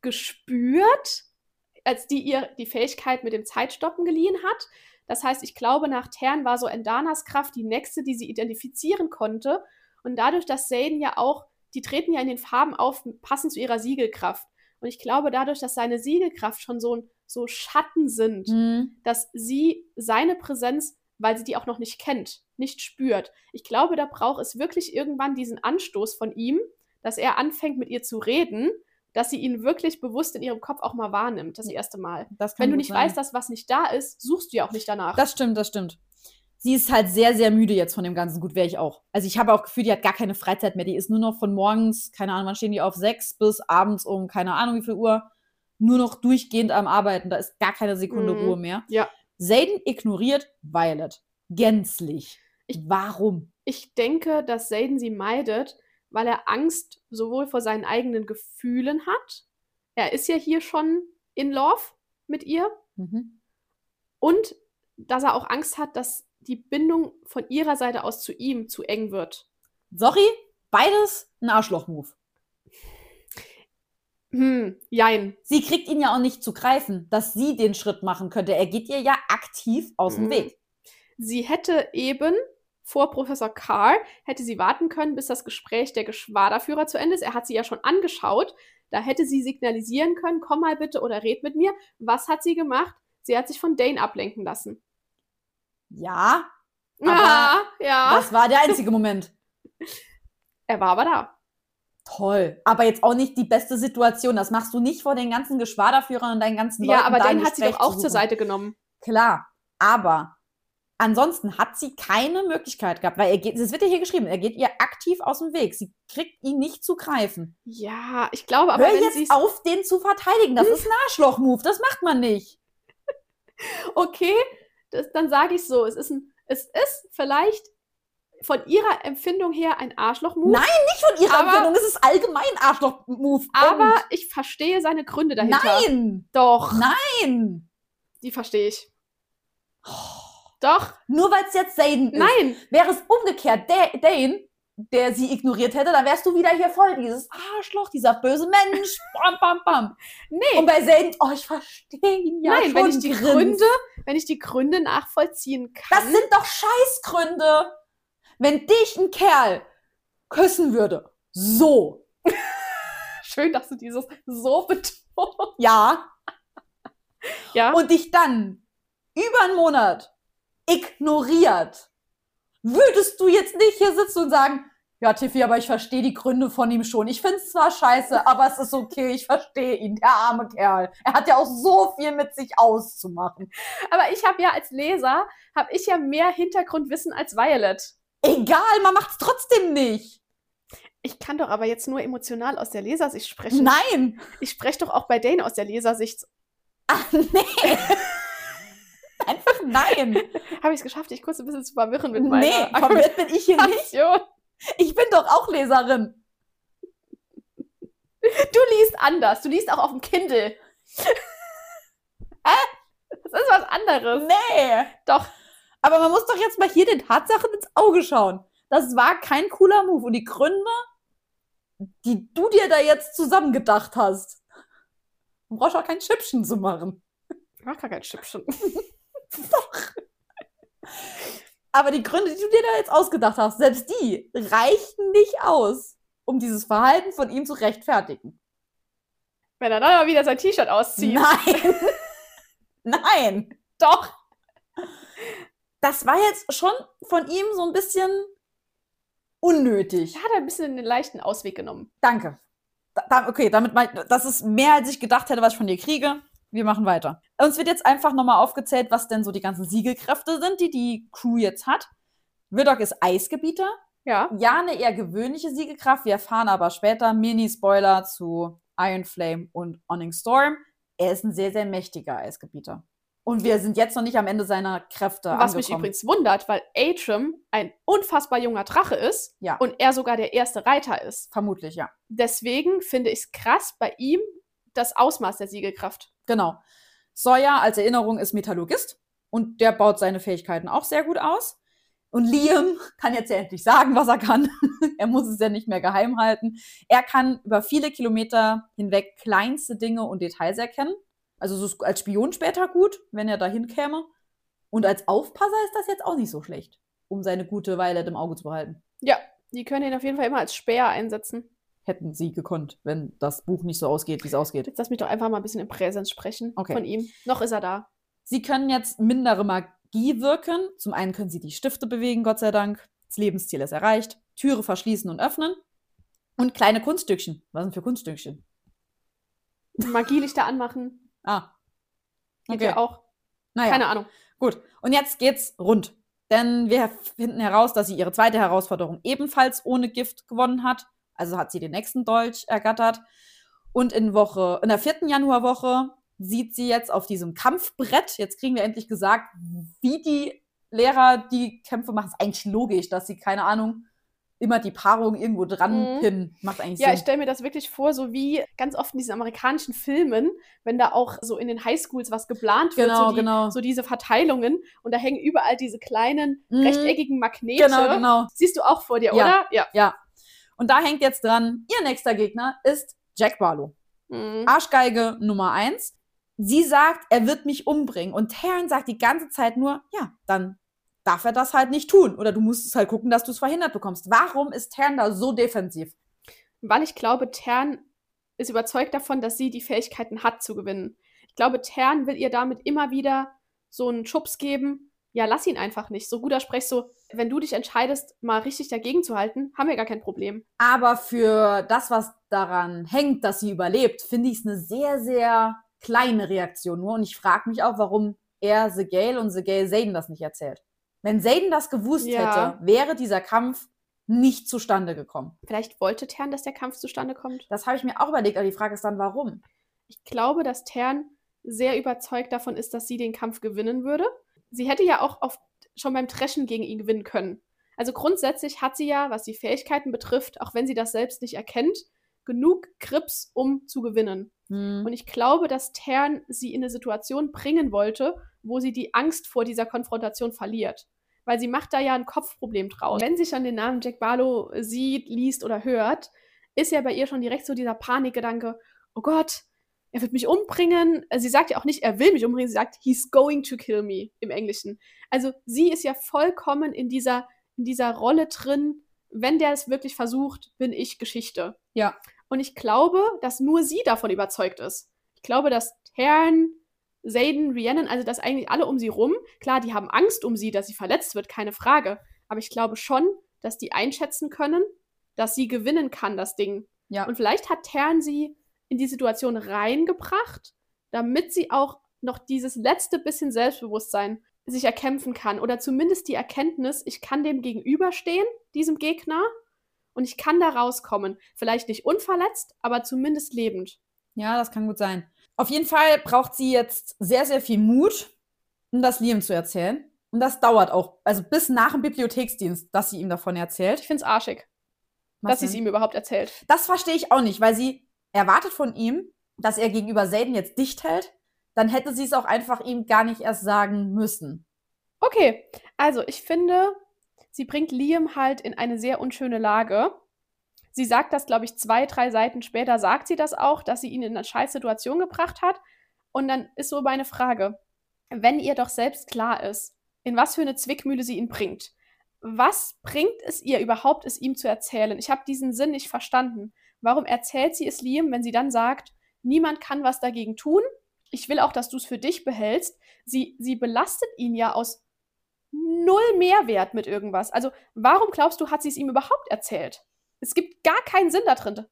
gespürt, als die ihr die Fähigkeit mit dem Zeitstoppen geliehen hat. Das heißt, ich glaube, nach Tern war so Endanas Kraft die nächste, die sie identifizieren konnte. Und dadurch, dass Xaden ja auch, die treten ja in den Farben auf, passend zu ihrer Siegelkraft. Und ich glaube, dadurch, dass seine Siegelkraft schon so, so Schatten sind, Mhm. dass sie seine Präsenz, weil sie die auch noch nicht kennt, nicht spürt. Ich glaube, da braucht es wirklich irgendwann diesen Anstoß von ihm, dass er anfängt, mit ihr zu reden, dass sie ihn wirklich bewusst in ihrem Kopf auch mal wahrnimmt, das erste Mal. Das kann Wenn du gut nicht sein. weißt, dass was nicht da ist, suchst du ja auch nicht danach. Das stimmt, das stimmt. Sie ist halt sehr, sehr müde jetzt von dem Ganzen. Gut, wäre ich auch. Also ich habe auch Gefühl, die hat gar keine Freizeit mehr. Die ist nur noch von morgens, keine Ahnung, wann stehen die auf, sechs bis abends um, keine Ahnung wie viel Uhr, nur noch durchgehend am Arbeiten. Da ist gar keine Sekunde Mhm. Ruhe mehr. Ja. Xaden ignoriert Violet. Gänzlich. Ich- Warum? Ich denke, dass Xaden sie meidet, weil er Angst sowohl vor seinen eigenen Gefühlen hat. Er ist ja hier schon in Love mit ihr. Mhm. Und dass er auch Angst hat, dass die Bindung von ihrer Seite aus zu ihm zu eng wird. Sorry, beides ein Arschloch-Move. Hm, jein. Sie kriegt ihn ja auch nicht zu greifen, dass sie den Schritt machen könnte. Er geht ihr ja aktiv aus dem Mhm. Weg. Sie hätte eben vor Professor Carr, hätte sie warten können, bis das Gespräch der Geschwaderführer zu Ende ist. Er hat sie ja schon angeschaut. Da hätte sie signalisieren können, komm mal bitte oder red mit mir. Was hat sie gemacht? Sie hat sich von Dane ablenken lassen. Ja, aber Ah, ja. das war der einzige Moment. Er war aber da. Toll. Aber jetzt auch nicht die beste Situation. Das machst du nicht vor den ganzen Geschwaderführern und deinen ganzen Leuten. Ja, aber da ein Dane hat sie Gespräch doch auch zu zur suchen. Seite genommen. Klar, aber ansonsten hat sie keine Möglichkeit gehabt, weil er geht, es wird ja hier geschrieben, er geht ihr aktiv aus dem Weg. Sie kriegt ihn nicht zu greifen. Ja, ich glaube aber, Hör wenn jetzt sie auf, den zu verteidigen. Das ist ein Arschloch-Move. Das macht man nicht. okay, das, dann sage ich so, es ist, ein, es ist vielleicht von ihrer Empfindung her ein Arschloch-Move. Nein, nicht von ihrer Aber- Empfindung. Es ist allgemein Arschloch-Move. Aber Und ich verstehe seine Gründe dahinter. nein, Doch, nein. die verstehe ich. Doch, Nur weil es jetzt Zayden ist. nein. Wäre es umgekehrt, der, Dane, der sie ignoriert hätte, dann wärst du wieder hier voll dieses Arschloch, dieser böse Mensch. Bam, bam, bam. Nee, Und bei Zayden, oh, ich verstehe ihn ja nein, schon. wenn ich die grinst. Gründe, wenn ich die Gründe nachvollziehen kann. Das sind doch Scheißgründe. Wenn dich ein Kerl küssen würde, so, schön, dass du dieses so betonst. ja, Ja, und dich dann über einen Monat ignoriert, würdest du jetzt nicht hier sitzen und sagen, ja, Tiffy, aber ich verstehe die Gründe von ihm schon. Ich finde es zwar scheiße, aber es ist okay, ich verstehe ihn, der arme Kerl. Er hat ja auch so viel mit sich auszumachen. aber ich habe ja als Leser, habe ich ja mehr Hintergrundwissen als Violet. Egal, man macht es trotzdem nicht. Ich kann doch aber jetzt nur emotional aus der Lesersicht sprechen. Nein. Ich spreche doch auch bei Dane aus der Lesersicht. Ach, nee. Einfach nein. Habe ich es geschafft, dich kurz ein bisschen zu verwirren mit meiner Nee, verwirrt bin ich hier nicht. Argumentation. Ich bin doch auch Leserin. Du liest anders. Du liest auch auf dem Kindle. Das ist was anderes. Nee. Doch. Aber man muss doch jetzt mal hier den Tatsachen ins Auge schauen. Das war kein cooler Move. Und die Gründe, die du dir da jetzt zusammengedacht hast, du brauchst auch kein Schippchen zu machen. Ich mach gar kein Schippchen. Aber die Gründe, die du dir da jetzt ausgedacht hast, selbst die reichen nicht aus, um dieses Verhalten von ihm zu rechtfertigen. Wenn er dann mal wieder sein T-Shirt auszieht. Nein. Nein. Doch. Das war jetzt schon von ihm so ein bisschen unnötig. Er hat ein bisschen den leichten Ausweg genommen. Danke. Da, da, okay, damit mein, das ist mehr, als ich gedacht hätte, was ich von dir kriege. Wir machen weiter. Uns wird jetzt einfach nochmal aufgezählt, was denn so die ganzen Siegelkräfte sind, die die Crew jetzt hat. Vidoc ist Eisgebieter. Ja. Ja, eine eher gewöhnliche Siegelkraft. Wir erfahren aber später Mini-Spoiler zu Iron Flame und Onning Storm. Er ist ein sehr, sehr mächtiger Eisgebieter. Und wir sind jetzt noch nicht am Ende seiner Kräfte Was mich angekommen. übrigens wundert, weil Atrim ein unfassbar junger Drache ist Ja. und er sogar der erste Reiter ist. Vermutlich, ja. Deswegen finde ich es krass bei ihm das Ausmaß der Siegelkraft. Genau. Sawyer als Erinnerung ist Metallurgist und der baut seine Fähigkeiten auch sehr gut aus. Und Liam kann jetzt ja endlich sagen, was er kann. Er muss es ja nicht mehr geheim halten. Er kann über viele Kilometer hinweg kleinste Dinge und Details erkennen. Also so als Spion später gut, wenn er dahin käme. Und als Aufpasser ist das jetzt auch nicht so schlecht, um seine gute Violet im Auge zu behalten. Ja, die können ihn auf jeden Fall immer als Speer einsetzen. Hätten sie gekonnt, wenn das Buch nicht so ausgeht, wie es ausgeht. Jetzt lass mich doch einfach mal ein bisschen im Präsens sprechen Okay. von ihm. Noch ist er da. Sie können jetzt mindere Magie wirken. Zum einen können sie die Stifte bewegen, Gott sei Dank. Das Lebensziel ist erreicht. Türe verschließen und öffnen. Und kleine Kunststückchen. Was sind für Kunststückchen? Magielichter anmachen. Ah. Geht Okay. ja auch. Naja, Keine Ahnung. gut. Und jetzt geht's rund. Denn wir finden heraus, dass sie ihre zweite Herausforderung ebenfalls ohne Gift gewonnen hat. Also hat sie den nächsten Dolch ergattert. Und in Woche, in der vierten Januarwoche sieht sie jetzt auf diesem Kampfbrett, jetzt kriegen wir endlich gesagt, wie die Lehrer die Kämpfe machen. Ist eigentlich logisch, dass sie, keine Ahnung, immer die Paarung irgendwo dran Mhm. pinnen. Macht eigentlich Ja, ich Sinn. stelle mir das wirklich vor, so wie ganz oft in diesen amerikanischen Filmen, wenn da auch so in den Highschools was geplant wird, Genau, so, die, genau. so diese Verteilungen und da hängen überall diese kleinen Mhm. rechteckigen Magnete. Genau, genau. Siehst du auch vor dir, Ja. oder? Ja. Ja. Und da hängt jetzt dran, ihr nächster Gegner ist Jack Barlow. Mhm. Arschgeige Nummer eins. Sie sagt, er wird mich umbringen. Und Theron sagt die ganze Zeit nur, ja, dann darf er das halt nicht tun. Oder du musst es halt gucken, dass du es verhindert bekommst. Warum ist Theron da so defensiv? Weil ich glaube, Theron ist überzeugt davon, dass sie die Fähigkeiten hat zu gewinnen. Ich glaube, Theron will ihr damit immer wieder so einen Schubs geben. Ja, lass ihn einfach nicht. So guter Sprech, so, wenn du dich entscheidest, mal richtig dagegen zu halten, haben wir gar kein Problem. Aber für das, was daran hängt, dass sie überlebt, finde ich es eine sehr, sehr kleine Reaktion nur. Und ich frage mich auch, warum er Segale und Segale Xaden das nicht erzählt. Wenn Xaden das gewusst Ja. hätte, wäre dieser Kampf nicht zustande gekommen. Vielleicht wollte Theron, dass der Kampf zustande kommt. Das habe ich mir auch überlegt, aber die Frage ist dann, warum? Ich glaube, dass Theron sehr überzeugt davon ist, dass sie den Kampf gewinnen würde. Sie hätte ja auch oft schon beim Dreschen gegen ihn gewinnen können. Also grundsätzlich hat sie ja, was die Fähigkeiten betrifft, auch wenn sie das selbst nicht erkennt, genug Grips, um zu gewinnen. Hm. Und ich glaube, dass Theron sie in eine Situation bringen wollte, wo sie die Angst vor dieser Konfrontation verliert. Weil sie macht da ja ein Kopfproblem draus. Wenn sie schon den Namen Jack Barlow sieht, liest oder hört, ist ja bei ihr schon direkt so dieser Panikgedanke, oh Gott, er wird mich umbringen. Sie sagt ja auch nicht, er will mich umbringen, sie sagt, he's going to kill me im Englischen. Also sie ist ja vollkommen in dieser, in dieser Rolle drin, wenn der es wirklich versucht, bin ich Geschichte. Ja. Und ich glaube, dass nur sie davon überzeugt ist. Ich glaube, dass Theron, Xaden, Rhiannon, also dass eigentlich alle um sie rum, klar, die haben Angst um sie, dass sie verletzt wird, keine Frage. Aber ich glaube schon, dass die einschätzen können, dass sie gewinnen kann, das Ding. Ja. Und vielleicht hat Theron sie in die Situation reingebracht, damit sie auch noch dieses letzte bisschen Selbstbewusstsein sich erkämpfen kann. Oder zumindest die Erkenntnis, ich kann dem gegenüberstehen, diesem Gegner, und ich kann da rauskommen. Vielleicht nicht unverletzt, aber zumindest lebend. Ja, das kann gut sein. Auf jeden Fall braucht sie jetzt sehr, sehr viel Mut, um das Liam zu erzählen. Und das dauert auch, also bis nach dem Bibliotheksdienst, dass sie ihm davon erzählt. Ich finde es arschig, Was dass sie es denn? ihm überhaupt erzählt. Das verstehe ich auch nicht, weil sie erwartet von ihm, dass er gegenüber Xaden jetzt dicht hält. Dann hätte sie es auch einfach ihm gar nicht erst sagen müssen. Okay, also ich finde, sie bringt Liam halt in eine sehr unschöne Lage. Sie sagt das, glaube ich, zwei, drei Seiten später, sagt sie das auch, dass sie ihn in eine scheiß Situation gebracht hat. Und dann ist so meine Frage, wenn ihr doch selbst klar ist, in was für eine Zwickmühle sie ihn bringt, was bringt es ihr überhaupt, es ihm zu erzählen? Ich habe diesen Sinn nicht verstanden. Warum erzählt sie es Liam, wenn sie dann sagt, niemand kann was dagegen tun? Ich will auch, dass du es für dich behältst. Sie, sie belastet ihn ja aus null Mehrwert mit irgendwas. Also warum glaubst du, hat sie es ihm überhaupt erzählt? Es gibt gar keinen Sinn da drin.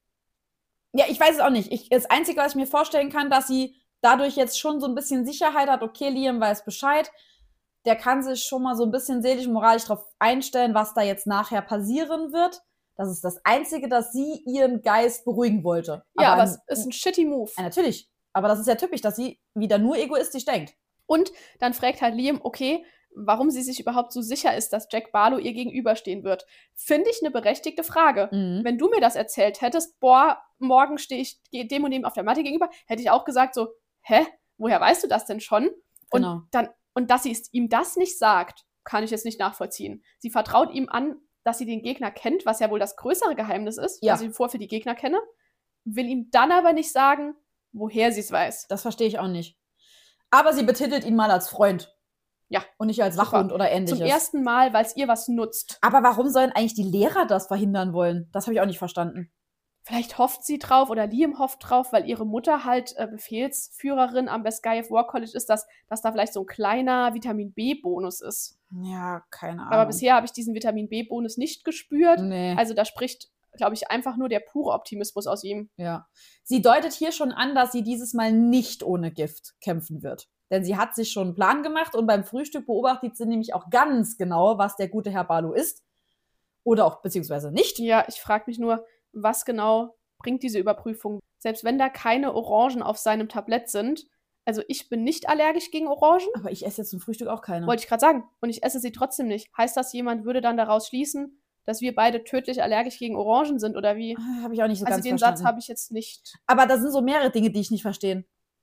Ja, ich weiß es auch nicht. Ich, das Einzige, was ich mir vorstellen kann, dass sie dadurch jetzt schon so ein bisschen Sicherheit hat, okay, Liam weiß Bescheid, der kann sich schon mal so ein bisschen seelisch, moralisch darauf einstellen, was da jetzt nachher passieren wird. Das ist das Einzige, dass sie ihren Geist beruhigen wollte. Ja, aber ein, es ist ein shitty Move. Ja, natürlich. Aber das ist ja typisch, dass sie wieder nur egoistisch denkt. Und dann fragt halt Liam, okay, warum sie sich überhaupt so sicher ist, dass Jack Barlow ihr gegenüberstehen wird. Finde ich eine berechtigte Frage. Mhm. Wenn du mir das erzählt hättest, boah, morgen stehe ich dem und dem auf der Matte gegenüber, hätte ich auch gesagt so, hä, woher weißt du das denn schon? Und Genau. dann, und dass sie es ihm das nicht sagt, kann ich jetzt nicht nachvollziehen. Sie vertraut ihm an, dass sie den Gegner kennt, was ja wohl das größere Geheimnis ist, Ja. was ich im Vorfeld die Gegner kenne, will ihm dann aber nicht sagen, woher sie es weiß. Das verstehe ich auch nicht. Aber sie betitelt ihn mal als Freund. Ja. Und nicht als Super. Wachhund oder ähnliches. Zum ersten Mal, weil es ihr was nutzt. Aber warum sollen eigentlich die Lehrer das verhindern wollen? Das habe ich auch nicht verstanden. Vielleicht hofft sie drauf oder Liam hofft drauf, weil ihre Mutter halt äh, Befehlsführerin am Beskayef War College ist, dass, dass da vielleicht so ein kleiner Vitamin-B-Bonus ist. Ja, keine Ahnung. Aber bisher habe ich diesen Vitamin-B-Bonus nicht gespürt. Nee. Also da spricht, glaube ich, einfach nur der pure Optimismus aus ihm. Ja. Sie deutet hier schon an, dass sie dieses Mal nicht ohne Gift kämpfen wird. Denn sie hat sich schon einen Plan gemacht und beim Frühstück beobachtet sie nämlich auch ganz genau, was der gute Herr Barlow isst. Oder auch beziehungsweise nicht. Ja, ich frage mich nur, was genau bringt diese Überprüfung? Selbst wenn da keine Orangen auf seinem Tablett sind, also ich bin nicht allergisch gegen Orangen. Aber ich esse jetzt zum Frühstück auch keine. Wollte ich gerade sagen. Und ich esse sie trotzdem nicht. Heißt das, jemand würde dann daraus schließen, dass wir beide tödlich allergisch gegen Orangen sind oder wie? Ah, habe ich auch nicht so Also ganz den verstanden. Satz habe ich jetzt nicht. Aber da sind so mehrere Dinge, die ich nicht verstehe.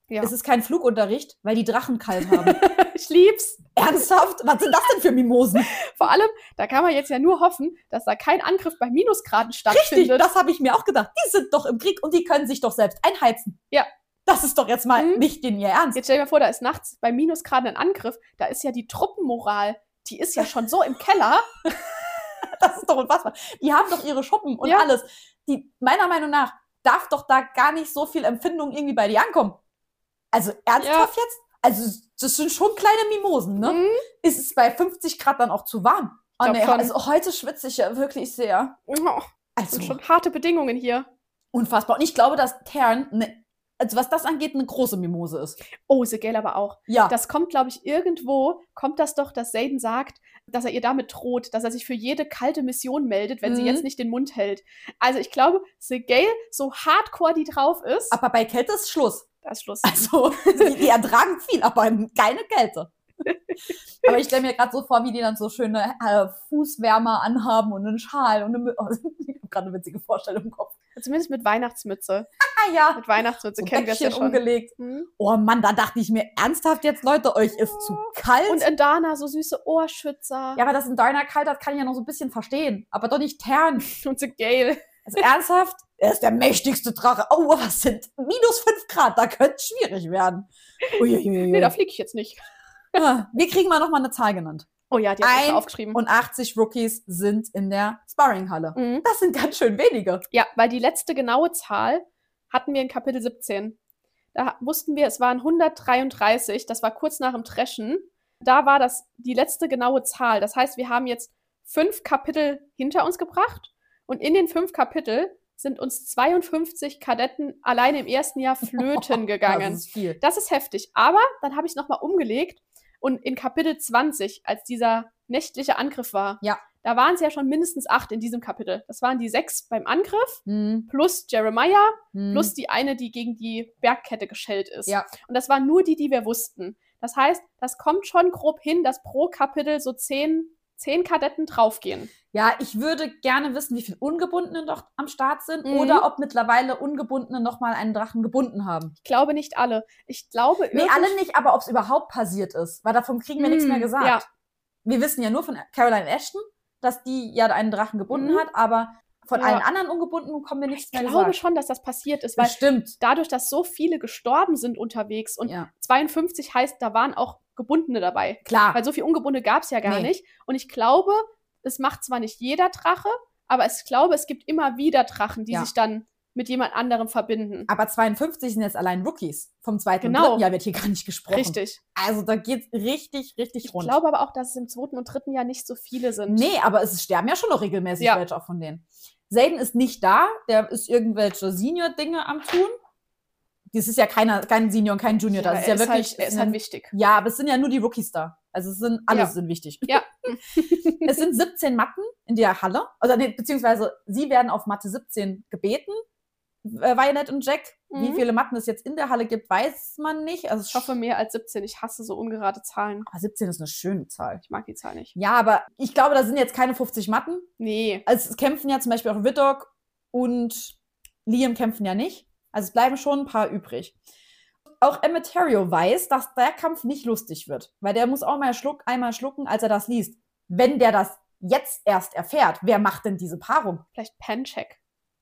Ja. Es ist kein Flugunterricht, weil die Drachen kalt haben. Ich lieb's. Ernsthaft? Was sind das denn für Mimosen? Vor allem, da kann man jetzt ja nur hoffen, dass da kein Angriff bei Minusgraden stattfindet. Richtig, das habe ich mir auch gedacht. Die sind doch im Krieg und die können sich doch selbst einheizen. Ja. Das ist doch jetzt mal Mhm. nicht in ihr Ernst. Jetzt stell dir mal vor, da ist nachts bei Minusgraden ein Angriff. Da ist ja die Truppenmoral, die ist ja schon so im Keller. Das ist doch unfassbar. Die haben doch ihre Schuppen und Ja. alles. Die, meiner Meinung nach, darf doch da gar nicht so viel Empfindung irgendwie bei dir ankommen. Also ernsthaft jetzt? Also das sind schon kleine Mimosen, ne? Mhm. Ist es bei fünfzig Grad dann auch zu warm? Oh, glaub nee, schon. also heute schwitze ich ja wirklich sehr. Oh, das Also sind schon harte Bedingungen hier. unfassbar. Und ich glaube, dass Taryn, ne, also was das angeht, eine große Mimose ist. Oh, Segel aber auch. Ja. Das kommt, glaube ich, irgendwo, kommt das doch, dass Xaden sagt, dass er ihr damit droht, dass er sich für jede kalte Mission meldet, wenn sie Mhm. jetzt nicht den Mund hält. Also ich glaube, Segel, so hardcore die drauf ist, Aber bei Kälte ist Schluss. da ist Schluss. Also, die, die ertragen viel, aber keine Kälte. Aber ich stelle mir gerade so vor, wie die dann so schöne äh, Fußwärmer anhaben und einen Schal und eine Mü- oh, ich habe gerade eine witzige Vorstellung im Kopf. Zumindest mit Weihnachtsmütze. Ah ja, Mit Weihnachtsmütze so kennen wir es ja Bäckchen schon. umgelegt. Mhm. Oh Mann, da dachte ich mir, ernsthaft jetzt, Leute, euch ist zu kalt? Und Endana, so süße Ohrschützer. ja, aber das in deiner kalt, das kann ich ja noch so ein bisschen verstehen. Aber doch nicht Tern. Und Segel. Also ernsthaft, er ist der mächtigste Drache. Oh, was sind minus fünf Grad? Da könnte es schwierig werden. Uiuiui. Nee, da fliege ich jetzt nicht. Ah, wir kriegen mal noch mal eine Zahl genannt. Oh ja, die habe ich Ein- aufgeschrieben. Und achtzig Rookies sind in der Sparringhalle. Mhm. Das sind ganz schön wenige. Ja, weil die letzte genaue Zahl hatten wir in Kapitel siebzehn. Da wussten wir, es waren hundertdreiunddreißig, das war kurz nach dem Dreschen. Da war das die letzte genaue Zahl. Das heißt, wir haben jetzt fünf Kapitel hinter uns gebracht und in den fünf Kapitel sind uns zweiundfünfzig Kadetten alleine im ersten Jahr flöten gegangen. Das ist viel. Das ist heftig. Aber dann habe ich es nochmal umgelegt und in Kapitel zwanzig, als dieser nächtliche Angriff war, Ja. da waren es ja schon mindestens acht in diesem Kapitel. Das waren die sechs beim Angriff, Hm, plus Jeremiah, hm. plus die eine, die gegen die Bergkette geschellt ist. Ja. Und das waren nur die, die wir wussten. Das heißt, das kommt schon grob hin, dass pro Kapitel so zehn, zehn Kadetten draufgehen. Ja, ich würde gerne wissen, wie viele Ungebundene noch am Start sind Mhm. oder ob mittlerweile Ungebundene noch mal einen Drachen gebunden haben. Ich glaube nicht alle. Ich glaube Nee, irgendwie- alle nicht, aber ob es überhaupt passiert ist, weil davon kriegen wir nichts mehr Mm, gesagt. ja. Wir wissen ja nur von Caroline Ashton, dass die ja einen Drachen gebunden Mhm. hat, aber von Ja. allen anderen Ungebundenen kommen wir nichts Ich mehr glaube gesagt. schon, dass das passiert ist, weil Bestimmt. dadurch, dass so viele gestorben sind unterwegs und Ja, zweiundfünfzig heißt, da waren auch Gebundene dabei. klar. Weil so viel Ungebundene gab es ja gar Nee. nicht. Und ich glaube, es macht zwar nicht jeder Drache, aber ich glaube, es gibt immer wieder Drachen, die Ja. sich dann mit jemand anderem verbinden. Aber zweiundfünfzig sind jetzt allein Rookies. Vom zweiten und Genau. dritten Jahr wird hier gar nicht gesprochen. Richtig. Also da geht's richtig, richtig Ich rund. glaube aber auch, dass es im zweiten und dritten Jahr nicht so viele sind. Nee, aber es sterben ja schon noch regelmäßig Ja. welche auch von denen. Zayden ist nicht da, der ist irgendwelche Senior-Dinge am tun. Das ist ja keiner, kein Senior und kein Junior da. Das ist ja er wirklich. Ist halt, er es ist sind halt ja- wichtig. Ja, aber es sind ja nur die Rookies da. Also es sind, alle Ja. sind wichtig. Ja. Es sind siebzehn Matten in der Halle. Also, nee, beziehungsweise sie werden auf Matte siebzehn gebeten. Äh, Violet und Jack. Wie Mhm. viele Matten es jetzt in der Halle gibt, weiß man nicht. Also Ich hoffe mehr als siebzehn. Ich hasse so ungerade Zahlen. aber siebzehn ist eine schöne Zahl. Ich mag die Zahl nicht. Ja, aber ich glaube, da sind jetzt keine fünfzig Matten. Nee. Also es kämpfen ja zum Beispiel auch Vidog und Liam kämpfen ja nicht. Also es bleiben schon ein paar übrig. Auch Emeterio weiß, dass der Kampf nicht lustig wird. Weil der muss auch mal schluck, einmal schlucken, als er das liest. Wenn der das jetzt erst erfährt, wer macht denn diese Paarung? Vielleicht Pencheck.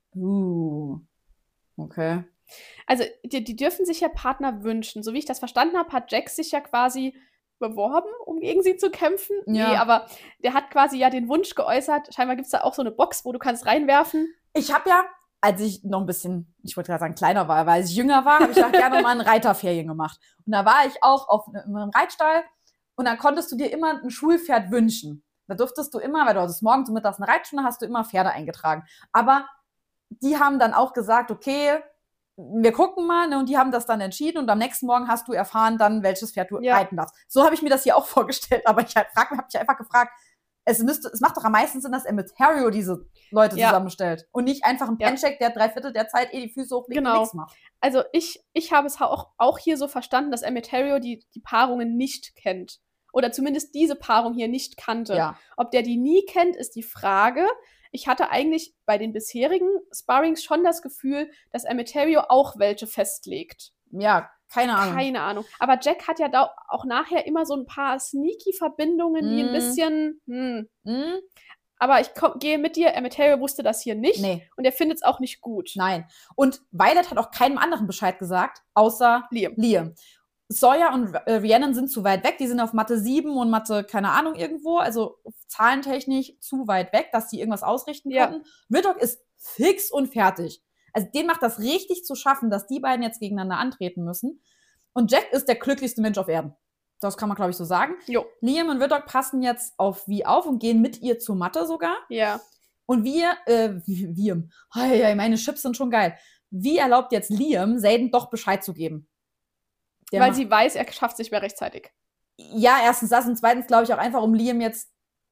Uh, okay. Also, die, die dürfen sich ja Partner wünschen. So wie ich das verstanden habe, hat Jack sich ja quasi beworben, um gegen sie zu kämpfen. Ja. Nee, aber der hat quasi ja den Wunsch geäußert. Scheinbar gibt es da auch so eine Box, wo du kannst reinwerfen. Ich habe ja, als ich noch ein bisschen, ich wollte gerade sagen kleiner war, weil als ich jünger war, habe ich auch gerne mal einen Reiterferien gemacht. Und da war ich auch auf ne- in einem Reitstall und dann konntest du dir immer ein Schulpferd wünschen. Da durftest du immer, weil du hattest morgens und mittags eine Reitstunde, hast du immer Pferde eingetragen. Aber die haben dann auch gesagt, okay, wir gucken mal, ne, und die haben das dann entschieden und am nächsten Morgen hast du erfahren dann, welches Pferd du Ja. reiten darfst. So habe ich mir das hier auch vorgestellt, aber ich halt frag, habe mich einfach gefragt, es, müsste, es macht doch am meisten Sinn, dass Emeterio diese Leute Ja. zusammenstellt und nicht einfach ein Ja. Pencheck, der drei Viertel der Zeit eh die Füße hochlegt Genau. und nichts macht. Also ich, ich habe es auch, auch hier so verstanden, dass Emeterio die, die Paarungen nicht kennt. Oder zumindest diese Paarung hier nicht kannte. Ja. Ob der die nie kennt, ist die Frage. Ich hatte eigentlich bei den bisherigen Sparrings schon das Gefühl, dass Emeterio auch welche festlegt. Ja, keine Ahnung. Keine Ahnung. Aber Jack hat ja da auch nachher immer so ein paar Sneaky-Verbindungen, die Mm. ein bisschen, hm. Hm? Aber ich komm, gehe mit dir, Emmett wusste das hier nicht. Nee. Und er findet es auch nicht gut. Nein. Und Violet hat auch keinem anderen Bescheid gesagt, außer Liam. Liam. Sawyer und äh, Rhiannon sind zu weit weg. Die sind auf Mathe sieben und Mathe, keine Ahnung, irgendwo. Also zahlentechnisch zu weit weg, dass die irgendwas ausrichten Ja. können. Riddock ist fix und fertig. Also den macht das richtig zu schaffen, dass die beiden jetzt gegeneinander antreten müssen. Und Jack ist der glücklichste Mensch auf Erden. Das kann man, glaube ich, so sagen. Jo. Liam und Riddock passen jetzt auf Vi auf und gehen mit ihr zur Mathe sogar. Ja. Und wir, äh, wir, hey, meine Chips sind schon geil. Wie erlaubt jetzt Liam, Xaden doch Bescheid zu geben? Der Weil macht- sie weiß, er schafft es nicht mehr rechtzeitig. Ja, erstens das und zweitens glaube ich auch einfach, um Liam jetzt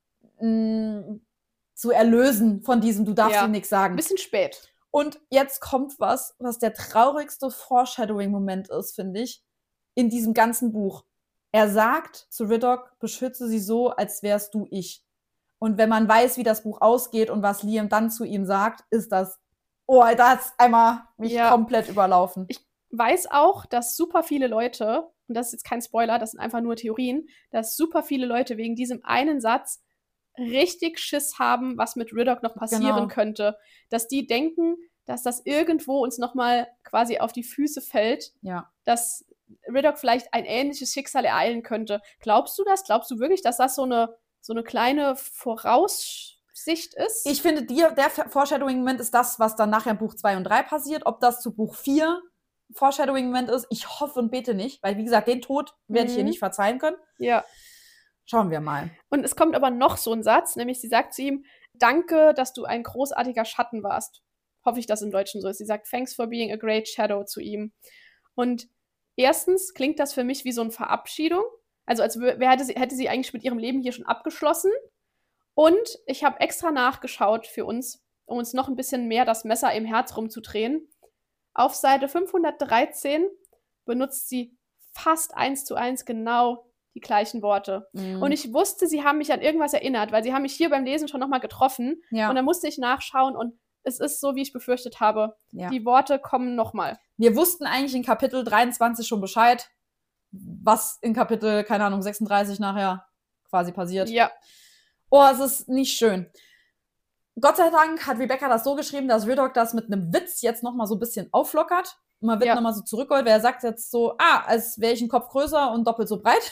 mh, zu erlösen von diesem, du darfst Ja. ihm nichts Ein sagen. bisschen spät. Und jetzt kommt was, was der traurigste Foreshadowing-Moment ist, finde ich, in diesem ganzen Buch. Er sagt zu Riddock, beschütze sie so, als wärst du ich. Und wenn man weiß, wie das Buch ausgeht und was Liam dann zu ihm sagt, ist das, oh, das ist einmal mich Ja. komplett überlaufen. Ich weiß auch, dass super viele Leute, und das ist jetzt kein Spoiler, das sind einfach nur Theorien, dass super viele Leute wegen diesem einen Satz richtig Schiss haben, was mit Riddock noch passieren Genau. könnte. Dass die denken, dass das irgendwo uns nochmal quasi auf die Füße fällt, Ja. dass Riddock vielleicht ein ähnliches Schicksal ereilen könnte. Glaubst du das? Glaubst du wirklich, dass das so eine, so eine kleine Voraussicht ist? Ich finde, die, der Foreshadowing-Moment ist das, was dann nachher in Buch zwei und drei passiert. Ob das zu Buch vier Foreshadowing-Moment ist, ich hoffe und bete nicht. Weil, wie gesagt, den Tod werde ich ihr Mhm. nicht verzeihen können. Ja. Schauen wir mal. Und es kommt aber noch so ein Satz, nämlich sie sagt zu ihm, danke, dass du ein großartiger Schatten warst. Hoffe ich, dass im Deutschen so ist. Sie sagt, thanks for being a great shadow zu ihm. Und erstens klingt das für mich wie so eine Verabschiedung. Also als wär- wer hätte sie, hätte sie eigentlich mit ihrem Leben hier schon abgeschlossen. Und ich habe extra nachgeschaut für uns, um uns noch ein bisschen mehr das Messer im Herz rumzudrehen. Auf Seite fünfhundertdreizehn benutzt sie fast eins zu eins genau die gleichen Worte. Mhm. Und ich wusste, sie haben mich an irgendwas erinnert, weil sie haben mich hier beim Lesen schon nochmal getroffen. ja. Und dann musste ich nachschauen und es ist so, wie ich befürchtet habe. ja. Die Worte kommen nochmal. Wir wussten eigentlich in Kapitel dreiundzwanzig schon Bescheid, was in Kapitel, keine Ahnung, sechsunddreißig nachher quasi passiert. Ja, Oh, es ist nicht schön. Gott sei Dank hat Rebecca das so geschrieben, dass Riddock das mit einem Witz jetzt noch mal so ein bisschen auflockert. Und man wird Ja. noch mal so zurückgeholt, weil er sagt jetzt so, ah, als wäre ich ein Kopf größer und doppelt so breit.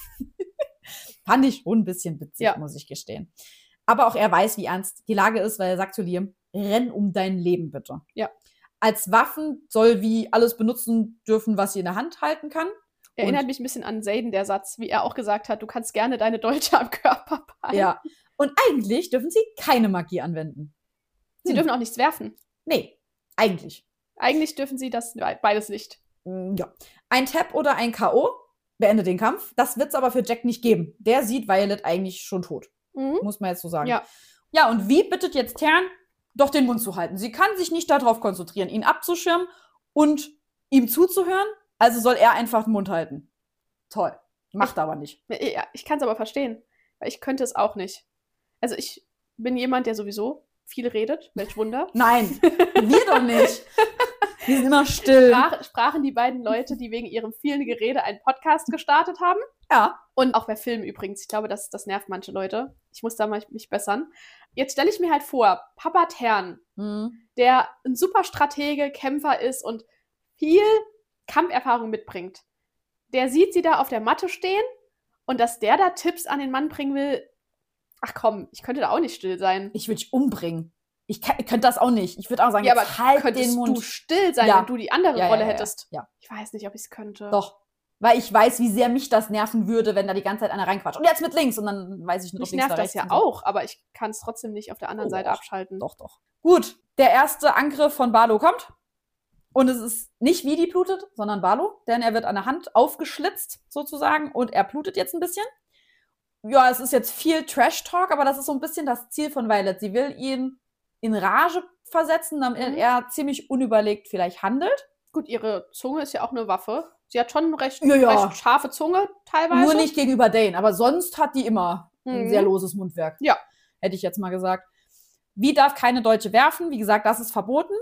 Fand ich schon ein bisschen witzig, Ja. muss ich gestehen. Aber auch er weiß, wie ernst die Lage ist, weil er sagt zu Liam, renn um dein Leben bitte. Ja. Als Waffen soll wie alles benutzen dürfen, was sie in der Hand halten kann. erinnert Und- mich ein bisschen an Xaden, der Satz, wie er auch gesagt hat, du kannst gerne deine Dolche am Körper behalten. Ja. Und eigentlich dürfen sie keine Magie anwenden. Sie Hm. dürfen auch nichts werfen. Nee, eigentlich. Eigentlich dürfen sie das beides nicht. Mm, Ja. Ein Tap oder ein K O beendet den Kampf. Das wird es aber für Jack nicht geben. Der sieht Violet eigentlich schon tot. Mhm. Muss man jetzt so sagen. Ja. Ja, und wie bittet jetzt Tern, doch den Mund zu halten? Sie kann sich nicht darauf konzentrieren, ihn abzuschirmen und ihm zuzuhören. Also soll er einfach den Mund halten. Toll. Macht er aber nicht. Ja, ich kann es aber verstehen, weil ich könnte es auch nicht. Also ich bin jemand, der sowieso viel redet, welch Wunder. Nein, wir doch nicht. Wir sind immer still. Sprach, sprachen die beiden Leute, die wegen ihrem vielen Gerede einen Podcast gestartet haben. Ja. Und auch bei Filmen übrigens. Ich glaube, das, das nervt manche Leute. Ich muss da mal mich bessern. Jetzt stelle ich mir halt vor, Papa Tern, Hm. der ein super Stratege, Kämpfer ist und viel Kampferfahrung mitbringt. Der sieht sie da auf der Matte stehen und dass der da Tipps an den Mann bringen will, ach komm, ich könnte da auch nicht still sein. Ich würde dich umbringen. Ich, kann, ich könnte das auch nicht. Ich würde auch sagen, Ja, jetzt aber halt könntest den Mund. du still sein, Ja. wenn du die andere Ja, ja, Rolle ja, ja. hättest? Ja. Ich weiß nicht, ob ich es könnte. Doch. Weil ich weiß, wie sehr mich das nerven würde, wenn da die ganze Zeit einer reinquatscht. Und jetzt mit links. Und dann weiß ich nicht, ob Mich links nervt oder das rechts ja und so. auch, aber ich kann es trotzdem nicht auf der anderen Oh, Seite abschalten. Doch, doch. Gut, der erste Angriff von Barlow kommt. Und es ist nicht Vidi blutet, sondern Barlow. Denn er wird an der Hand aufgeschlitzt, sozusagen. Und er blutet jetzt ein bisschen. Ja, es ist jetzt viel Trash-Talk, aber das ist so ein bisschen das Ziel von Violet. Sie will ihn in Rage versetzen, damit Mhm. er ziemlich unüberlegt vielleicht handelt. Gut, ihre Zunge ist ja auch eine Waffe. Sie hat schon eine recht, Ja, ja. recht scharfe Zunge teilweise. Nur nicht gegenüber Dane, aber sonst hat die immer ein Mhm. sehr loses Mundwerk. Ja. Hätte ich jetzt mal gesagt. Wie darf keine Deutsche werfen? Wie gesagt, das ist verboten.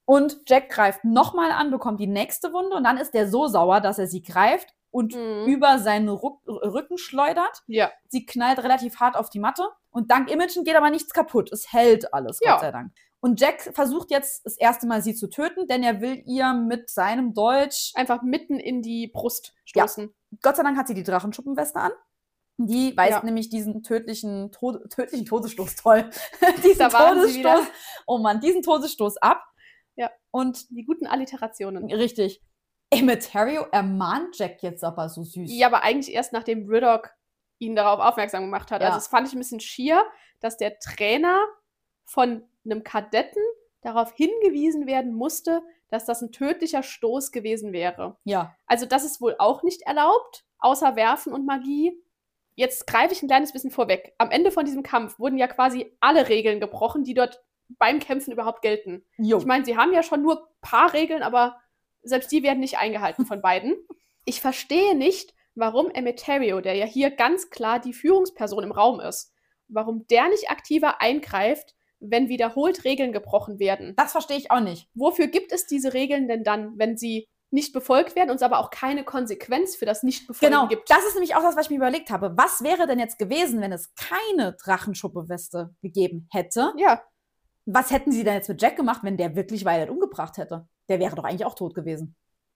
Und Jack greift nochmal an, bekommt die nächste Wunde und dann ist der so sauer, dass er sie greift und Mhm. über seinen Ruck- Rücken schleudert. Ja. Sie knallt relativ hart auf die Matte und dank Imogen geht aber nichts kaputt. Es hält alles, Ja. Gott sei Dank. Und Jack versucht jetzt das erste Mal, sie zu töten, denn er will ihr mit seinem Dolch, Einfach mitten in die Brust stoßen. Gott sei Dank hat sie die Drachenschuppenweste an. Die weist Ja. nämlich diesen tödlichen, Tod tödlichen Todesstoß, toll, diesen Da waren sie wieder. Todesstoß, oh Mann, diesen Todesstoß ab. Ja. Und Die guten Alliterationen. richtig, Emeterio ermahnt Jack jetzt aber so süß. Ja, aber eigentlich erst nachdem Braddock ihn darauf aufmerksam gemacht hat. Ja. Also das fand ich ein bisschen schier, dass der Trainer von einem Kadetten darauf hingewiesen werden musste, dass das ein tödlicher Stoß gewesen wäre. Ja. Also das ist wohl auch nicht erlaubt, außer Werfen und Magie. Jetzt greife ich ein kleines bisschen vorweg. Am Ende von diesem Kampf wurden ja quasi alle Regeln gebrochen, die dort beim Kämpfen überhaupt gelten. Jo. Ich meine, sie haben ja schon nur ein paar Regeln, aber selbst die werden nicht eingehalten von beiden. Ich verstehe nicht, warum Emeterio, der ja hier ganz klar die Führungsperson im Raum ist, warum der nicht aktiver eingreift, wenn wiederholt Regeln gebrochen werden. Das verstehe ich auch nicht. Wofür gibt es diese Regeln denn dann, wenn sie nicht befolgt werden und es aber auch keine Konsequenz für das Nicht-Befolgen Genau, gibt? das ist nämlich auch das, was ich mir überlegt habe. Was wäre denn jetzt gewesen, wenn es keine Drachenschuppe-Weste gegeben hätte? Ja, Was hätten sie denn jetzt mit Jack gemacht, wenn der wirklich Violet umgebracht hätte? Der wäre doch eigentlich auch tot gewesen.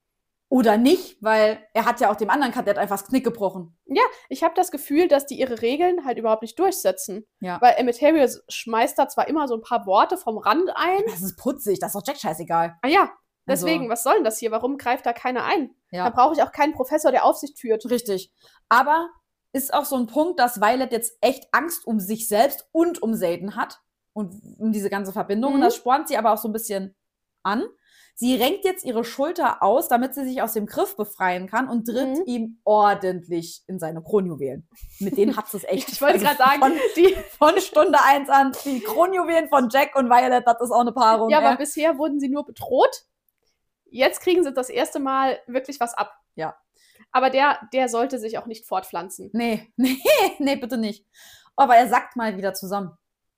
Oder nicht, weil er hat ja auch dem anderen Kadett einfach das Knick gebrochen. ich habe das Gefühl, dass die ihre Regeln halt überhaupt nicht durchsetzen. Ja. Weil Emeterio schmeißt da zwar immer so ein paar Worte vom Rand ein. Das ist putzig, das ist doch Jack scheißegal. Ah ja, Also- deswegen, was soll denn das hier? Warum greift da keiner ein? Ja. Da brauche ich auch keinen Professor, der Aufsicht führt. Richtig. Aber ist auch so ein Punkt, dass Violet jetzt echt Angst um sich selbst und um Xaden hat. Und um diese ganze Verbindung. Mhm. Und das spornt sie aber auch so ein bisschen an. Sie renkt jetzt ihre Schulter aus, damit sie sich aus dem Griff befreien kann und tritt Mhm. ihm ordentlich in seine Kronjuwelen. Mit denen hat sie es echt. Ich wollte Also gerade sagen, von, die, von Stunde eins an, die Kronjuwelen von Jack und Violet, das ist auch eine Paarung. ja, aber ey. bisher wurden sie nur bedroht. Jetzt kriegen sie das erste Mal wirklich was ab. Ja. Aber der, der sollte sich auch nicht fortpflanzen. Nee, nee, nee, bitte nicht. Aber er sackt mal wieder zusammen.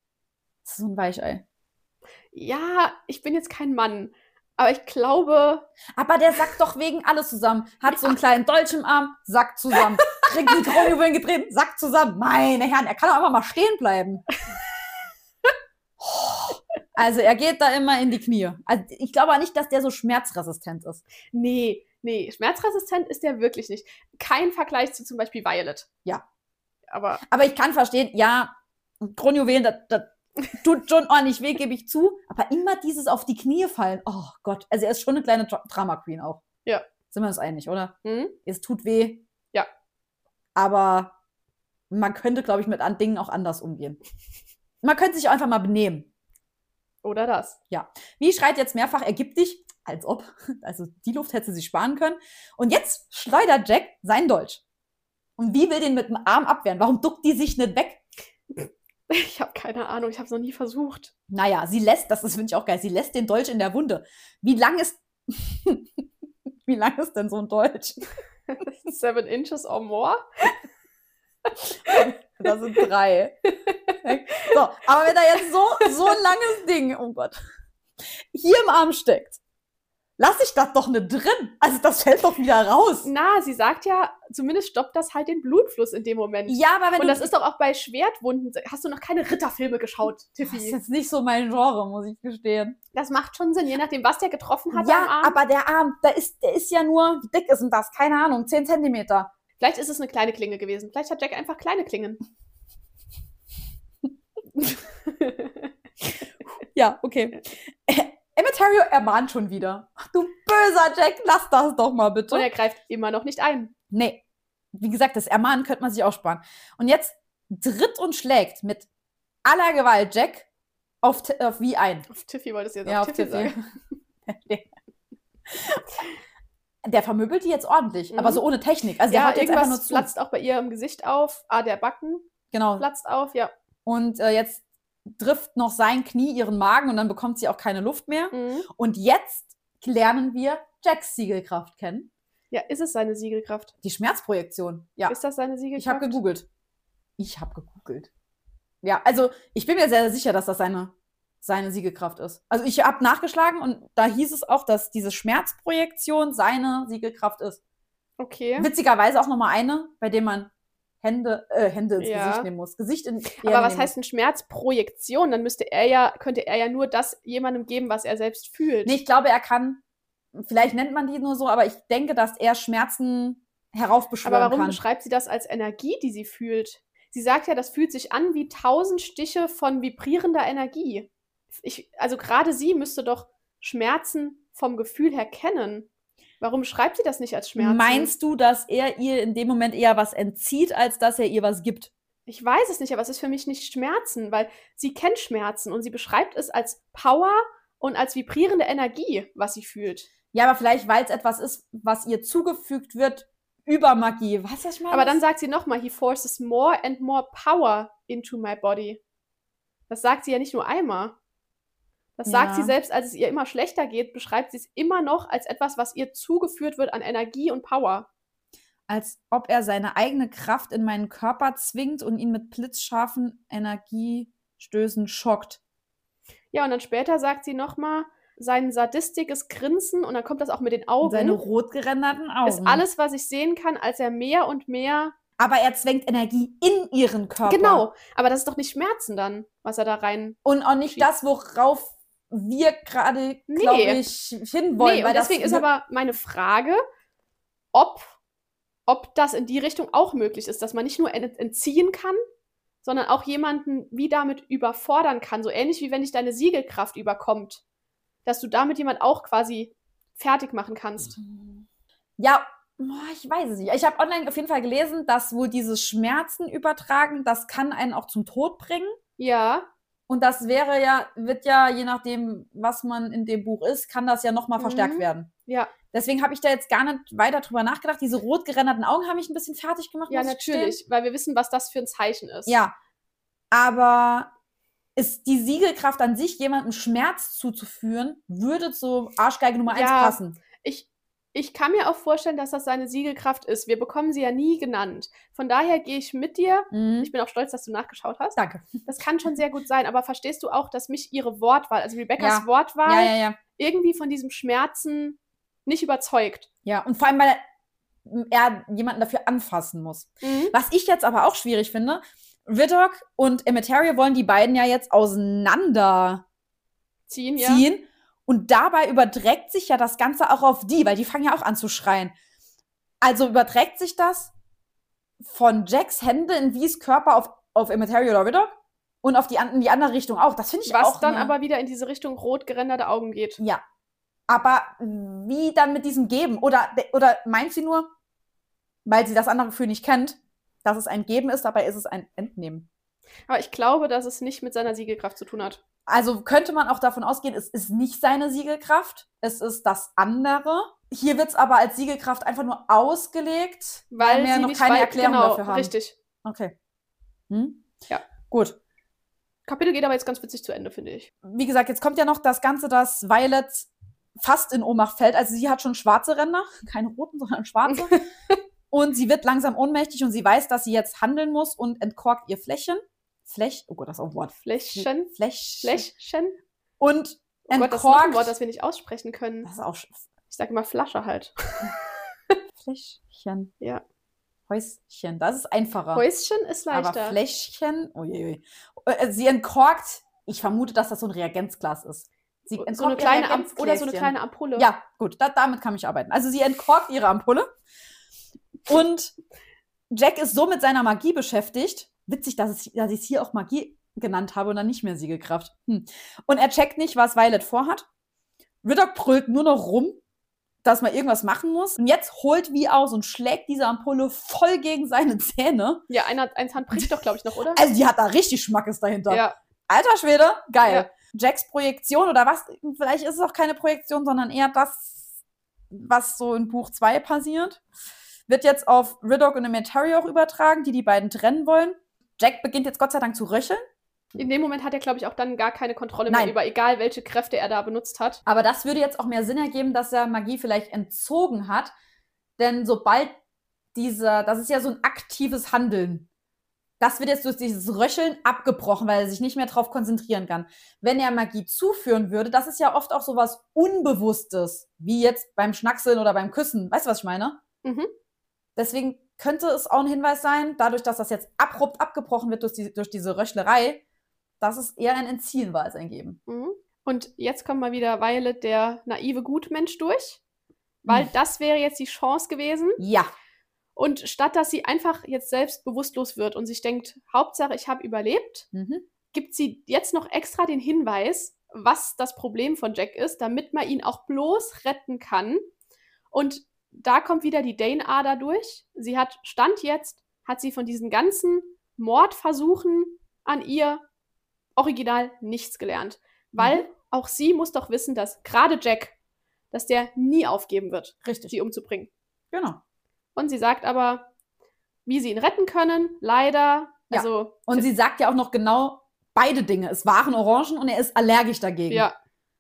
Das ist so ein Weichei. Ja, ich bin jetzt kein Mann, aber ich glaube, Aber der sackt doch wegen alles zusammen. Hat so einen kleinen Dolch im Arm, sackt zusammen. Kriegt die Kronjuwelen getreten, sackt zusammen. Meine Herren, er kann doch einfach mal stehen bleiben. Also er geht da immer in die Knie. Also ich glaube auch nicht, dass der so schmerzresistent ist. nee, nee, schmerzresistent ist der wirklich nicht. Kein Vergleich zu zum Beispiel Violet. Ja. Aber Aber ich kann verstehen, ja, Kronjuwelen, das, das tut schon ordentlich weh, gebe ich zu. Aber immer dieses auf die Knie fallen. Oh Gott, also er ist schon eine kleine Dra- Drama Queen auch. Ja. Sind wir uns einig, oder? hm? Es tut weh. Ja. Aber man könnte, glaube ich, mit an Dingen auch anders umgehen. Man könnte sich auch einfach mal benehmen. Oder das. Wie schreit jetzt mehrfach, ergib dich, als ob. Also die Luft hätte sie sparen können. Und jetzt schleudert Jack seinen Dolch. Und wie will den mit dem Arm abwehren? Warum duckt die sich nicht weg? Ich habe keine Ahnung, ich habe es noch nie versucht. Naja, sie lässt, das ist, finde ich auch geil, sie lässt den Dolch in der Wunde. Wie lang ist, wie lang ist denn so ein Dolch? Seven inches or more? Das sind drei. So, aber wenn da jetzt so, so ein langes Ding, oh Gott, hier im Arm steckt, lass ich das doch nicht drin. Also das fällt doch wieder raus. Na, sie sagt ja, zumindest stoppt das halt den Blutfluss in dem Moment. Ja, aber wenn Und du... das ist doch auch bei Schwertwunden. Hast du noch keine Ritterfilme geschaut, das ist Tiffy? jetzt nicht so mein Genre, muss ich gestehen. Das macht schon Sinn, je nachdem, was der getroffen hat am Ja, Arm. aber der Arm, der ist, der ist ja nur, wie dick ist denn das? Keine Ahnung, zehn Zentimeter. Vielleicht ist es eine kleine Klinge gewesen. Vielleicht hat Jack einfach kleine Klingen. Ja, okay. Emeterio ermahnt schon wieder. Ach, du böser Jack, lass das doch mal bitte. Und er greift immer noch nicht ein. Nee, wie gesagt, das Ermahnen könnte man sich auch sparen. Und jetzt tritt und schlägt mit aller Gewalt Jack auf, T- auf wie ein. Auf Tiffy wolltest du jetzt Ja, auf, auf Tiffy Tiffy. sagen. Der vermöbelt die jetzt ordentlich, Mhm. aber so ohne Technik. Also der Ja, haut jetzt einfach nur irgendwas zu. platzt auch bei ihr im Gesicht auf. Ah, der Backen Genau. platzt auf, ja. Und äh, jetzt trifft noch sein Knie ihren Magen und dann bekommt sie auch keine Luft mehr. Mhm. Und jetzt lernen wir Jacks Siegelkraft kennen. Ja, ist es seine Siegelkraft? Die Schmerzprojektion. Ja, Ist das seine Siegelkraft? ich habe gegoogelt. Ich habe gegoogelt. Ja, also ich bin mir sehr sicher, dass das seine seine Siegelkraft ist. Also ich habe nachgeschlagen und da hieß es auch, dass diese Schmerzprojektion seine Siegelkraft ist. Okay. Witzigerweise auch nochmal eine, bei dem man Hände, äh, Hände ins Ja. Gesicht nehmen muss. Gesicht in Aber was heißt denn Schmerzprojektion? Dann müsste er ja, könnte er ja nur das jemandem geben, was er selbst fühlt. Nee, ich glaube, er kann, vielleicht nennt man die nur so, aber ich denke, dass er Schmerzen heraufbeschwören Aber warum kann. beschreibt sie das als Energie, die sie fühlt? Sie sagt ja, das fühlt sich an wie tausend Stiche von vibrierender Energie. Ich, also gerade sie müsste doch Schmerzen vom Gefühl her kennen. Warum schreibt sie das nicht als Schmerzen? Meinst du, dass er ihr in dem Moment eher was entzieht, als dass er ihr was gibt? Ich weiß es nicht, aber es ist für mich nicht Schmerzen, weil sie kennt Schmerzen und sie beschreibt es als Power und als vibrierende Energie, was sie fühlt. Ja, aber vielleicht, weil es etwas ist, was ihr zugefügt wird über Magie. Weißt du, was ich meine? Aber dann sagt sie nochmal, he forces more and more power into my body. Das sagt sie ja nicht nur einmal. Das Ja. sagt sie selbst, als es ihr immer schlechter geht, beschreibt sie es immer noch als etwas, was ihr zugeführt wird an Energie und Power. Als ob er seine eigene Kraft in meinen Körper zwingt und ihn mit blitzscharfen Energiestößen schockt. Ja, und dann später sagt sie nochmal, sein sadistisches Grinsen, und dann kommt das auch mit den Und Augen, seine rot geränderten Augen. ist alles, was ich sehen kann, als er mehr und mehr... Aber er zwängt Energie in ihren Körper. Genau, aber das ist doch nicht Schmerzen dann, was er da rein... Und auch nicht schiebt. das, worauf wir gerade, Nee. glaube ich, hinwollen. Nee, weil und deswegen das ist aber meine Frage, ob, ob das in die Richtung auch möglich ist, dass man nicht nur ent- entziehen kann, sondern auch jemanden wie damit überfordern kann. So ähnlich wie wenn dich deine Siegelkraft überkommt. Dass du damit jemand auch quasi fertig machen kannst. Ja, boah, ich weiß es nicht. Ich habe online auf jeden Fall gelesen, dass wohl dieses Schmerzen übertragen, das kann einen auch zum Tod bringen. Ja, Und das wäre ja, wird ja, je nachdem, was man in dem Buch ist, kann das ja nochmal Mhm. verstärkt werden. ja, Deswegen habe ich da jetzt gar nicht weiter drüber nachgedacht. Diese rot geränderten Augen haben mich ein bisschen fertig gemacht. ja, muss ich gestehen. natürlich, weil wir wissen, was das für ein Zeichen ist. Ja, aber ist die Siegelkraft an sich, jemandem Schmerz zuzuführen, würde zu Arschgeige Nummer eins Ja. passen. Ich, ich kann mir auch vorstellen, dass das seine Siegelkraft ist. Wir bekommen sie ja nie genannt. Von daher gehe ich mit dir. Mhm. Ich bin auch stolz, dass du nachgeschaut hast. Danke. Das kann schon sehr gut sein, aber verstehst du auch, dass mich ihre Wortwahl, also Rebecca's Ja. Wortwahl, Ja, ja, ja. irgendwie von diesem Schmerzen nicht überzeugt? Ja, und vor allem, weil er jemanden dafür anfassen muss. Mhm. Was ich jetzt aber auch schwierig finde, Riddock und Emeterio wollen die beiden ja jetzt auseinanderziehen. Ziehen, ja. Und dabei überträgt sich ja das Ganze auch auf die, weil die fangen ja auch an zu schreien. Also überträgt sich das von Jacks Hände in Vies Körper auf, auf Emeterio oder Riddock und auf die, an- in die andere Richtung auch. Das finde ich Was auch dann eine- aber wieder in diese Richtung rot gerenderte Augen geht. Ja. Aber wie dann mit diesem Geben? Oder, oder meint sie nur, weil sie das andere Gefühl nicht kennt, dass es ein Geben ist, dabei ist es ein Entnehmen. Aber ich glaube, dass es nicht mit seiner Siegelkraft zu tun hat. Also könnte man auch davon ausgehen, es ist nicht seine Siegelkraft, es ist das andere. Hier wird es aber als Siegelkraft einfach nur ausgelegt, weil, wir sie noch nicht keine wei- Erklärung genau, dafür haben. Richtig. Okay. Hm? Ja. Gut. Kapitel geht aber jetzt ganz witzig zu Ende, finde ich. Wie gesagt, jetzt kommt ja noch das Ganze, dass Violet fast in Ohnmacht fällt. Also sie hat schon schwarze Ränder, keine roten, sondern schwarze. Und sie wird langsam ohnmächtig und sie weiß, dass sie jetzt handeln muss und entkorkt ihr Fläschchen. Flech, oh Gott, das ist auch ein Wort. Fläschchen. Fläschchen. Fläschchen. Und Oh Gott, das ist noch ein Wort, das wir nicht aussprechen können. das ist auch sch- Ich sage immer Flasche halt. Fläschchen. Ja. Häuschen, das ist einfacher. Häuschen ist leichter. Aber Fläschchen, uiuiui. Äh, Sie entkorkt, ich vermute, dass das so ein Reagenzglas ist. Sie so eine entkorkt ihr kleine Am oder so eine Reagenzgläschen. kleine Ampulle. Ja, gut, da, damit kann ich arbeiten. Also sie entkorkt ihre Ampulle und Jack ist so mit seiner Magie beschäftigt. Witzig, dass, es, dass ich es hier auch Magie genannt habe und dann nicht mehr Siegelkraft. Hm. Und er checkt nicht, was Violet vorhat. Riddock brüllt nur noch rum, dass man irgendwas machen muss. Und jetzt holt wie aus und schlägt diese Ampulle voll gegen seine Zähne. Ja, einer, eins Hand bricht doch, glaube ich, noch, oder? Also die hat da richtig Schmackes dahinter. Ja. Alter Schwede, geil. Ja. Jacks Projektion oder was, vielleicht ist es auch keine Projektion, sondern eher das, was so in Buch zwei passiert, wird jetzt auf Riddock und Emeterio auch übertragen, die die beiden trennen wollen. Jack beginnt jetzt Gott sei Dank zu röcheln. In dem Moment hat er, glaube ich, auch dann gar keine Kontrolle Nein. mehr über, egal welche Kräfte er da benutzt hat. Aber das würde jetzt auch mehr Sinn ergeben, dass er Magie vielleicht entzogen hat. Denn sobald dieser, das ist ja so ein aktives Handeln. Das wird jetzt durch dieses Röcheln abgebrochen, weil er sich nicht mehr darauf konzentrieren kann. Wenn er Magie zuführen würde, das ist ja oft auch so was Unbewusstes, wie jetzt beim Schnackseln oder beim Küssen. Weißt du, was ich meine? Mhm. Deswegen könnte es auch ein Hinweis sein, dadurch, dass das jetzt abrupt abgebrochen wird durch, die, durch diese Röchlerei, dass es eher ein Entziehen war als ein Geben. Mhm. Und jetzt kommt mal wieder Violet, der naive Gutmensch, durch. Weil Mhm. das wäre jetzt die Chance gewesen. Ja. Und statt dass sie einfach jetzt selbst bewusstlos wird und sich denkt, Hauptsache, ich habe überlebt, Mhm. gibt sie jetzt noch extra den Hinweis, was das Problem von Jack ist, damit man ihn auch bloß retten kann. Und da kommt wieder die Dane-Ader durch. Sie hat, Stand jetzt, hat sie von diesen ganzen Mordversuchen an ihr original nichts gelernt. Weil Mhm. auch sie muss doch wissen, dass gerade Jack, dass der nie aufgeben wird, Richtig. sie umzubringen. Genau. Und sie sagt aber, wie sie ihn retten können, leider. Ja. Also, Und sie sagt ja auch noch genau beide Dinge. Es waren Orangen und er ist allergisch dagegen. ja.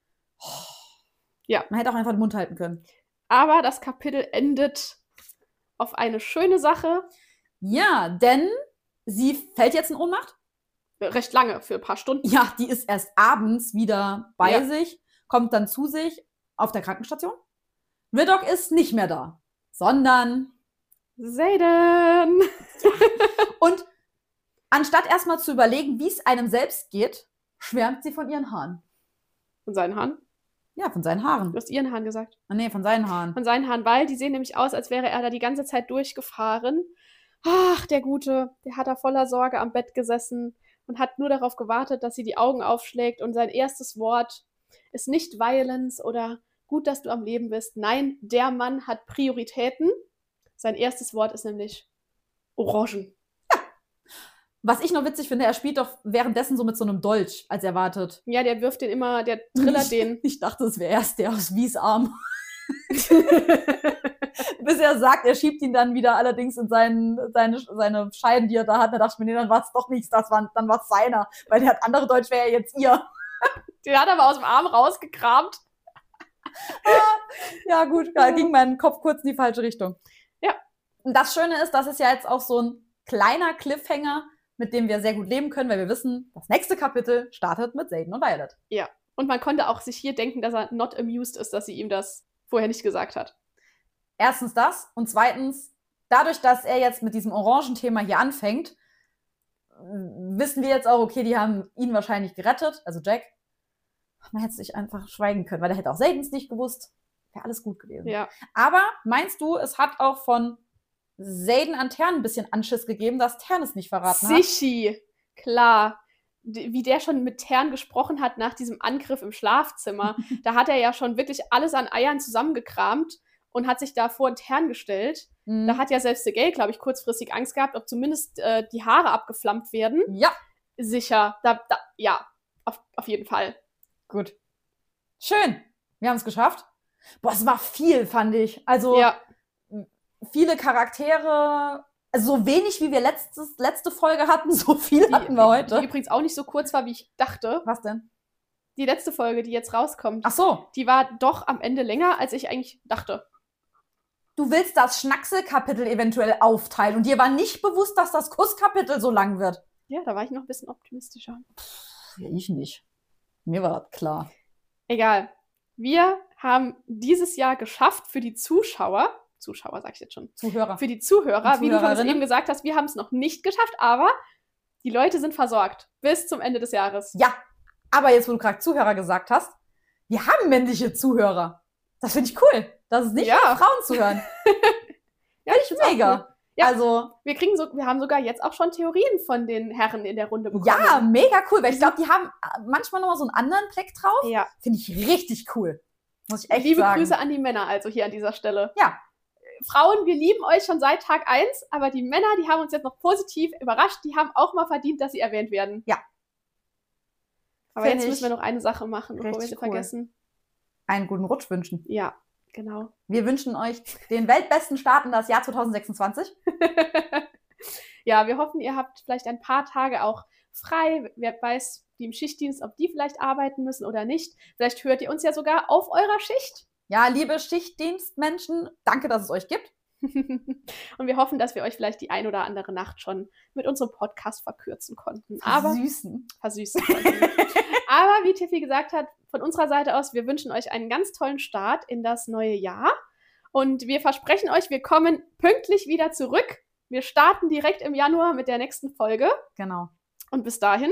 Man hätte auch einfach den Mund halten können. Aber das Kapitel endet auf eine schöne Sache. Ja, denn sie fällt jetzt in Ohnmacht. Recht lange, für ein paar Stunden. Ja, die ist erst abends wieder bei Ja. sich, kommt dann zu sich auf der Krankenstation. Vidocq ist nicht mehr da, sondern Xaden! und anstatt erstmal zu überlegen, wie es einem selbst geht, schwärmt sie von ihren Haaren. Von seinen Haaren? Ja, von seinen Haaren. Du hast ihren Haaren gesagt. Ah, nee, von seinen Haaren. Von seinen Haaren, weil die sehen nämlich aus, als wäre er da die ganze Zeit durchgefahren. Ach, der Gute, der hat da voller Sorge am Bett gesessen und hat nur darauf gewartet, dass sie die Augen aufschlägt und sein erstes Wort ist nicht Violence oder gut, dass du am Leben bist. Nein, der Mann hat Prioritäten. Sein erstes Wort ist nämlich Orangen. Was ich noch witzig finde, er spielt doch währenddessen so mit so einem Dolch, als er wartet. Ja, der wirft den immer, der trillert ich, den. Ich dachte, es wäre erst der aus Wies Arm. Bis er sagt, er schiebt ihn dann wieder allerdings in seinen, seine, seine Scheiden, die er da hat. Da dachte ich mir, nee, dann war es doch nichts, das war, dann war es seiner. Weil der hat andere Deutsch, wäre ja jetzt ihr. Den hat er aber aus dem Arm rausgekramt. Ja gut, da ging mein Kopf kurz in die falsche Richtung. Ja. Und das Schöne ist, das ist ja jetzt auch so ein kleiner Cliffhanger, mit dem wir sehr gut leben können, weil wir wissen, das nächste Kapitel startet mit Xaden und Violet. Ja. Und man konnte auch sich hier denken, dass er not amused ist, dass sie ihm das vorher nicht gesagt hat. Erstens das und zweitens, dadurch, dass er jetzt mit diesem Orangenthema hier anfängt, wissen wir jetzt auch, okay, die haben ihn wahrscheinlich gerettet, also Jack. Man hätte sich einfach schweigen können, weil er hätte auch Xadens nicht gewusst. Wäre alles gut gewesen. Ja. Aber meinst du, es hat auch von Xaden an Tern ein bisschen Anschiss gegeben, dass Tern es nicht verraten hat? Sichi, klar. D- Wie der schon mit Tern gesprochen hat nach diesem Angriff im Schlafzimmer. Da hat er ja schon wirklich alles an Eiern zusammengekramt und hat sich da vor Tern gestellt. Mhm. Da hat ja selbst der Gay, glaube ich, kurzfristig Angst gehabt, ob zumindest äh, die Haare abgeflammt werden. Ja, Sicher. Da, da, ja, auf, auf jeden Fall. gut. Schön. Wir haben es geschafft. Boah, es war viel, fand ich. Also Ja, viele Charaktere, also so wenig, wie wir letztes, letzte Folge hatten, so viel die, hatten wir heute. die übrigens auch nicht so kurz war, wie ich dachte. Was denn? Die letzte Folge, die jetzt rauskommt, Ach so, die war doch am Ende länger, als ich eigentlich dachte. du willst das Schnackselkapitel eventuell aufteilen und dir war nicht bewusst, dass das Kusskapitel so lang wird. Ja, da war ich noch ein bisschen optimistischer. Ja, ich nicht. Mir war das klar. Egal. Wir haben dieses Jahr geschafft für die Zuschauer, Zuschauer sag ich jetzt schon, Zuhörer. für die Zuhörer, Und wie du schon Zuhörerinnen. eben gesagt hast, wir haben es noch nicht geschafft, aber die Leute sind versorgt bis zum Ende des Jahres. Ja, aber jetzt, wo du gerade Zuhörer gesagt hast, wir haben männliche Zuhörer. Das finde ich cool. Das ist nicht Ja. nur Frauen zuhören. Ja, ich find's auch Mega. cool. Ja. Also, Wir kriegen so, wir haben sogar jetzt auch schon Theorien von den Herren in der Runde bekommen. ja, mega cool. Weil ich glaube, die haben manchmal nochmal so einen anderen Blick drauf. Ja. Finde ich richtig cool. Muss ich echt Liebe sagen. Grüße an die Männer also hier an dieser Stelle. Ja. Frauen, wir lieben euch schon seit Tag eins, aber die Männer, die haben uns jetzt noch positiv überrascht, die haben auch mal verdient, dass sie erwähnt werden. Ja. Aber Find jetzt ich müssen wir noch eine Sache machen, bevor wir richtig sie cool. vergessen. Einen guten Rutsch wünschen. Ja, genau. Wir wünschen euch den weltbesten Start in das Jahr zwanzig sechsundzwanzig. Ja, wir hoffen, ihr habt vielleicht ein paar Tage auch frei. Wer weiß, die im Schichtdienst, ob die vielleicht arbeiten müssen oder nicht. Vielleicht hört ihr uns ja sogar auf eurer Schicht. Ja, liebe Schichtdienstmenschen, danke, dass es euch gibt. Und wir hoffen, dass wir euch vielleicht die ein oder andere Nacht schon mit unserem Podcast verkürzen konnten. Aber Versüßen. Versüßen konnten. Aber wie Tiffy gesagt hat, von unserer Seite aus, wir wünschen euch einen ganz tollen Start in das neue Jahr. Und wir versprechen euch, wir kommen pünktlich wieder zurück. Wir starten direkt im Januar mit der nächsten Folge. Genau. Und bis dahin.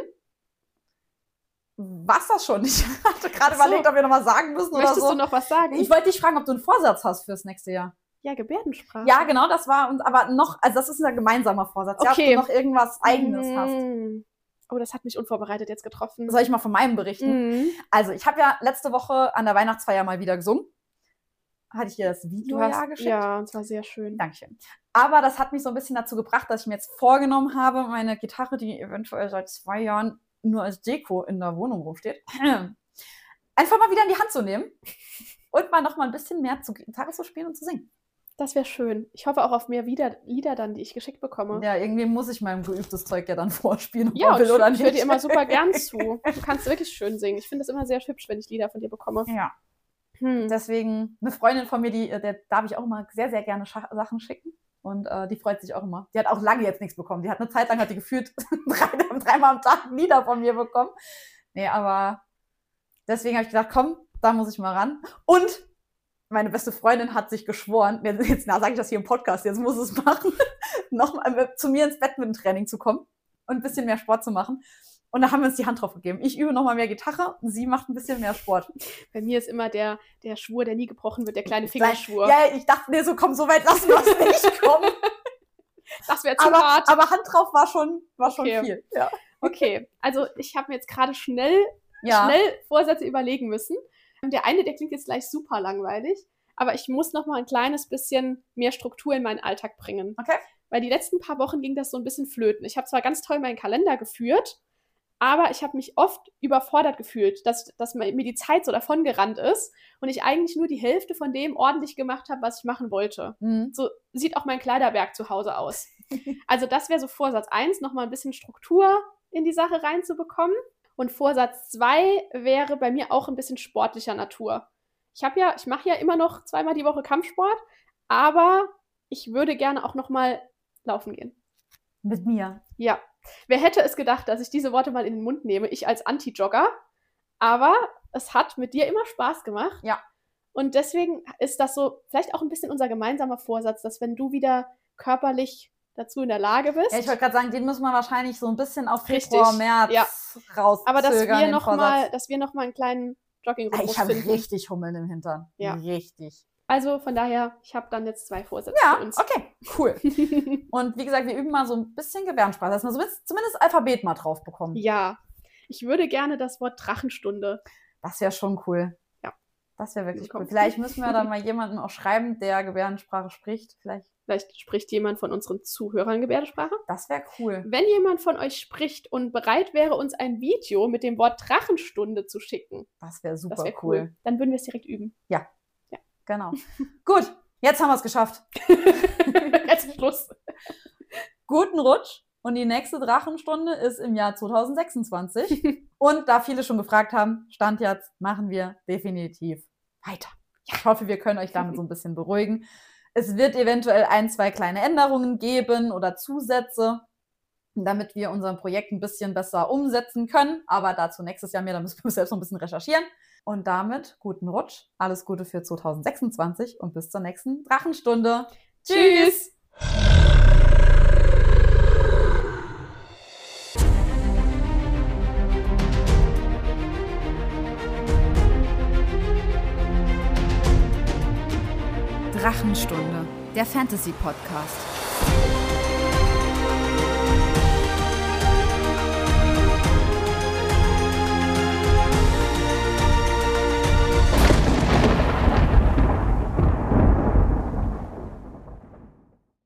Was das schon? Ich hatte gerade So. überlegt, ob wir noch was sagen müssen oder Möchtest so. du noch was sagen? Ich wollte dich fragen, ob du einen Vorsatz hast fürs nächste Jahr. Ja, Gebärdensprache. Ja, genau, das war uns, aber noch, also das ist ein gemeinsamer Vorsatz. Ja, ob Okay. du noch irgendwas Eigenes hast. Mm. Oh, das hat mich unvorbereitet jetzt getroffen. Soll ich mal von meinem berichten? Mhm. Also, ich habe ja letzte Woche an der Weihnachtsfeier mal wieder gesungen. Hatte ich dir das Video Du ja hast, geschickt? ja, und zwar sehr schön. Dankeschön. Aber das hat mich so ein bisschen dazu gebracht, dass ich mir jetzt vorgenommen habe, meine Gitarre, die eventuell seit zwei Jahren nur als Deko in der Wohnung rumsteht, einfach mal wieder in die Hand zu nehmen und mal noch mal ein bisschen mehr zu Gitarre zu spielen und zu singen. Das wäre schön. Ich hoffe auch auf mehr Lieder, Lieder dann, die ich geschickt bekomme. Ja, irgendwie muss ich meinem geübtes Zeug ja dann vorspielen, ob Ja, man und will ich, oder ich höre nicht. dir immer super gern zu. Du kannst wirklich schön singen. Ich finde es immer sehr hübsch, wenn ich Lieder von dir bekomme. Ja, Hm. deswegen eine Freundin von mir, die, äh, der darf ich auch immer sehr, sehr gerne Scha- Sachen schicken. Und äh, die freut sich auch immer. Die hat auch lange jetzt nichts bekommen. Die hat eine Zeit lang, hat die gefühlt drei, dreimal am Tag Lieder von mir bekommen. Nee, aber deswegen habe ich gedacht, komm, da muss ich mal ran. Und meine beste Freundin hat sich geschworen, jetzt, jetzt na, sage ich das hier im Podcast, jetzt muss es machen, nochmal zu mir ins Badminton-Training zu kommen und ein bisschen mehr Sport zu machen. Und da haben wir uns die Hand drauf gegeben. Ich übe nochmal mehr Gitarre und sie macht ein bisschen mehr Sport. Bei mir ist immer der, der Schwur, der nie gebrochen wird, der kleine Fingerschwur. Ja, ich dachte, nee, so komm, so weit lassen wir es nicht kommen. Das wäre zu aber, hart. aber Hand drauf war schon, war schon Okay. viel. Ja. Okay, also ich habe mir jetzt gerade schnell, Ja. schnell Vorsätze überlegen müssen. Der eine, der klingt jetzt gleich super langweilig, aber ich muss noch mal ein kleines bisschen mehr Struktur in meinen Alltag bringen. Okay. Weil die letzten paar Wochen ging das so ein bisschen flöten. Ich habe zwar ganz toll meinen Kalender geführt, aber ich habe mich oft überfordert gefühlt, dass, dass mir die Zeit so davon gerannt ist und ich eigentlich nur die Hälfte von dem ordentlich gemacht habe, was ich machen wollte. Mhm. So sieht auch mein Kleiderberg zu Hause aus. Also das wäre so Vorsatz eins, nochmal ein bisschen Struktur in die Sache reinzubekommen. Und Vorsatz zwei wäre bei mir auch ein bisschen sportlicher Natur. Ich habe ja, ich mache ja immer noch zweimal die Woche Kampfsport, aber ich würde gerne auch nochmal laufen gehen. Mit mir. Ja. Wer hätte es gedacht, dass ich diese Worte mal in den Mund nehme, ich als Anti-Jogger. Aber es hat mit dir immer Spaß gemacht. Ja. Und deswegen ist das so vielleicht auch ein bisschen unser gemeinsamer Vorsatz, dass wenn du wieder körperlich dazu in der Lage bist, Ja, ich wollte gerade sagen, den müssen wir wahrscheinlich so ein bisschen auf Richtig, Februar, März ja. rauszögern. aber dass wir den noch Vorsatz. mal, dass wir noch mal einen kleinen Ey, Jogging-Rhythmus ich habe finden. richtig Hummeln im Hintern. Ja. Richtig. Also von daher, ich habe dann jetzt zwei Vorsätze Ja, für uns. okay, cool. Und wie gesagt, wir üben mal so ein bisschen Gebärdensprache, dass wir zumindest, zumindest Alphabet mal drauf bekommen. Ja, ich würde gerne das Wort Drachenstunde. Das wäre schon cool. Ja. Das wäre wirklich Komm. cool. Vielleicht müssen wir da mal jemanden auch schreiben, der Gebärdensprache spricht. Vielleicht. Vielleicht spricht jemand von unseren Zuhörern Gebärdensprache. Das wäre cool. Wenn jemand von euch spricht und bereit wäre, uns ein Video mit dem Wort Drachenstunde zu schicken, Das wäre super das wäre cool. cool. Dann würden wir es direkt üben. Genau. Gut, jetzt haben wir es geschafft. Jetzt ist Schluss. Guten Rutsch. Und die nächste Drachenstunde ist im Jahr zwanzig sechsundzwanzig. Und da viele schon gefragt haben, Stand jetzt, machen wir definitiv weiter. Ich hoffe, wir können euch damit so ein bisschen beruhigen. Es wird eventuell ein, zwei kleine Änderungen geben oder Zusätze, damit wir unser Projekt ein bisschen besser umsetzen können. Aber dazu nächstes Jahr mehr, da müssen wir selbst noch ein bisschen recherchieren. Und damit guten Rutsch, alles Gute für zwanzig sechsundzwanzig und bis zur nächsten Drachenstunde. Tschüss. Drachenstunde, der Fantasy-Podcast.